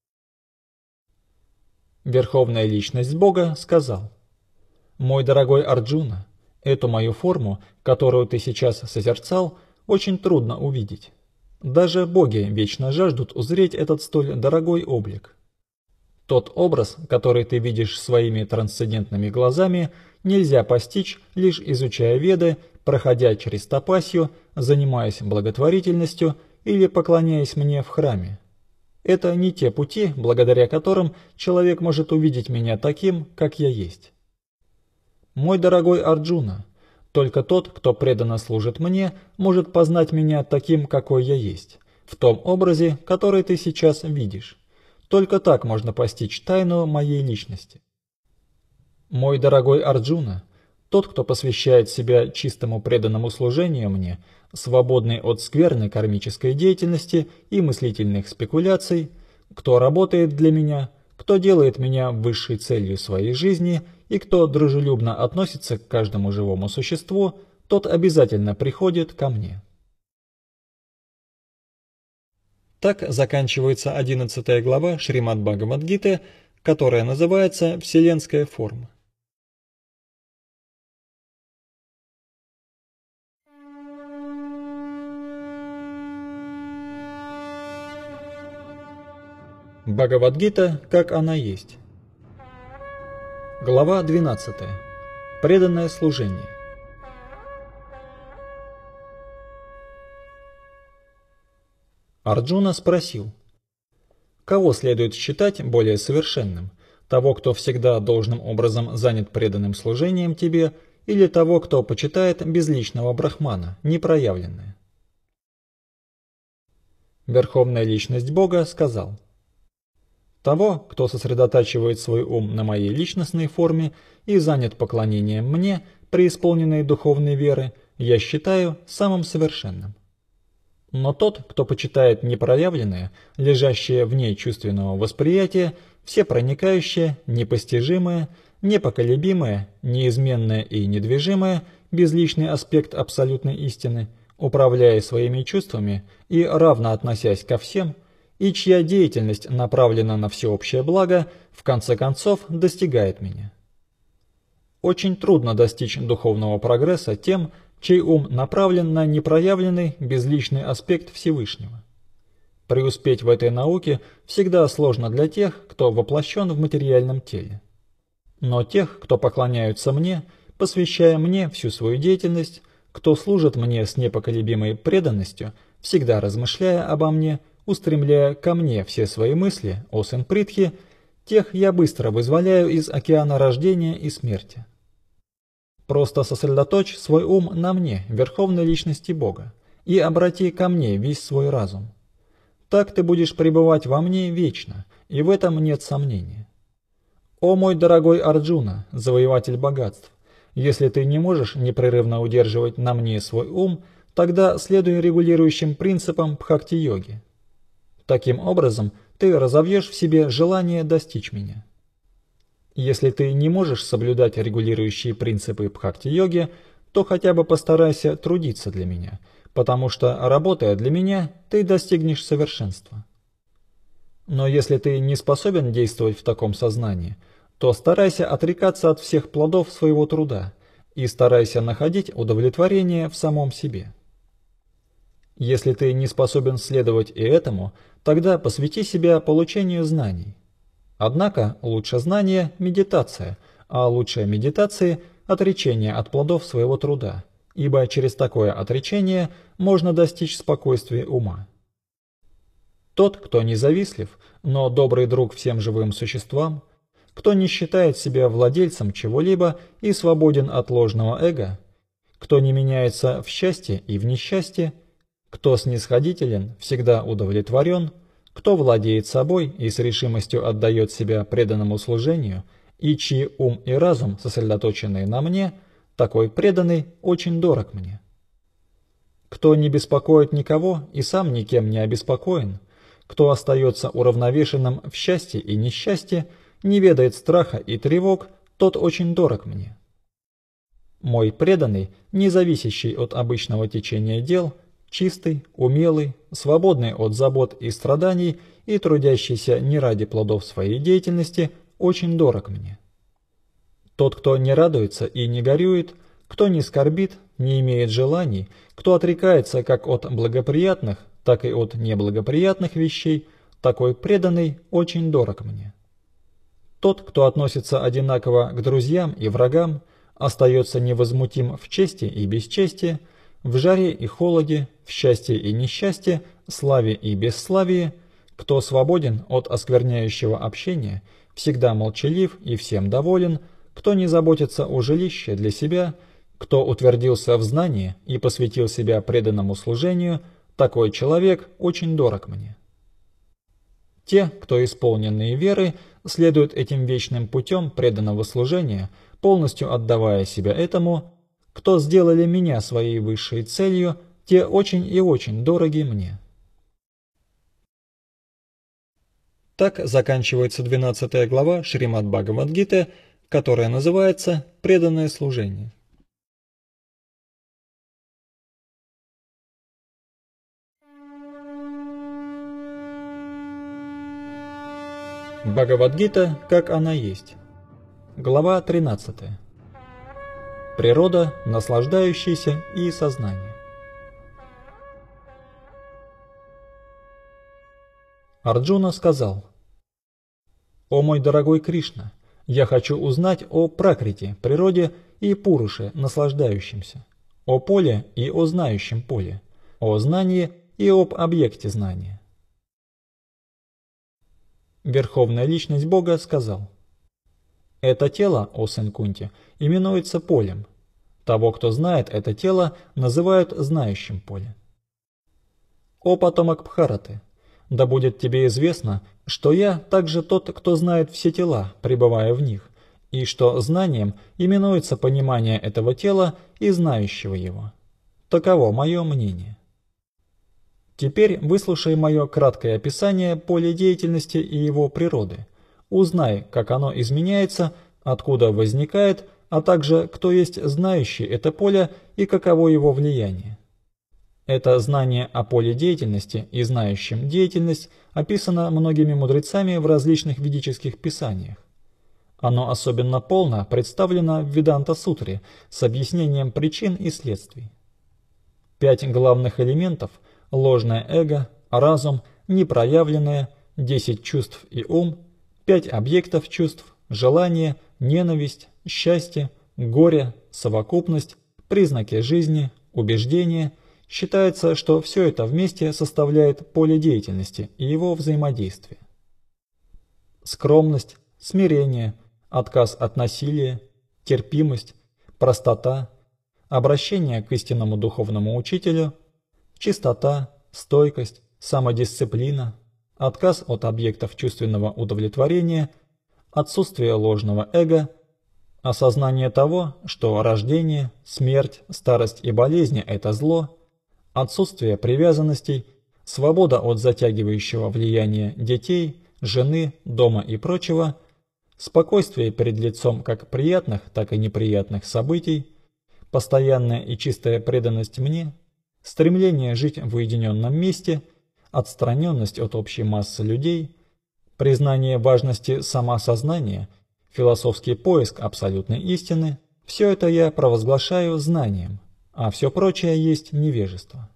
Верховная Личность Бога сказал: «Мой дорогой Арджуна, эту мою форму, которую ты сейчас созерцал, очень трудно увидеть. Даже боги вечно жаждут узреть этот столь дорогой облик. Тот образ, который ты видишь своими трансцендентными глазами, нельзя постичь, лишь изучая Веды, проходя через тапасью, занимаясь благотворительностью или поклоняясь мне в храме. Это не те пути, благодаря которым человек может увидеть меня таким, как я есть. Мой дорогой Арджуна, только тот, кто преданно служит мне, может познать меня таким, какой я есть, в том образе, который ты сейчас видишь. Только так можно постичь тайну моей личности. Мой дорогой Арджуна, Тот, кто посвящает себя чистому преданному служению мне, свободный от скверной кармической деятельности и мыслительных спекуляций, кто работает для меня, кто делает меня высшей целью своей жизни и кто дружелюбно относится к каждому живому существу, тот обязательно приходит ко мне. Так заканчивается одиннадцатая глава Шримад-Бхагавад-гиты, которая называется «Вселенская форма». Бхагавад-гита, как она есть. Глава двенадцатая. Преданное служение. Арджуна спросил: кого следует считать более совершенным, того, кто всегда должным образом занят преданным служением тебе, или того, кто почитает безличного брахмана, непроявленное? Верховная Личность Бога сказал: того, кто сосредотачивает свой ум на моей личностной форме и занят поклонением мне, преисполненной духовной веры, я считаю самым совершенным. Но тот, кто почитает непроявленное, лежащее вне чувственного восприятия, всепроникающее, непостижимое, непоколебимое, неизменное и недвижимое, безличный аспект абсолютной истины, управляя своими чувствами и равно относясь ко всем, и чья деятельность направлена на всеобщее благо, в конце концов достигает меня. Очень трудно достичь духовного прогресса тем, чей ум направлен на непроявленный безличный аспект Всевышнего. Преуспеть в этой науке всегда сложно для тех, кто воплощен в материальном теле. Но тех, кто поклоняются мне, посвящая мне всю свою деятельность, кто служит мне с непоколебимой преданностью, всегда размышляя обо мне, устремляя ко мне все свои мысли о Сен-Притхе, тех я быстро вызволяю из океана рождения и смерти. Просто сосредоточь свой ум на мне, Верховной Личности Бога, и обрати ко мне весь свой разум. Так ты будешь пребывать во мне вечно, и в этом нет сомнения. О мой дорогой Арджуна, завоеватель богатств, если ты не можешь непрерывно удерживать на мне свой ум, тогда следуй регулирующим принципам бхакти-йоги. Таким образом, ты разовьешь в себе желание достичь меня. Если ты не можешь соблюдать регулирующие принципы бхакти-йоги, то хотя бы постарайся трудиться для меня, потому что, работая для меня, ты достигнешь совершенства. Но если ты не способен действовать в таком сознании, то старайся отрекаться от всех плодов своего труда и старайся находить удовлетворение в самом себе. Если ты не способен следовать и этому, тогда посвяти себя получению знаний. Однако лучше знания – медитация, а лучшая медитация – отречение от плодов своего труда, ибо через такое отречение можно достичь спокойствия ума. Тот, кто независтлив, но добрый друг всем живым существам, кто не считает себя владельцем чего-либо и свободен от ложного эго, кто не меняется в счастье и в несчастье, кто снисходителен, всегда удовлетворен, кто владеет собой и с решимостью отдает себя преданному служению, и чьи ум и разум сосредоточены на мне, такой преданный очень дорог мне. Кто не беспокоит никого и сам никем не обеспокоен, кто остается уравновешенным в счастье и несчастье, не ведает страха и тревог, тот очень дорог мне. Мой преданный, не зависящий от обычного течения дел, чистый, умелый, свободный от забот и страданий и трудящийся не ради плодов своей деятельности, очень дорог мне. Тот, кто не радуется и не горюет, кто не скорбит, не имеет желаний, кто отрекается как от благоприятных, так и от неблагоприятных вещей, такой преданный очень дорог мне. Тот, кто относится одинаково к друзьям и врагам, остается невозмутим в чести и бесчестии, в жаре и холоде, в счастье и несчастье, славе и бесславии, кто свободен от оскверняющего общения, всегда молчалив и всем доволен, кто не заботится о жилище для себя, кто утвердился в знании и посвятил себя преданному служению, такой человек очень дорог мне. Те, кто исполненные веры, следуют этим вечным путем преданного служения, полностью отдавая себя этому, кто сделали меня своей высшей целью, те очень и очень дороги мне. Так заканчивается двенадцатая глава Шримад-Бхагавад-гиты, которая называется «Преданное служение». Бхагавад-гита, как она есть. Глава тринадцатая. Природа, наслаждающаяся и сознание. Арджуна сказал: «О мой дорогой Кришна, я хочу узнать о пракрити, природе и пуруше, наслаждающемся, о поле и о знающем поле, о знании и об объекте знания». Верховная Личность Бога сказал: «Это тело, о сын Кунти, именуется полем. Того, кто знает это тело, называют знающим поле». О потомок Бхараты, да будет тебе известно, что я также тот, кто знает все тела, пребывая в них, и что знанием именуется понимание этого тела и знающего его. Таково мое мнение. Теперь выслушай мое краткое описание поля деятельности и его природы. Узнай, как оно изменяется, откуда возникает, а также кто есть знающий это поле и каково его влияние. Это знание о поле деятельности и знающем деятельность описано многими мудрецами в различных ведических писаниях. Оно особенно полно представлено в Веданта-сутре с объяснением причин и следствий. Пять главных элементов – ложное эго, разум, непроявленное, десять чувств и ум, пять объектов чувств, желание, ненависть, счастье, горе, совокупность, признаки жизни, убеждения – считается, что все это вместе составляет поле деятельности и его взаимодействие. Скромность, смирение, отказ от насилия, терпимость, простота, обращение к истинному духовному учителю, чистота, стойкость, самодисциплина, отказ от объектов чувственного удовлетворения, отсутствие ложного эго, осознание того, что рождение, смерть, старость и болезни – это зло, отсутствие привязанностей, свобода от затягивающего влияния детей, жены, дома и прочего, спокойствие перед лицом как приятных, так и неприятных событий, постоянная и чистая преданность мне, стремление жить в уединенном месте, отстраненность от общей массы людей, признание важности самосознания, философский поиск абсолютной истины – все это я провозглашаю знанием, а все прочее есть невежество.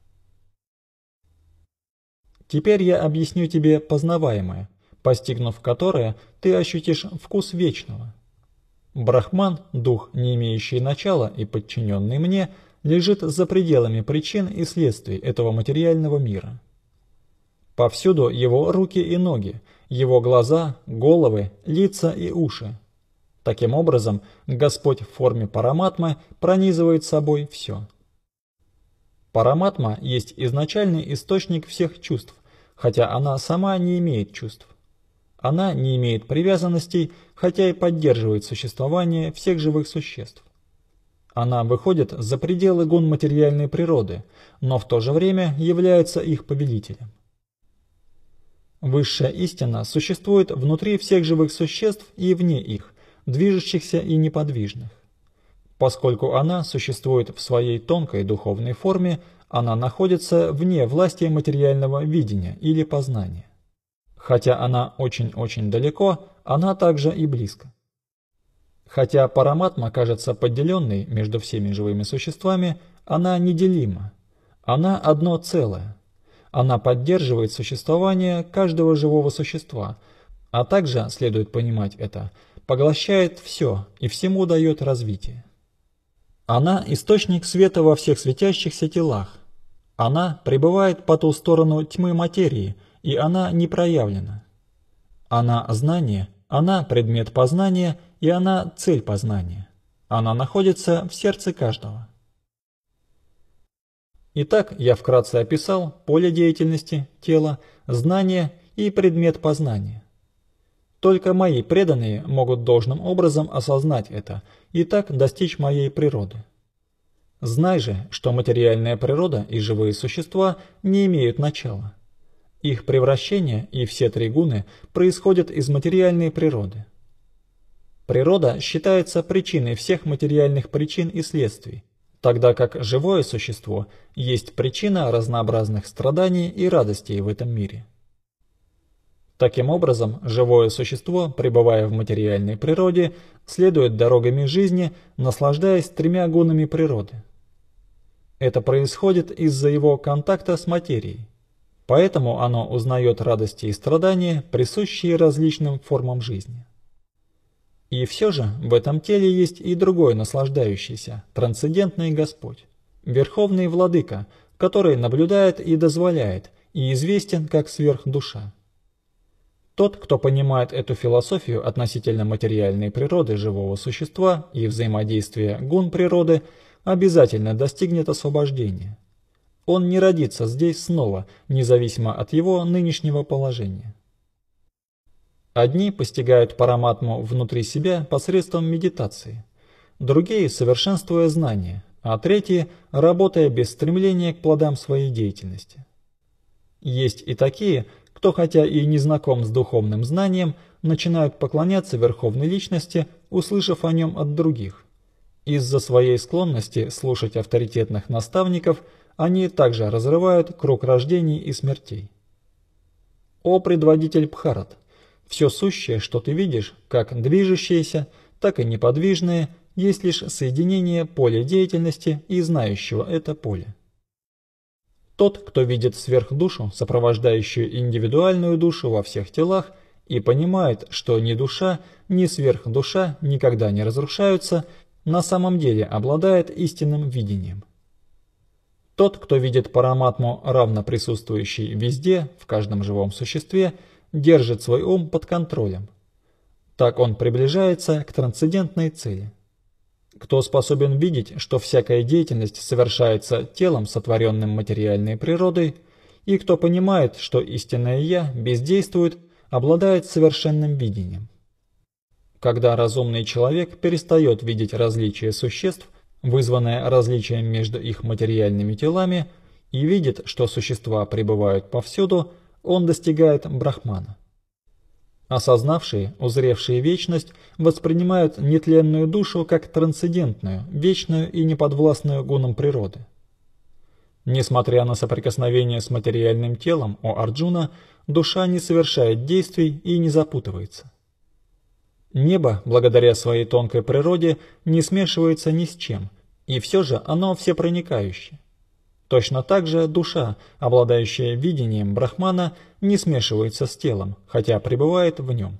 Теперь я объясню тебе познаваемое, постигнув которое, ты ощутишь вкус вечного. Брахман, дух, не имеющий начала и подчиненный мне, лежит за пределами причин и следствий этого материального мира. Повсюду его руки и ноги, его глаза, головы, лица и уши. Таким образом, Господь в форме параматмы пронизывает собой все. Параматма есть изначальный источник всех чувств, хотя она сама не имеет чувств. Она не имеет привязанностей, хотя и поддерживает существование всех живых существ. Она выходит за пределы гун материальной природы, но в то же время является их повелителем. Высшая истина существует внутри всех живых существ и вне их, движущихся и неподвижных. Поскольку она существует в своей тонкой духовной форме, она находится вне власти материального видения или познания. Хотя она очень-очень далеко, она также и близко. Хотя параматма кажется поделенной между всеми живыми существами, она неделима. Она одно целое. Она поддерживает существование каждого живого существа, а также, следует понимать это, поглощает все и всему дает развитие. Она – источник света во всех светящихся телах. Она пребывает по ту сторону тьмы материи, и она не проявлена. Она – знание, она – предмет познания, и она – цель познания. Она находится в сердце каждого. Итак, я вкратце описал поле деятельности, тело, знание и предмет познания. Только мои преданные могут должным образом осознать это и так достичь моей природы. Знай же, что материальная природа и живые существа не имеют начала. Их превращение и все три гуны происходят из материальной природы. Природа считается причиной всех материальных причин и следствий, тогда как живое существо есть причина разнообразных страданий и радостей в этом мире. Таким образом, живое существо, пребывая в материальной природе, следует дорогами жизни, наслаждаясь тремя гунами природы. Это происходит из-за его контакта с материей, поэтому оно узнает радости и страдания, присущие различным формам жизни. И все же в этом теле есть и другой наслаждающийся, трансцендентный Господь, Верховный Владыка, который наблюдает и дозволяет, и известен как сверхдуша. Тот, кто понимает эту философию относительно материальной природы живого существа и взаимодействия гун природы, обязательно достигнет освобождения. Он не родится здесь снова, независимо от его нынешнего положения. Одни постигают параматму внутри себя посредством медитации, другие совершенствуя знания, а третьи работая без стремления к плодам своей деятельности. Есть и такие, кто, хотя и не знаком с духовным знанием, начинают поклоняться Верховной Личности, услышав о нем от других. Из-за своей склонности слушать авторитетных наставников, они также разрывают круг рождений и смертей. О предводитель Бхарат! Все сущее, что ты видишь, как движущееся, так и неподвижное, есть лишь соединение поля деятельности и знающего это поле. Тот, кто видит сверхдушу, сопровождающую индивидуальную душу во всех телах, и понимает, что ни душа, ни сверхдуша никогда не разрушаются, на самом деле обладает истинным видением. Тот, кто видит параматму, равно присутствующий везде, в каждом живом существе, держит свой ум под контролем. Так он приближается к трансцендентной цели. Кто способен видеть, что всякая деятельность совершается телом, сотворенным материальной природой, и кто понимает, что истинное «Я» бездействует, обладает совершенным видением. Когда разумный человек перестает видеть различия существ, вызванное различием между их материальными телами, и видит, что существа пребывают повсюду, он достигает брахмана. Осознавшие, узревшие вечность, воспринимают нетленную душу как трансцендентную, вечную и неподвластную гунам природы. Несмотря на соприкосновение с материальным телом, о Арджуна, душа не совершает действий и не запутывается. Небо, благодаря своей тонкой природе, не смешивается ни с чем, и все же оно всепроникающее. Точно так же душа, обладающая видением брахмана, не смешивается с телом, хотя пребывает в нем.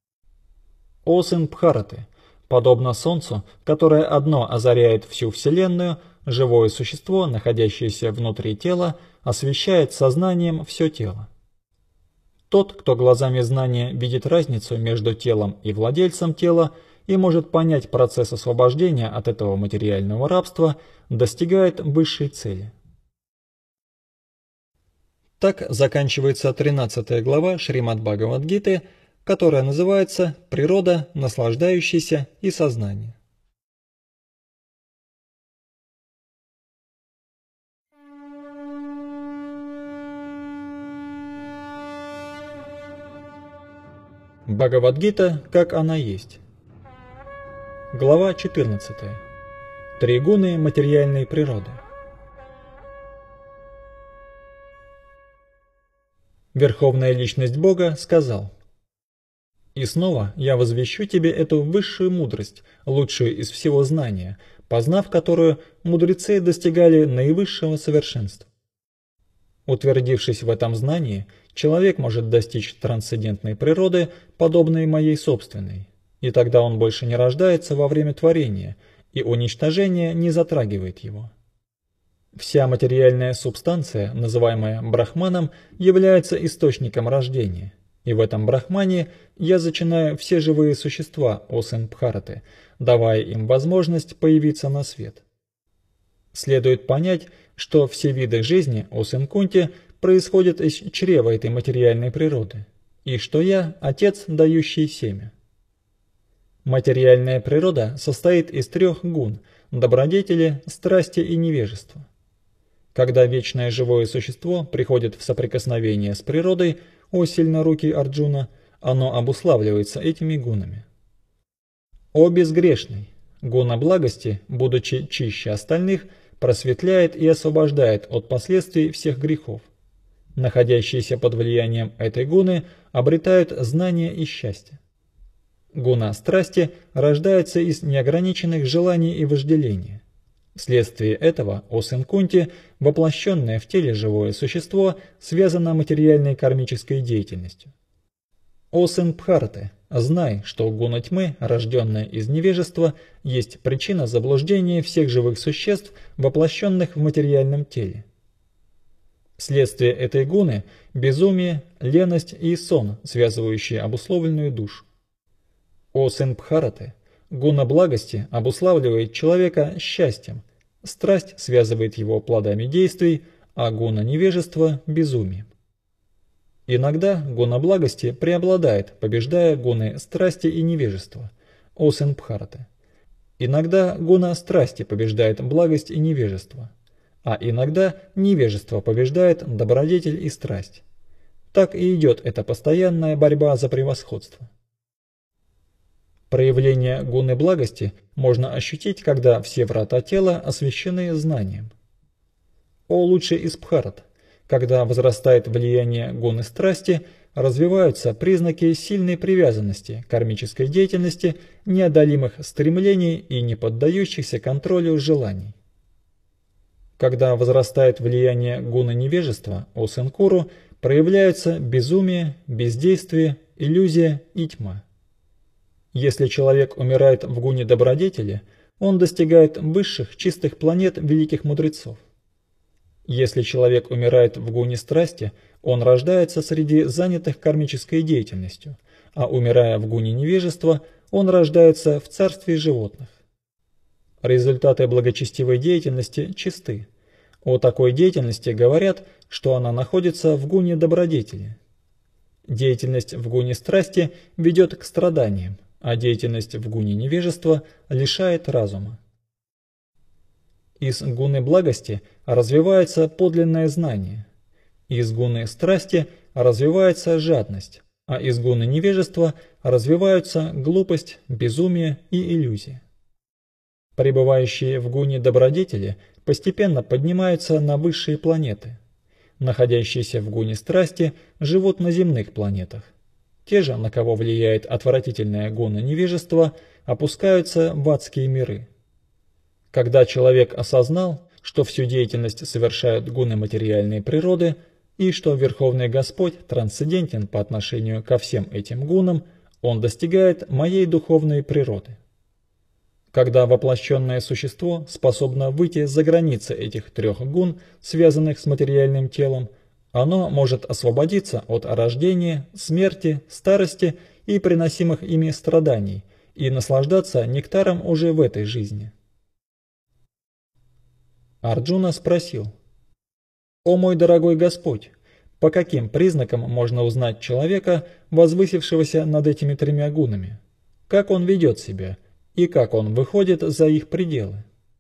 О сын Бхараты, подобно солнцу, которое одно озаряет всю Вселенную, живое существо, находящееся внутри тела, освещает сознанием все тело. Тот, кто глазами знания видит разницу между телом и владельцем тела и может понять процесс освобождения от этого материального рабства, достигает высшей цели. Так заканчивается тринадцатая глава Шримад-Бхагавад-гиты, которая называется «Природа, наслаждающаяся и сознание». Бхагавад-гита, как она есть. Глава четырнадцатая. Три гуны материальной природы. Верховная Личность Бога сказал: «И снова я возвещу тебе эту высшую мудрость, лучшую из всего знания, познав которую, мудрецы достигали наивысшего совершенства. Утвердившись в этом знании, человек может достичь трансцендентной природы, подобной моей собственной, и тогда он больше не рождается во время творения, и уничтожение не затрагивает его. Вся материальная субстанция, называемая брахманом, является источником рождения, и в этом брахмане я зачинаю все живые существа, о сын Бхараты, давая им возможность появиться на свет. Следует понять, что все виды жизни, о сын Кунти, происходят из чрева этой материальной природы, и что я – Отец, дающий семя. Материальная природа состоит из трех гун – добродетели, страсти и невежества. Когда вечное живое существо приходит в соприкосновение с природой, о сильнорукий Арджуна, оно обуславливается этими гунами. О безгрешный! Гуна благости, будучи чище остальных, просветляет и освобождает от последствий всех грехов. Находящиеся под влиянием этой гуны обретают знание и счастье. Гуна страсти рождается из неограниченных желаний и вожделения. Вследствие этого, о сын Кунти, воплощенное в теле живое существо связано материальной кармической деятельностью. О сын Бхараты, знай, что гуна тьмы, рожденная из невежества, есть причина заблуждения всех живых существ, воплощенных в материальном теле. Вследствие этой гуны – безумие, леность и сон, связывающие обусловленную душу. О сын Бхараты, гуна благости обуславливает человека счастьем, страсть связывает его плодами действий, а гуна невежества – безумием. Иногда гуна благости преобладает, побеждая гуны страсти и невежества, о сын Бхараты. Иногда гуна страсти побеждает благость и невежество, а иногда невежество побеждает добродетель и страсть. Так и идет эта постоянная борьба за превосходство. Проявление гуны благости можно ощутить, когда все врата тела освящены знанием. О лучший из Бхарат! Когда возрастает влияние гуны страсти, развиваются признаки сильной привязанности, кармической деятельности, неодолимых стремлений и не поддающихся контролю желаний. Когда возрастает влияние гуны невежества, о сын Куру, проявляются безумие, бездействие, иллюзия и тьма. Если человек умирает в гуне добродетели, он достигает высших чистых планет великих мудрецов. Если человек умирает в гуне страсти, он рождается среди занятых кармической деятельностью, а умирая в гуне невежества, он рождается в царстве животных. Результаты благочестивой деятельности чисты. О такой деятельности говорят, что она находится в гуне добродетели. Деятельность в гуне страсти ведет к страданиям, а деятельность в гуне невежества лишает разума. Из гуны благости развивается подлинное знание, из гуны страсти развивается жадность, а из гуны невежества развиваются глупость, безумие и иллюзия. Пребывающие в гуне добродетели постепенно поднимаются на высшие планеты. Находящиеся в гуне страсти живут на земных планетах. Те же, на кого влияет отвратительная гуна невежества, опускаются в адские миры. Когда человек осознал, что всю деятельность совершают гуны материальной природы и что Верховный Господь трансцендентен по отношению ко всем этим гунам, он достигает моей духовной природы. Когда воплощенное существо способно выйти за границы этих трех гун, связанных с материальным телом, оно может освободиться от рождения, смерти, старости и приносимых ими страданий и наслаждаться нектаром уже в этой жизни. Арджуна спросил: «О мой дорогой Господь, по каким признакам можно узнать человека, возвысившегося над этими тремя гунами? Как он ведет себя и как он выходит за их пределы?»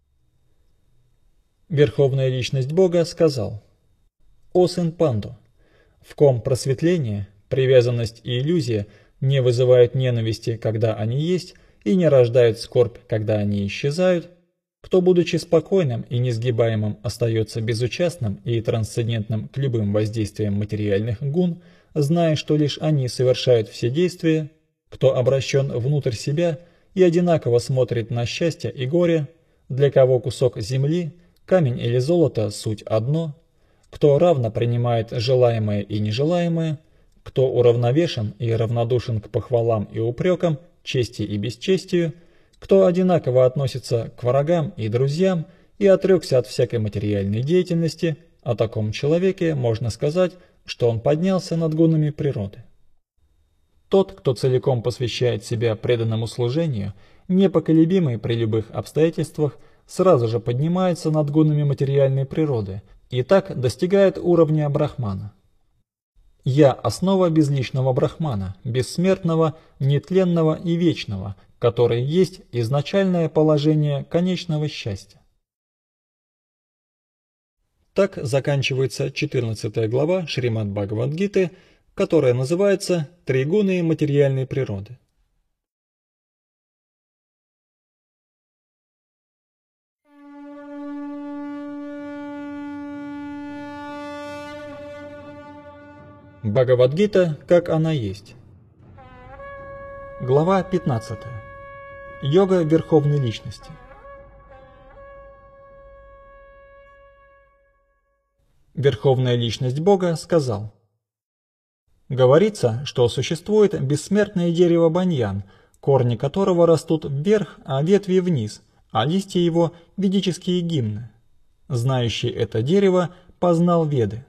Верховная Личность Бога сказал: «О сын Панду, в ком просветление, привязанность и иллюзия не вызывают ненависти, когда они есть, и не рождают скорбь, когда они исчезают, кто, будучи спокойным и несгибаемым, остается безучастным и трансцендентным к любым воздействиям материальных гун, зная, что лишь они совершают все действия, кто обращен внутрь себя и одинаково смотрит на счастье и горе, для кого кусок земли, камень или золото – суть одно, кто равно принимает желаемое и нежелаемое, кто уравновешен и равнодушен к похвалам и упрекам, чести и бесчестию, кто одинаково относится к врагам и друзьям и отрекся от всякой материальной деятельности, о таком человеке можно сказать, что он поднялся над гунами природы. Тот, кто целиком посвящает себя преданному служению, непоколебимый при любых обстоятельствах, сразу же поднимается над гунами материальной природы и так достигает уровня брахмана. Я – основа безличного Брахмана, бессмертного, нетленного и вечного, который есть изначальное положение конечного счастья. Так заканчивается четырнадцатая глава Шримад-Бхагавад-гиты, которая называется «Три гуны материальной природы». Бхагавад-гита, как она есть. Глава пятнадцатая. Йога Верховной Личности. Верховная Личность Бога сказал: говорится, что существует бессмертное дерево баньян, корни которого растут вверх, а ветви вниз, а листья его – ведические гимны. Знающий это дерево познал Веды.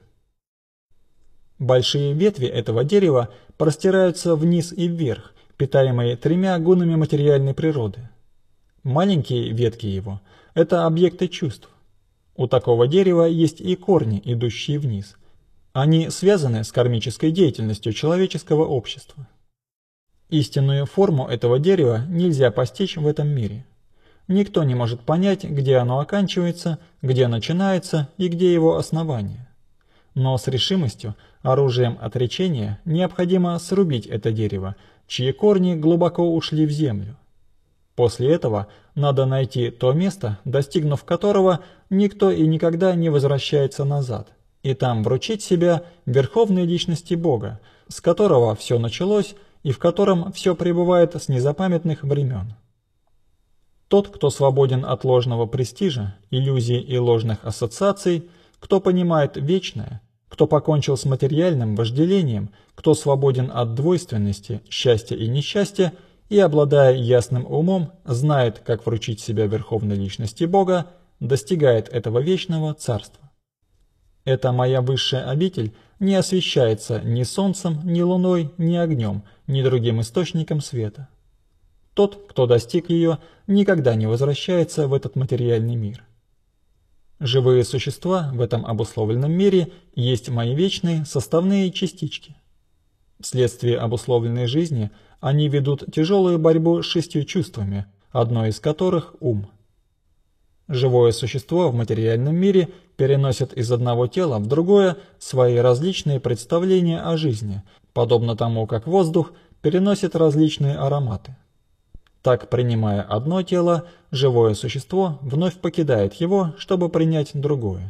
Большие ветви этого дерева простираются вниз и вверх, питаемые тремя гунами материальной природы. Маленькие ветки его – это объекты чувств. У такого дерева есть и корни, идущие вниз. Они связаны с кармической деятельностью человеческого общества. Истинную форму этого дерева нельзя постичь в этом мире. Никто не может понять, где оно оканчивается, где начинается и где его основание. Но с решимостью, оружием отречения, необходимо срубить это дерево, чьи корни глубоко ушли в землю. После этого надо найти то место, достигнув которого никто и никогда не возвращается назад, и там вручить себя Верховной Личности Бога, с которого все началось и в котором все пребывает с незапамятных времен. Тот, кто свободен от ложного престижа, иллюзий и ложных ассоциаций, кто понимает вечное, кто покончил с материальным вожделением, кто свободен от двойственности, счастья и несчастья, и, обладая ясным умом, знает, как вручить себя Верховной Личности Бога, достигает этого вечного царства. Эта моя высшая обитель не освещается ни солнцем, ни луной, ни огнем, ни другим источником света. Тот, кто достиг ее, никогда не возвращается в этот материальный мир. Живые существа в этом обусловленном мире есть мои вечные составные частички. Вследствие обусловленной жизни они ведут тяжелую борьбу с шестью чувствами, одно из которых – ум. Живое существо в материальном мире переносит из одного тела в другое свои различные представления о жизни, подобно тому, как воздух переносит различные ароматы. Так, принимая одно тело, живое существо вновь покидает его, чтобы принять другое.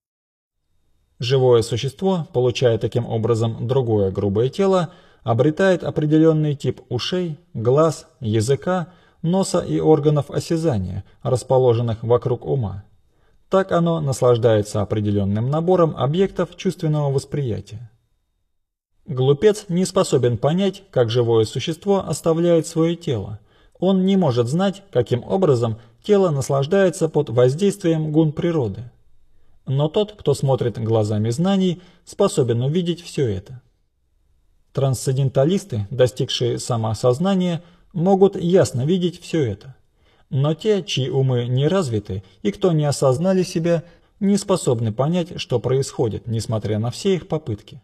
Живое существо, получая таким образом другое грубое тело, обретает определенный тип ушей, глаз, языка, носа и органов осязания, расположенных вокруг ума. Так оно наслаждается определенным набором объектов чувственного восприятия. Глупец не способен понять, как живое существо оставляет свое тело. Он не может знать, каким образом тело наслаждается под воздействием гун природы. Но тот, кто смотрит глазами знаний, способен увидеть все это. Трансценденталисты, достигшие самоосознания, могут ясно видеть все это. Но те, чьи умы не развиты и кто не осознали себя, не способны понять, что происходит, несмотря на все их попытки.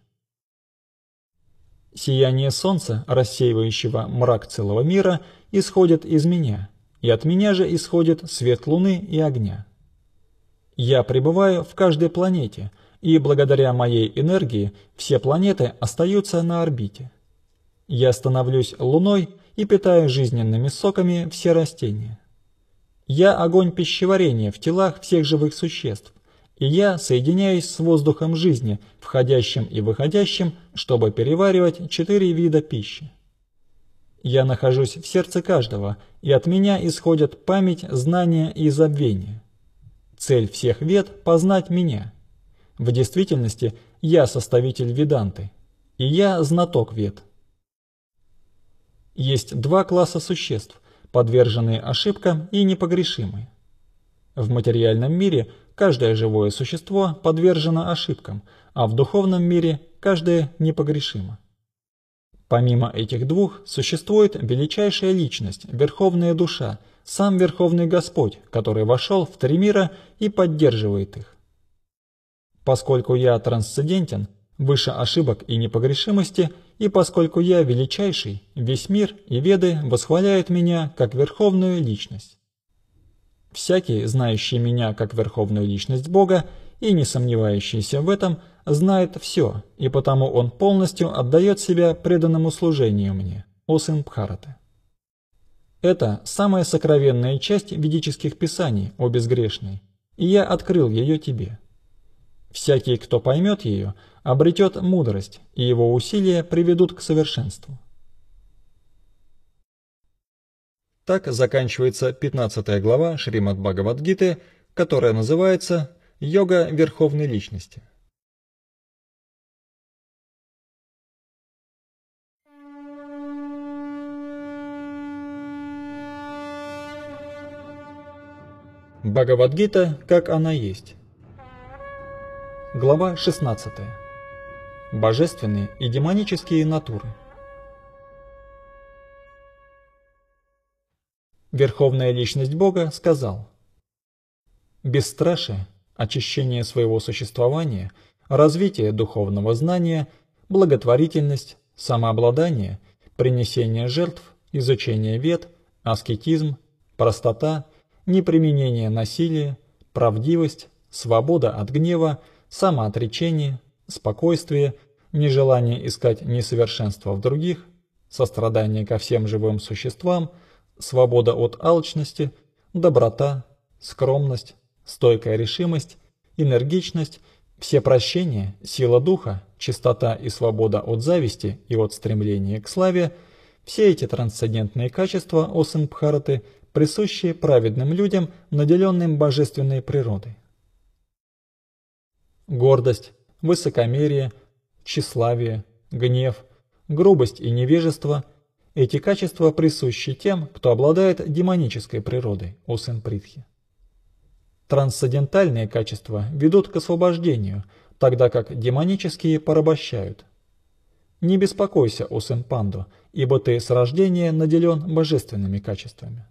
Сияние солнца, рассеивающего мрак целого мира, исходит из меня, и от меня же исходит свет луны и огня. Я пребываю в каждой планете, и благодаря моей энергии все планеты остаются на орбите. Я становлюсь луной и питаю жизненными соками все растения. Я огонь пищеварения в телах всех живых существ, и я соединяюсь с воздухом жизни, входящим и выходящим, чтобы переваривать четыре вида пищи. Я нахожусь в сердце каждого, и от меня исходят память, знания и забвение. Цель всех вед – познать меня. В действительности я составитель веданты, и я знаток вед. Есть два класса существ, подверженные ошибкам и непогрешимые. В материальном мире каждое живое существо подвержено ошибкам, а в духовном мире каждое непогрешимо. Помимо этих двух существует величайшая личность, Верховная Душа, сам Верховный Господь, который вошел в три мира и поддерживает их. Поскольку я трансцендентен, выше ошибок и непогрешимости, и поскольку я величайший, весь мир и веды восхваляют меня как верховную личность. Всякий, знающий меня как верховную личность Бога и не сомневающийся в этом, знает все, и потому он полностью отдает себя преданному служению мне, о сын Бхараты. Это самая сокровенная часть ведических писаний, о безгрешный, и я открыл ее тебе. Всякий, кто поймет ее, обретет мудрость, и его усилия приведут к совершенству. Так заканчивается пятнадцатая глава Шримад Бхагавад-гиты, которая называется «Йога Верховной Личности». Бхагавад-гита, как она есть. Глава шестнадцатая. Божественные и демонические натуры. Верховная Личность Бога сказал: бесстрашие, очищение своего существования, развитие духовного знания, благотворительность, самообладание, принесение жертв, изучение вед, аскетизм, простота, неприменение насилия, правдивость, свобода от гнева, самоотречение, спокойствие, нежелание искать несовершенства в других, сострадание ко всем живым существам, свобода от алчности, доброта, скромность, стойкая решимость, энергичность, всепрощение, сила духа, чистота и свобода от зависти и от стремления к славе – все эти трансцендентные качества, о сын Бхараты, присущие праведным людям, наделенным божественной природой. Гордость, высокомерие, тщеславие, гнев, грубость и невежество – эти качества присущи тем, кто обладает демонической природой, о сын Притхи. Трансцендентальные качества ведут к освобождению, тогда как демонические порабощают. Не беспокойся, о сын Панду, ибо ты с рождения наделен божественными качествами.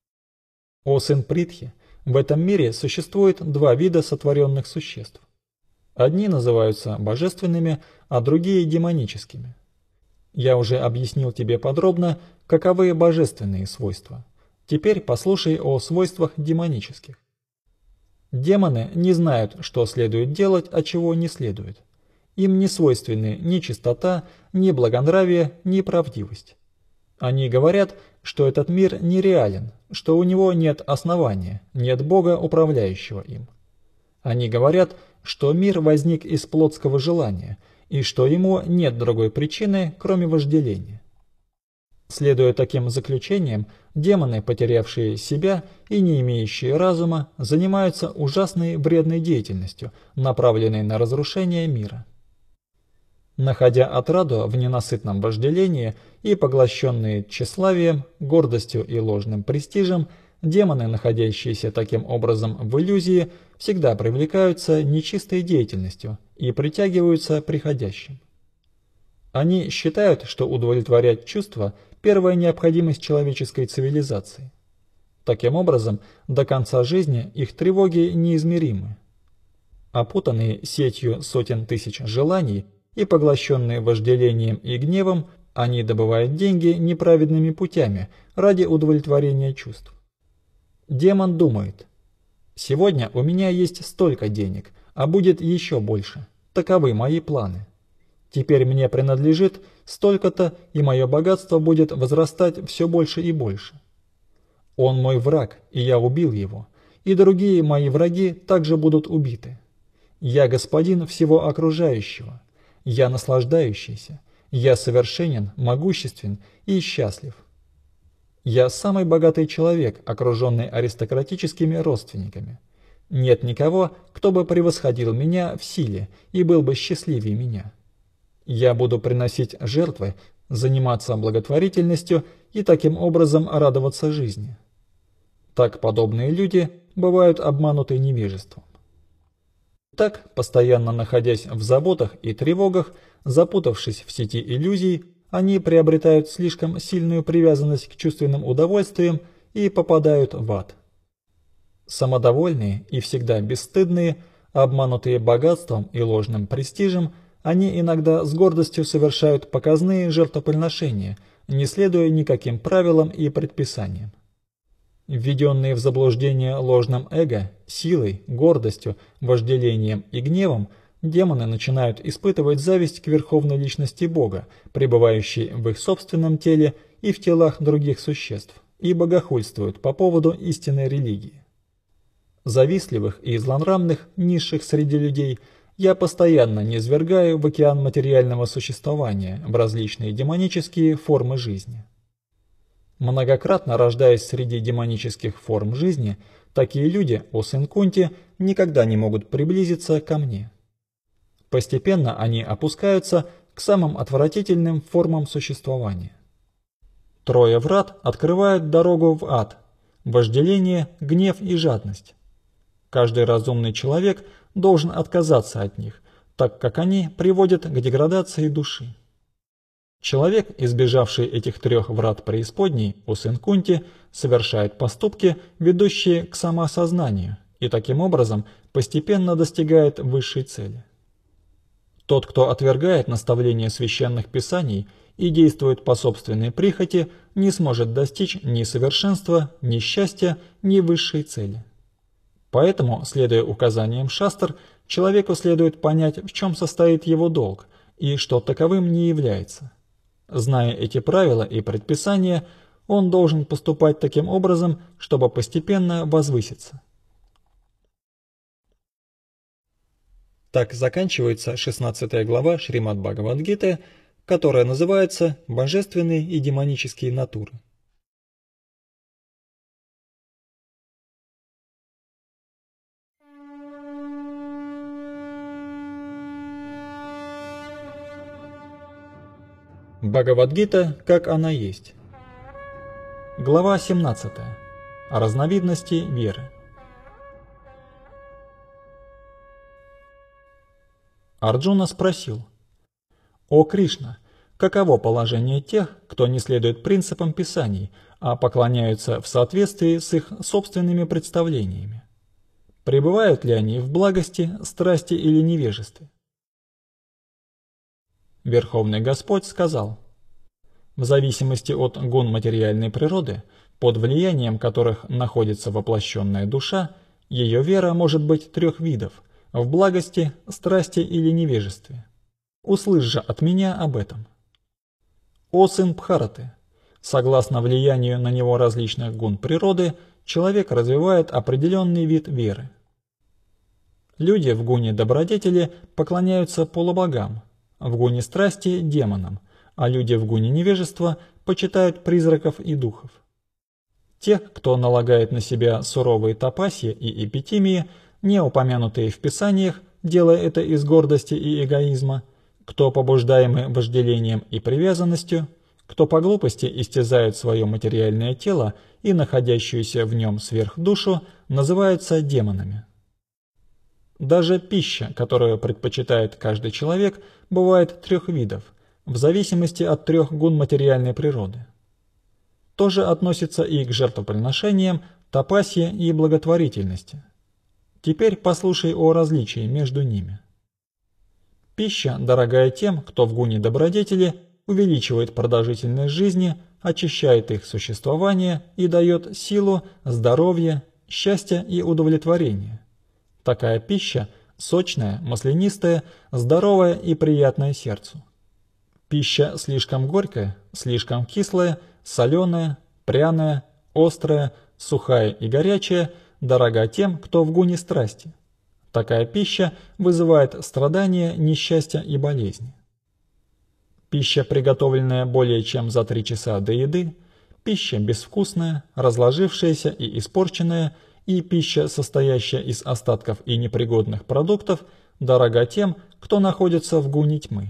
О сын Притхи, в этом мире существует два вида сотворенных существ. Одни называются божественными, а другие демоническими. Я уже объяснил тебе подробно, каковы божественные свойства. Теперь послушай о свойствах демонических. Демоны не знают, что следует делать, а чего не следует. Им не свойственны ни чистота, ни благонравие, ни правдивость. Они говорят, что этот мир нереален, что у него нет основания, нет Бога, управляющего им. Они говорят, что мир возник из плотского желания, и что ему нет другой причины, кроме вожделения. Следуя таким заключениям, демоны, потерявшие себя и не имеющие разума, занимаются ужасной вредной деятельностью, направленной на разрушение мира. Находя отраду в ненасытном вожделении и поглощенные тщеславием, гордостью и ложным престижем, демоны, находящиеся таким образом в иллюзии, всегда привлекаются нечистой деятельностью и притягиваются приходящим. Они считают, что удовлетворять чувства – первая необходимость человеческой цивилизации. Таким образом, до конца жизни их тревоги неизмеримы. Опутанные сетью сотен тысяч желаний и поглощенные вожделением и гневом, они добывают деньги неправедными путями ради удовлетворения чувств. Демон думает: сегодня у меня есть столько денег, а будет еще больше. Таковы мои планы. Теперь мне принадлежит столько-то, и мое богатство будет возрастать все больше и больше. Он мой враг, и я убил его, и другие мои враги также будут убиты. Я господин всего окружающего, я наслаждающийся, я совершенен, могуществен и счастлив. Я самый богатый человек, окруженный аристократическими родственниками. Нет никого, кто бы превосходил меня в силе и был бы счастливее меня. Я буду приносить жертвы, заниматься благотворительностью и таким образом радоваться жизни. Так подобные люди бывают обмануты невежеством. Так, постоянно находясь в заботах и тревогах, запутавшись в сети иллюзий, они приобретают слишком сильную привязанность к чувственным удовольствиям и попадают в ад. Самодовольные и всегда бесстыдные, обманутые богатством и ложным престижем, они иногда с гордостью совершают показные жертвоприношения, не следуя никаким правилам и предписаниям. Введенные в заблуждение ложным эго, силой, гордостью, вожделением и гневом, демоны начинают испытывать зависть к верховной личности Бога, пребывающей в их собственном теле и в телах других существ, и богохульствуют по поводу истинной религии. Завистливых и злонравных низших среди людей я постоянно низвергаю в океан материального существования в различные демонические формы жизни. Многократно рождаясь среди демонических форм жизни, такие люди, о сын Кунти, никогда не могут приблизиться ко мне. Постепенно они опускаются к самым отвратительным формам существования. Трое врат открывают дорогу в ад: вожделение, гнев и жадность. Каждый разумный человек должен отказаться от них, так как они приводят к деградации души. Человек, избежавший этих трех врат преисподней, о сын Кунти, совершает поступки, ведущие к самоосознанию, и таким образом постепенно достигает высшей цели. Тот, кто отвергает наставления священных писаний и действует по собственной прихоти, не сможет достичь ни совершенства, ни счастья, ни высшей цели. Поэтому, следуя указаниям шастр, человеку следует понять, в чем состоит его долг, и что таковым не является. Зная эти правила и предписания, он должен поступать таким образом, чтобы постепенно возвыситься. Так заканчивается шестнадцатая глава Шримад-Бхагавад-гиты, которая называется «Божественные и демонические натуры». Бхагавад-гита, как она есть. Глава семнадцатая. О разновидности веры. Арджуна спросил: «О Кришна, каково положение тех, кто не следует принципам Писаний, а поклоняются в соответствии с их собственными представлениями? Пребывают ли они в благости, страсти или невежестве?» Верховный Господь сказал: в зависимости от гун материальной природы, под влиянием которых находится воплощенная душа, ее вера может быть трех видов – в благости, страсти или невежестве. Услышь же от меня об этом. О сын Бхараты, согласно влиянию на него различных гун природы, человек развивает определенный вид веры. Люди в гуне добродетели поклоняются полубогам, в гуне страсти – демонам, а люди в гуне невежества почитают призраков и духов. Тех, кто налагает на себя суровые тапасьи и эпитимии, не упомянутые в Писаниях, делая это из гордости и эгоизма, кто побуждаемый вожделением и привязанностью, кто по глупости истязает свое материальное тело и находящуюся в нем сверхдушу, называются демонами. Даже пища, которую предпочитает каждый человек, бывает трех видов, в зависимости от трех гун материальной природы. То же относится и к жертвоприношениям, тапасье и благотворительности. Теперь послушай о различии между ними. Пища, дорогая тем, кто в гуне добродетели, увеличивает продолжительность жизни, очищает их существование и дает силу, здоровье, счастье и удовлетворение. Такая пища сочная, маслянистая, здоровая и приятная сердцу. Пища слишком горькая, слишком кислая, соленая, пряная, острая, сухая и горячая дорога тем, кто в гуне страсти. Такая пища вызывает страдания, несчастья и болезни. Пища, приготовленная более чем за три часа до еды, пища безвкусная, разложившаяся и испорченная, и пища, состоящая из остатков и непригодных продуктов, дорога тем, кто находится в гуне тьмы.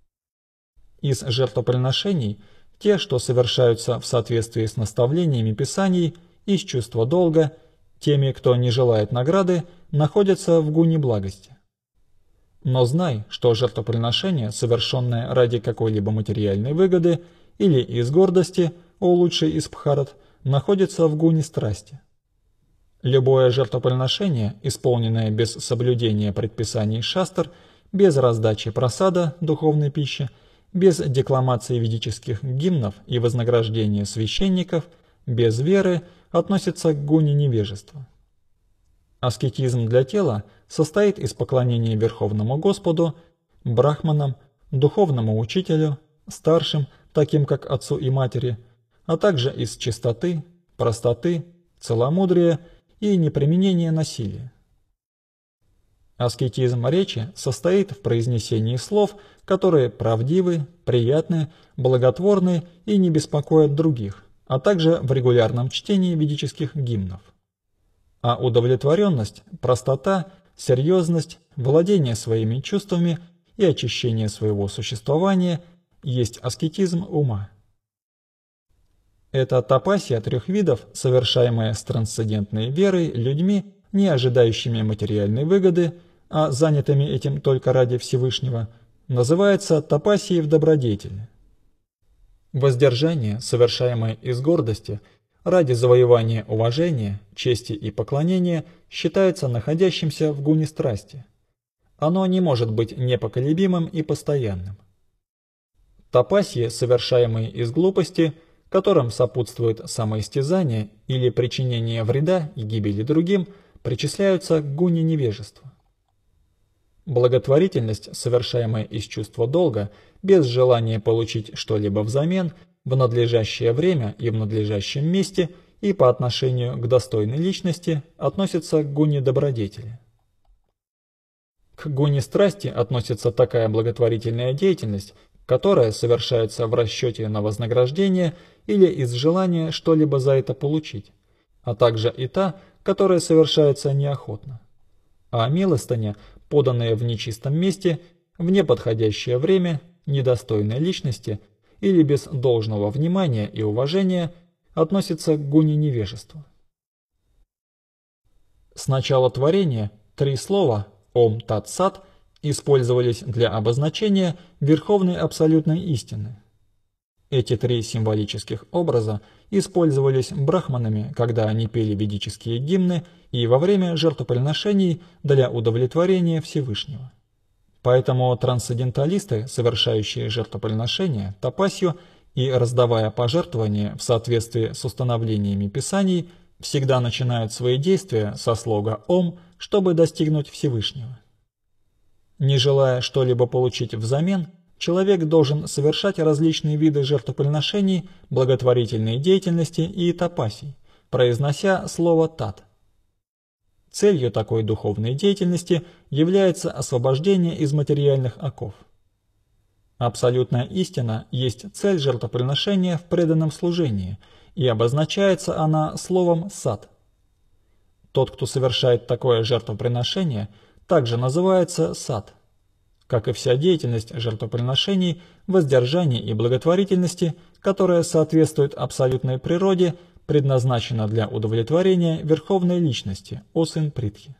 Из жертвоприношений те, что совершаются в соответствии с наставлениями Писаний, из чувства долга, теми, кто не желает награды, находятся в гуне благости. Но знай, что жертвоприношение, совершенное ради какой-либо материальной выгоды или из гордости, о лучший из Бхарат, находится в гуне страсти. Любое жертвоприношение, исполненное без соблюдения предписаний шастр, без раздачи прасада, духовной пищи, без декламации ведических гимнов и вознаграждения священников, без веры относится к гуне невежества. Аскетизм для тела состоит из поклонения Верховному Господу, брахманам, духовному учителю, старшим, таким как отцу и матери, а также из чистоты, простоты, целомудрия и неприменения насилия. Аскетизм речи состоит в произнесении слов, которые правдивы, приятны, благотворны и не беспокоят других, а также в регулярном чтении ведических гимнов. А удовлетворенность, простота, серьезность, владение своими чувствами и очищение своего существования есть аскетизм ума. Это тапасия трех видов, совершаемая с трансцендентной верой людьми, не ожидающими материальной выгоды, а занятыми этим только ради Всевышнего, называется тапасией в добродетели. Воздержание, совершаемое из гордости, ради завоевания уважения, чести и поклонения, считается находящимся в гуне страсти. Оно не может быть непоколебимым и постоянным. Тапасии, совершаемые из глупости, которым сопутствует самоистязание или причинение вреда и гибели другим, причисляются к гуне невежества. Благотворительность, совершаемая из чувства долга, без желания получить что-либо взамен, в надлежащее время и в надлежащем месте и по отношению к достойной личности, относится к гуне добродетели. К гуне страсти относится такая благотворительная деятельность, которая совершается в расчете на вознаграждение или из желания что-либо за это получить, а также и та, которая совершается неохотно. А милостыня, поданная в нечистом месте, в неподходящее время, недостойной личности или без должного внимания и уважения, относится к гуне невежества. С начала творения три слова «Ом Тат Сат» использовались для обозначения верховной абсолютной истины. Эти три символических образа использовались брахманами, когда они пели ведические гимны и во время жертвоприношений для удовлетворения Всевышнего. Поэтому трансценденталисты, совершающие жертвоприношения, тапасью и раздавая пожертвования в соответствии с установлениями Писаний, всегда начинают свои действия со слога «Ом», чтобы достигнуть Всевышнего. Не желая что-либо получить взамен, человек должен совершать различные виды жертвоприношений, благотворительной деятельности и тапасий, произнося слово «тат». Целью такой духовной деятельности является освобождение из материальных оков. Абсолютная истина есть цель жертвоприношения в преданном служении, и обозначается она словом «сат». Тот, кто совершает такое жертвоприношение, также называется сат. Как и вся деятельность жертвоприношений, воздержания и благотворительности, которая соответствует абсолютной природе, предназначена для удовлетворения Верховной Личности, о сын Притхи.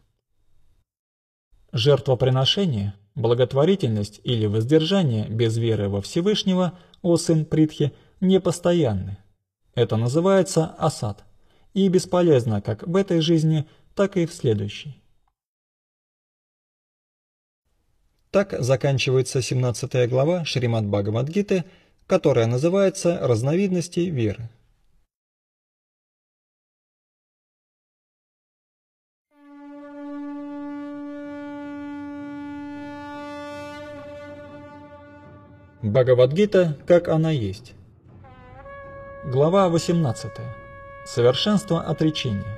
Жертвоприношение, благотворительность или воздержание без веры во Всевышнего, о сын Притхи, непостоянны. Это называется асат и бесполезно как в этой жизни, так и в следующей. Так заканчивается семнадцатая глава Шримад-Бхагавад-гиты, которая называется «Разновидности веры». Бхагавад-гита, как она есть. Глава восемнадцатая. Совершенство отречения.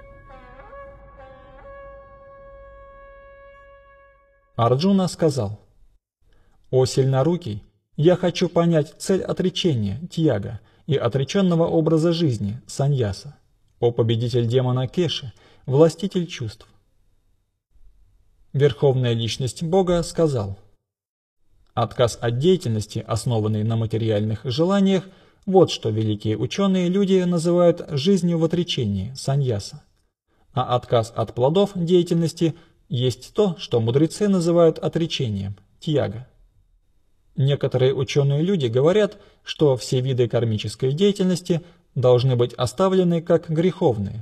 Арджуна сказал: «О сильнорукий, я хочу понять цель отречения, тьяга, и отреченного образа жизни, саньяса. О победитель демона Кеши, властитель чувств». Верховная Личность Бога сказал: «Отказ от деятельности, основанной на материальных желаниях, вот что великие ученые люди называют жизнью в отречении, саньяса. А отказ от плодов деятельности есть то, что мудрецы называют отречением, тьяга». Некоторые ученые люди говорят, что все виды кармической деятельности должны быть оставлены как греховные,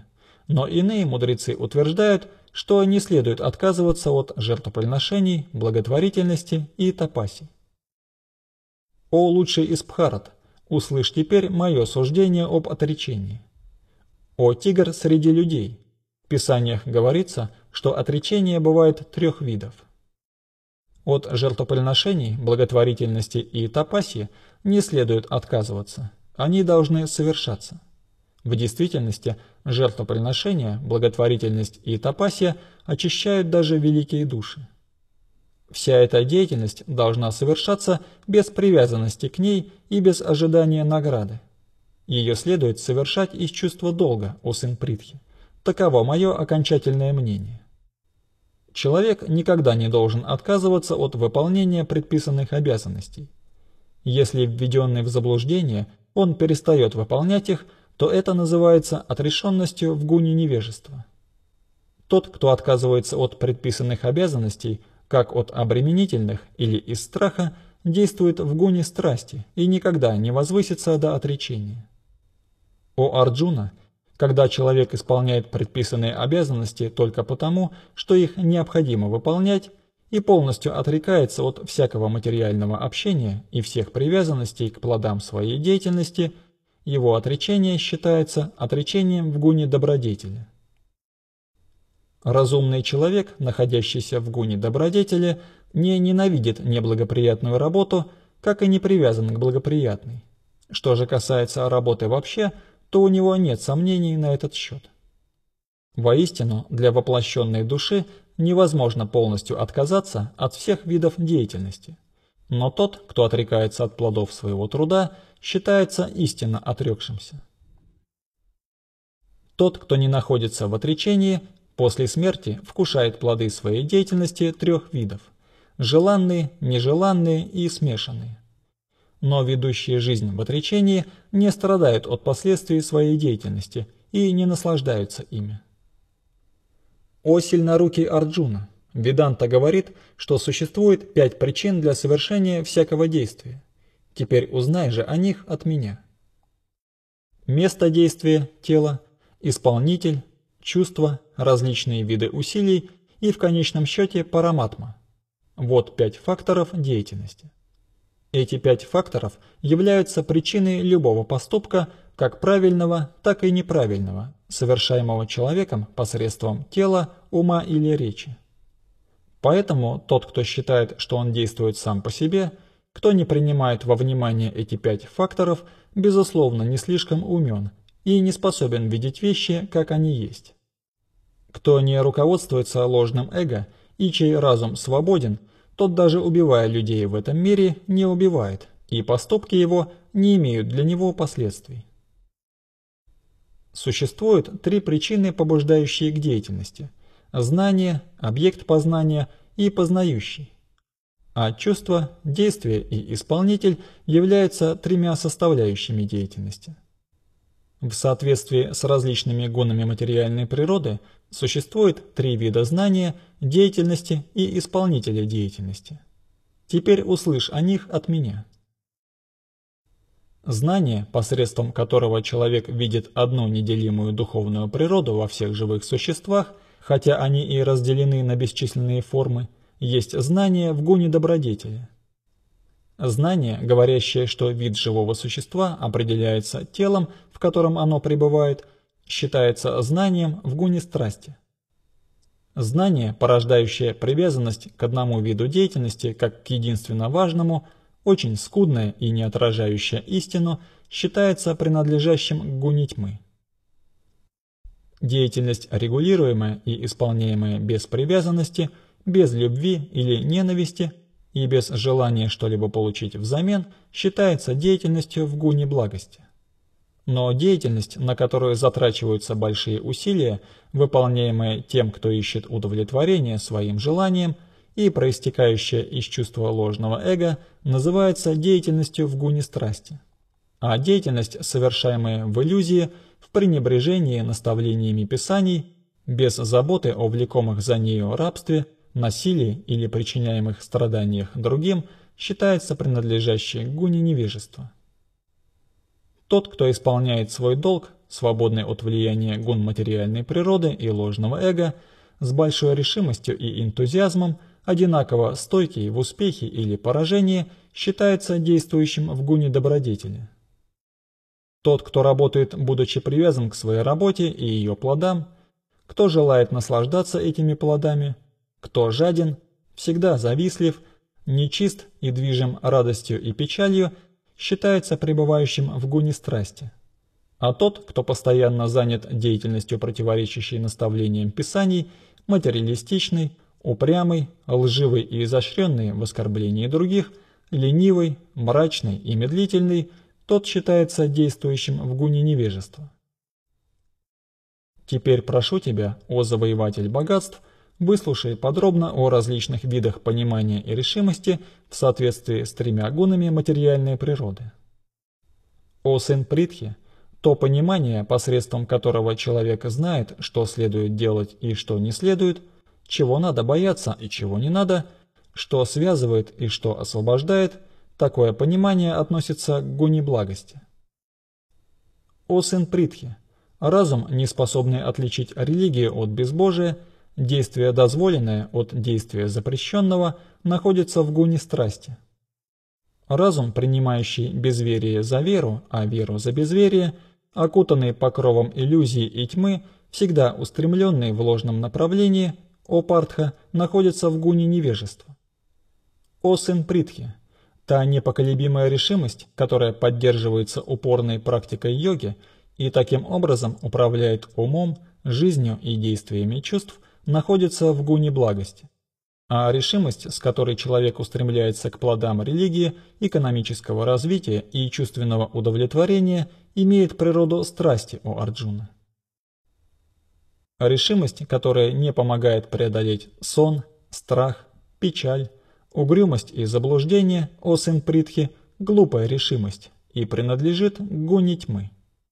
но иные мудрецы утверждают, что не следует отказываться от жертвоприношений, благотворительности и тапаси. О лучший из Бхарат, услышь теперь мое суждение об отречении. О тигр среди людей, в Писаниях говорится, что отречение бывает трех видов. От жертвоприношений, благотворительности и тапаси не следует отказываться, они должны совершаться. В действительности, жертвоприношения, благотворительность и тапасия очищают даже великие души. Вся эта деятельность должна совершаться без привязанности к ней и без ожидания награды. Ее следует совершать из чувства долга, о сын Притхи. Таково мое окончательное мнение. Человек никогда не должен отказываться от выполнения предписанных обязанностей. Если введенный в заблуждение, он перестает выполнять их, то это называется отрешенностью в гуне невежества. Тот, кто отказывается от предписанных обязанностей, как от обременительных или из страха, действует в гуне страсти и никогда не возвысится до отречения. О Арджуна, когда человек исполняет предписанные обязанности только потому, что их необходимо выполнять, и полностью отрекается от всякого материального общения и всех привязанностей к плодам своей деятельности, его отречение считается отречением в гуне добродетели. Разумный человек, находящийся в гуне добродетели, не ненавидит неблагоприятную работу, как и не привязан к благоприятной. Что же касается работы вообще, то у него нет сомнений на этот счет. Воистину, для воплощенной души невозможно полностью отказаться от всех видов деятельности. Но тот, кто отрекается от плодов своего труда, считается истинно отрекшимся. Тот, кто не находится в отречении, после смерти вкушает плоды своей деятельности трех видов – желанные, нежеланные и смешанные. Но ведущие жизнь в отречении не страдают от последствий своей деятельности и не наслаждаются ими. О сильнорукий Арджуна! Веданта говорит, что существует пять причин для совершения всякого действия. Теперь узнай же о них от меня. Место действия – тело, исполнитель, чувства, различные виды усилий и в конечном счете параматма. Вот пять факторов деятельности. Эти пять факторов являются причиной любого поступка, как правильного, так и неправильного, совершаемого человеком посредством тела, ума или речи. Поэтому тот, кто считает, что он действует сам по себе, кто не принимает во внимание эти пять факторов, безусловно, не слишком умен и не способен видеть вещи, как они есть. Кто не руководствуется ложным эго и чей разум свободен, тот даже убивая людей в этом мире не убивает, и поступки его не имеют для него последствий. Существуют три причины, побуждающие к деятельности – знание, объект познания и познающий. А чувство, действие и исполнитель являются тремя составляющими деятельности. В соответствии с различными гунами материальной природы существует три вида знания, деятельности и исполнителя деятельности. Теперь услышь о них от меня. Знание, посредством которого человек видит одну неделимую духовную природу во всех живых существах, хотя они и разделены на бесчисленные формы, есть знание в гуне добродетели. Знание, говорящее, что вид живого существа определяется телом, в котором оно пребывает, считается знанием в гуне страсти. Знание, порождающее привязанность к одному виду деятельности как к единственно важному, очень скудное и не отражающее истину, считается принадлежащим к гуне тьмы. Деятельность, регулируемая и исполняемая без привязанности, без любви или ненависти и без желания что-либо получить взамен, считается деятельностью в гуне благости. Но деятельность, на которую затрачиваются большие усилия, выполняемая тем, кто ищет удовлетворения своим желаниям, и проистекающая из чувства ложного эго, называется деятельностью в гуне страсти. А деятельность, совершаемая в иллюзии, в пренебрежении наставлениями Писаний, без заботы о влекомых за нею рабстве, насилии или причиняемых страданиях другим, считается принадлежащей к гуне невежества. Тот, кто исполняет свой долг, свободный от влияния гун материальной природы и ложного эго, с большой решимостью и энтузиазмом, одинаково стойкий в успехе или поражении, считается действующим в гуне добродетели. Тот, кто работает, будучи привязан к своей работе и ее плодам, кто желает наслаждаться этими плодами, кто жаден, всегда завистлив, нечист и движим радостью и печалью, считается пребывающим в гуне страсти. А тот, кто постоянно занят деятельностью, противоречащей наставлениям Писаний, материалистичный, упрямый, лживый и изощренный в оскорблении других, ленивый, мрачный и медлительный, тот считается действующим в гуне невежества. Теперь прошу тебя, о завоеватель богатств, выслушай подробно о различных видах понимания и решимости в соответствии с тремя гунами материальной природы. О сын Притхи, то понимание, посредством которого человек знает, что следует делать и что не следует, чего надо бояться и чего не надо, что связывает и что освобождает, такое понимание относится к гуне благости. О сын Притхи, разум, не способный отличить религию от безбожия, действие дозволенное от действия запрещенного, находится в гуне страсти. Разум, принимающий безверие за веру, а веру за безверие, окутанный покровом иллюзий и тьмы, всегда устремленный в ложном направлении, о Партха, находится в гуне невежества. О сын Притхи, та непоколебимая решимость, которая поддерживается упорной практикой йоги и таким образом управляет умом, жизнью и действиями чувств, находится в гуне благости. А решимость, с которой человек устремляется к плодам религии, экономического развития и чувственного удовлетворения, имеет природу страсти у Арджуны. Решимость, которая не помогает преодолеть сон, страх, печаль, угрюмость и заблуждение, о сын Притхи, глупая решимость и принадлежит к гуне тьмы.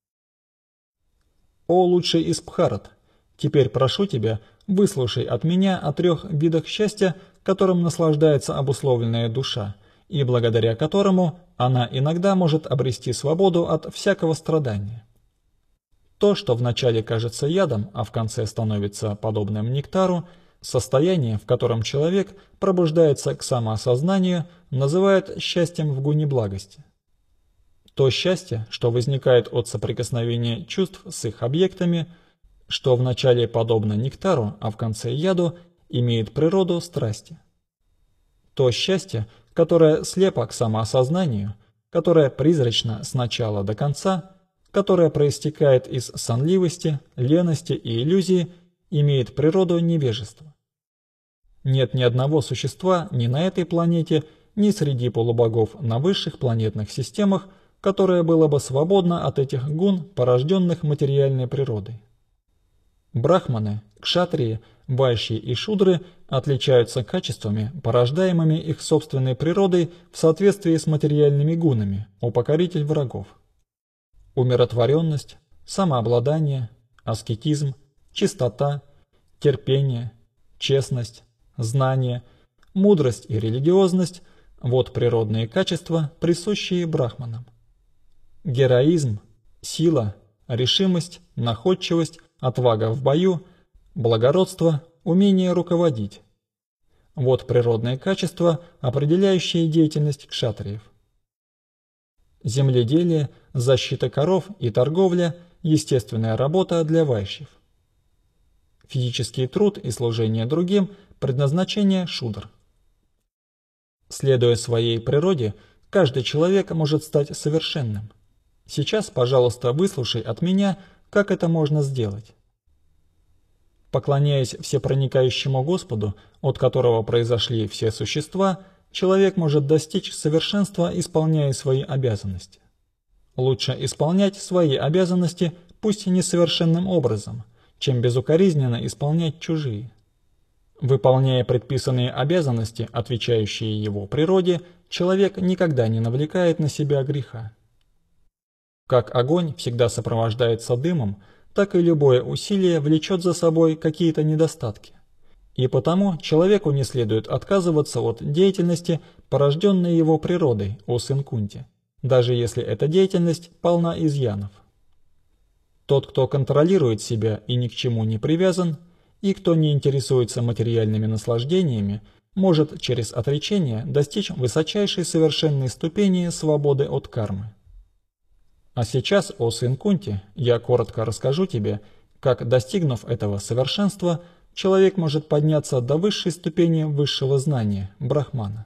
О лучший из Бхарат, теперь прошу тебя, выслушай от меня о трех видах счастья, которым наслаждается обусловленная душа, и благодаря которому она иногда может обрести свободу от всякого страдания. То, что вначале кажется ядом, а в конце становится подобным нектару, состояние, в котором человек пробуждается к самоосознанию, называют счастьем в гуне благости. То счастье, что возникает от соприкосновения чувств с их объектами, что вначале подобно нектару, а в конце яду, имеет природу страсти. То счастье, которое слепо к самоосознанию, которое призрачно с начала до конца, которое проистекает из сонливости, лености и иллюзии, имеет природу невежества. Нет ни одного существа ни на этой планете, ни среди полубогов на высших планетных системах, которое было бы свободно от этих гун, порожденных материальной природой. Брахманы, кшатрии, вайши и шудры отличаются качествами, порождаемыми их собственной природой в соответствии с материальными гунами, о покоритель врагов. Умиротворенность, самообладание, аскетизм, чистота, терпение, честность, знание, мудрость и религиозность – вот природные качества, присущие брахманам. Героизм, сила, решимость, находчивость, отвага в бою, благородство, умение руководить – вот природные качества, определяющие деятельность кшатриев. Земледелие, защита коров и торговля – естественная работа для вайшьев. Физический труд и служение другим – предназначение шудр. Следуя своей природе, каждый человек может стать совершенным. Сейчас, пожалуйста, выслушай от меня, как это можно сделать. Поклоняясь всепроникающему Господу, от которого произошли все существа, человек может достичь совершенства, исполняя свои обязанности. Лучше исполнять свои обязанности, пусть несовершенным образом, чем безукоризненно исполнять чужие. Выполняя предписанные обязанности, отвечающие его природе, человек никогда не навлекает на себя греха. Как огонь всегда сопровождается дымом, так и любое усилие влечет за собой какие-то недостатки. И потому человеку не следует отказываться от деятельности, порожденной его природой, о сын Кунти, даже если эта деятельность полна изъянов. Тот, кто контролирует себя и ни к чему не привязан, и кто не интересуется материальными наслаждениями, может через отречение достичь высочайшей совершенной ступени свободы от кармы. А сейчас, о сын Кунти, я коротко расскажу тебе, как, достигнув этого совершенства, человек может подняться до высшей ступени высшего знания – брахмана.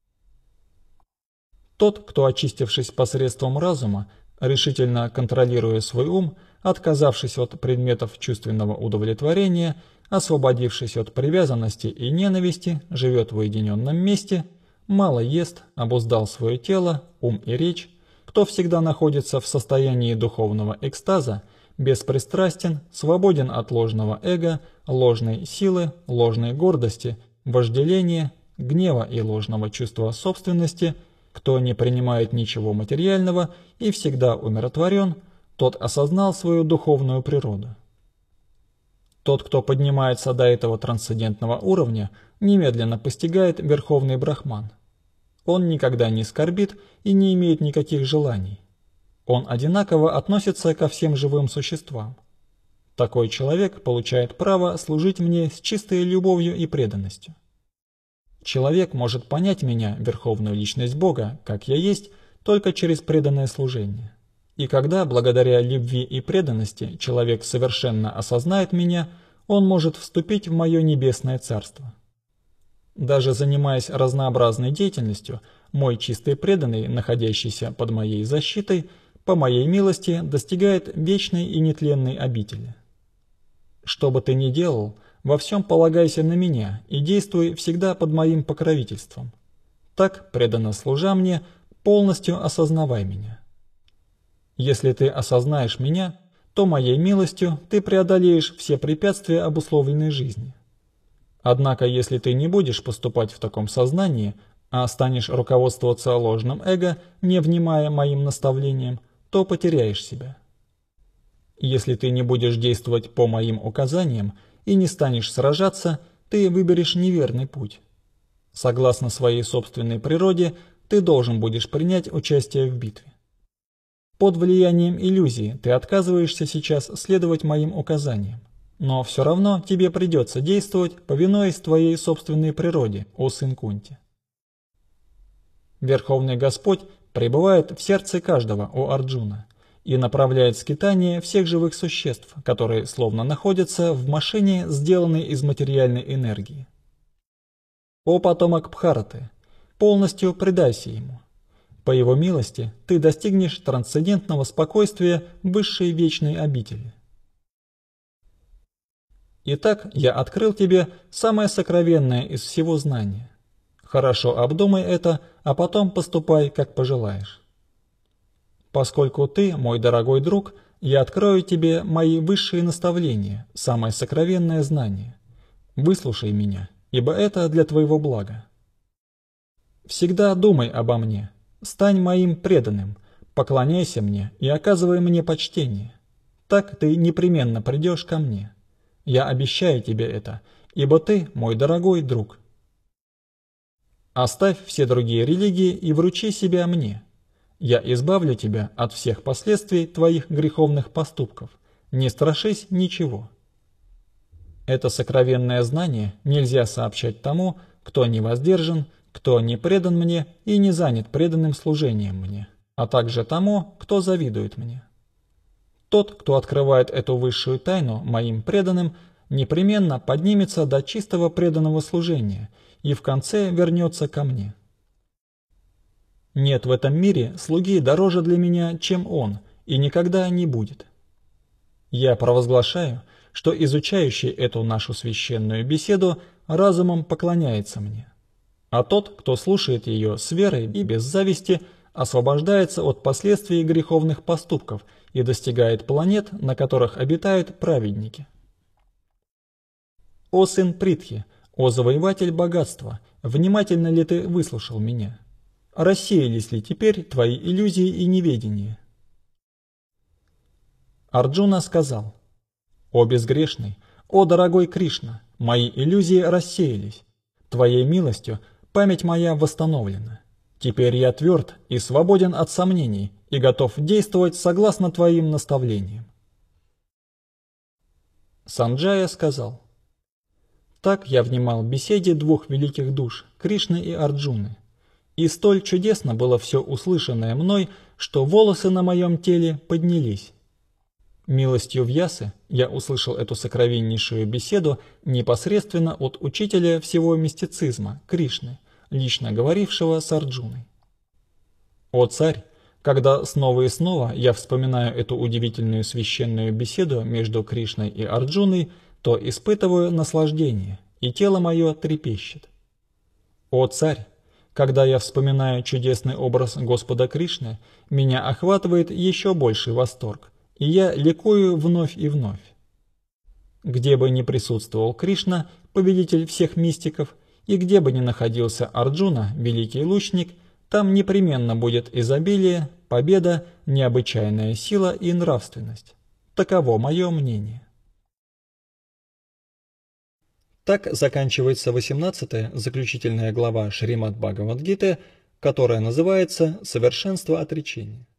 Тот, кто, очистившись посредством разума, решительно контролируя свой ум, отказавшись от предметов чувственного удовлетворения, освободившись от привязанности и ненависти, живет в уединенном месте, мало ест, обуздал свое тело, ум и речь, кто всегда находится в состоянии духовного экстаза, беспристрастен, свободен от ложного эго, ложной силы, ложной гордости, вожделения, гнева и ложного чувства собственности, кто не принимает ничего материального и всегда умиротворен, тот осознал свою духовную природу. Тот, кто поднимается до этого трансцендентного уровня, немедленно постигает Верховный Брахман. Он никогда не скорбит и не имеет никаких желаний. Он одинаково относится ко всем живым существам. Такой человек получает право служить мне с чистой любовью и преданностью. Человек может понять меня, Верховную Личность Бога, как я есть, только через преданное служение. И когда, благодаря любви и преданности, человек совершенно осознает меня, он может вступить в мое небесное царство. Даже занимаясь разнообразной деятельностью, мой чистый преданный, находящийся под моей защитой, по моей милости достигает вечной и нетленной обители. Что бы ты ни делал, во всем полагайся на меня и действуй всегда под моим покровительством. Так, преданно служа мне, полностью осознавай меня. Если ты осознаешь меня, то моей милостью ты преодолеешь все препятствия обусловленной жизни. Однако, если ты не будешь поступать в таком сознании, а станешь руководствоваться ложным эго, не внимая моим наставлениям, то потеряешь себя. Если ты не будешь действовать по моим указаниям и не станешь сражаться, ты выберешь неверный путь. Согласно своей собственной природе, ты должен будешь принять участие в битве. Под влиянием иллюзии ты отказываешься сейчас следовать моим указаниям, но все равно тебе придется действовать, повинуясь твоей собственной природе, о сын Кунти. Верховный Господь пребывает в сердце каждого, о Арджуна, и направляет скитание всех живых существ, которые словно находятся в машине, сделанной из материальной энергии. О потомок Бхараты, полностью предайся ему. По его милости ты достигнешь трансцендентного спокойствия высшей вечной обители. Итак, я открыл тебе самое сокровенное из всего знания. Хорошо обдумай это, а потом поступай, как пожелаешь. Поскольку ты, мой дорогой друг, я открою тебе мои высшие наставления, самое сокровенное знание. Выслушай меня, ибо это для твоего блага. Всегда думай обо мне, стань моим преданным, поклоняйся мне и оказывай мне почтение. Так ты непременно придешь ко мне. Я обещаю тебе это, ибо ты мой дорогой друг. Оставь все другие религии и вручи себя мне. Я избавлю тебя от всех последствий твоих греховных поступков. Не страшись ничего. Это сокровенное знание нельзя сообщать тому, кто не воздержан, кто не предан мне и не занят преданным служением мне, а также тому, кто завидует мне. Тот, кто открывает эту высшую тайну моим преданным, непременно поднимется до чистого преданного служения и в конце вернется ко мне. Нет в этом мире слуги дороже для меня, чем он, и никогда не будет. Я провозглашаю, что изучающий эту нашу священную беседу разумом поклоняется мне, а тот, кто слушает ее с верой и без зависти, освобождается от последствий греховных поступков и достигает планет, на которых обитают праведники. О сын Притхи, о завоеватель богатства, внимательно ли ты выслушал меня? Рассеялись ли теперь твои иллюзии и неведение? Арджуна сказал: «О безгрешный, о дорогой Кришна, мои иллюзии рассеялись. Твоей милостью память моя восстановлена. Теперь я тверд и свободен от сомнений и готов действовать согласно твоим наставлениям». Санджая сказал: «Так я внимал беседе двух великих душ, Кришны и Арджуны, и столь чудесно было все услышанное мной, что волосы на моем теле поднялись. Милостью Вьясы я услышал эту сокровеннейшую беседу непосредственно от учителя всего мистицизма, Кришны, лично говорившего с Арджуной. О царь, когда снова и снова я вспоминаю эту удивительную священную беседу между Кришной и Арджуной, то испытываю наслаждение, и тело мое трепещет. О царь, когда я вспоминаю чудесный образ Господа Кришны, меня охватывает еще больший восторг, и я ликую вновь и вновь. Где бы ни присутствовал Кришна, победитель всех мистиков, и где бы ни находился Арджуна, великий лучник, там непременно будет изобилие, победа, необычайная сила и нравственность. Таково мое мнение». Так заканчивается восемнадцатая, заключительная глава Шримад Бхагавад-гиты, которая называется «Совершенство отречения».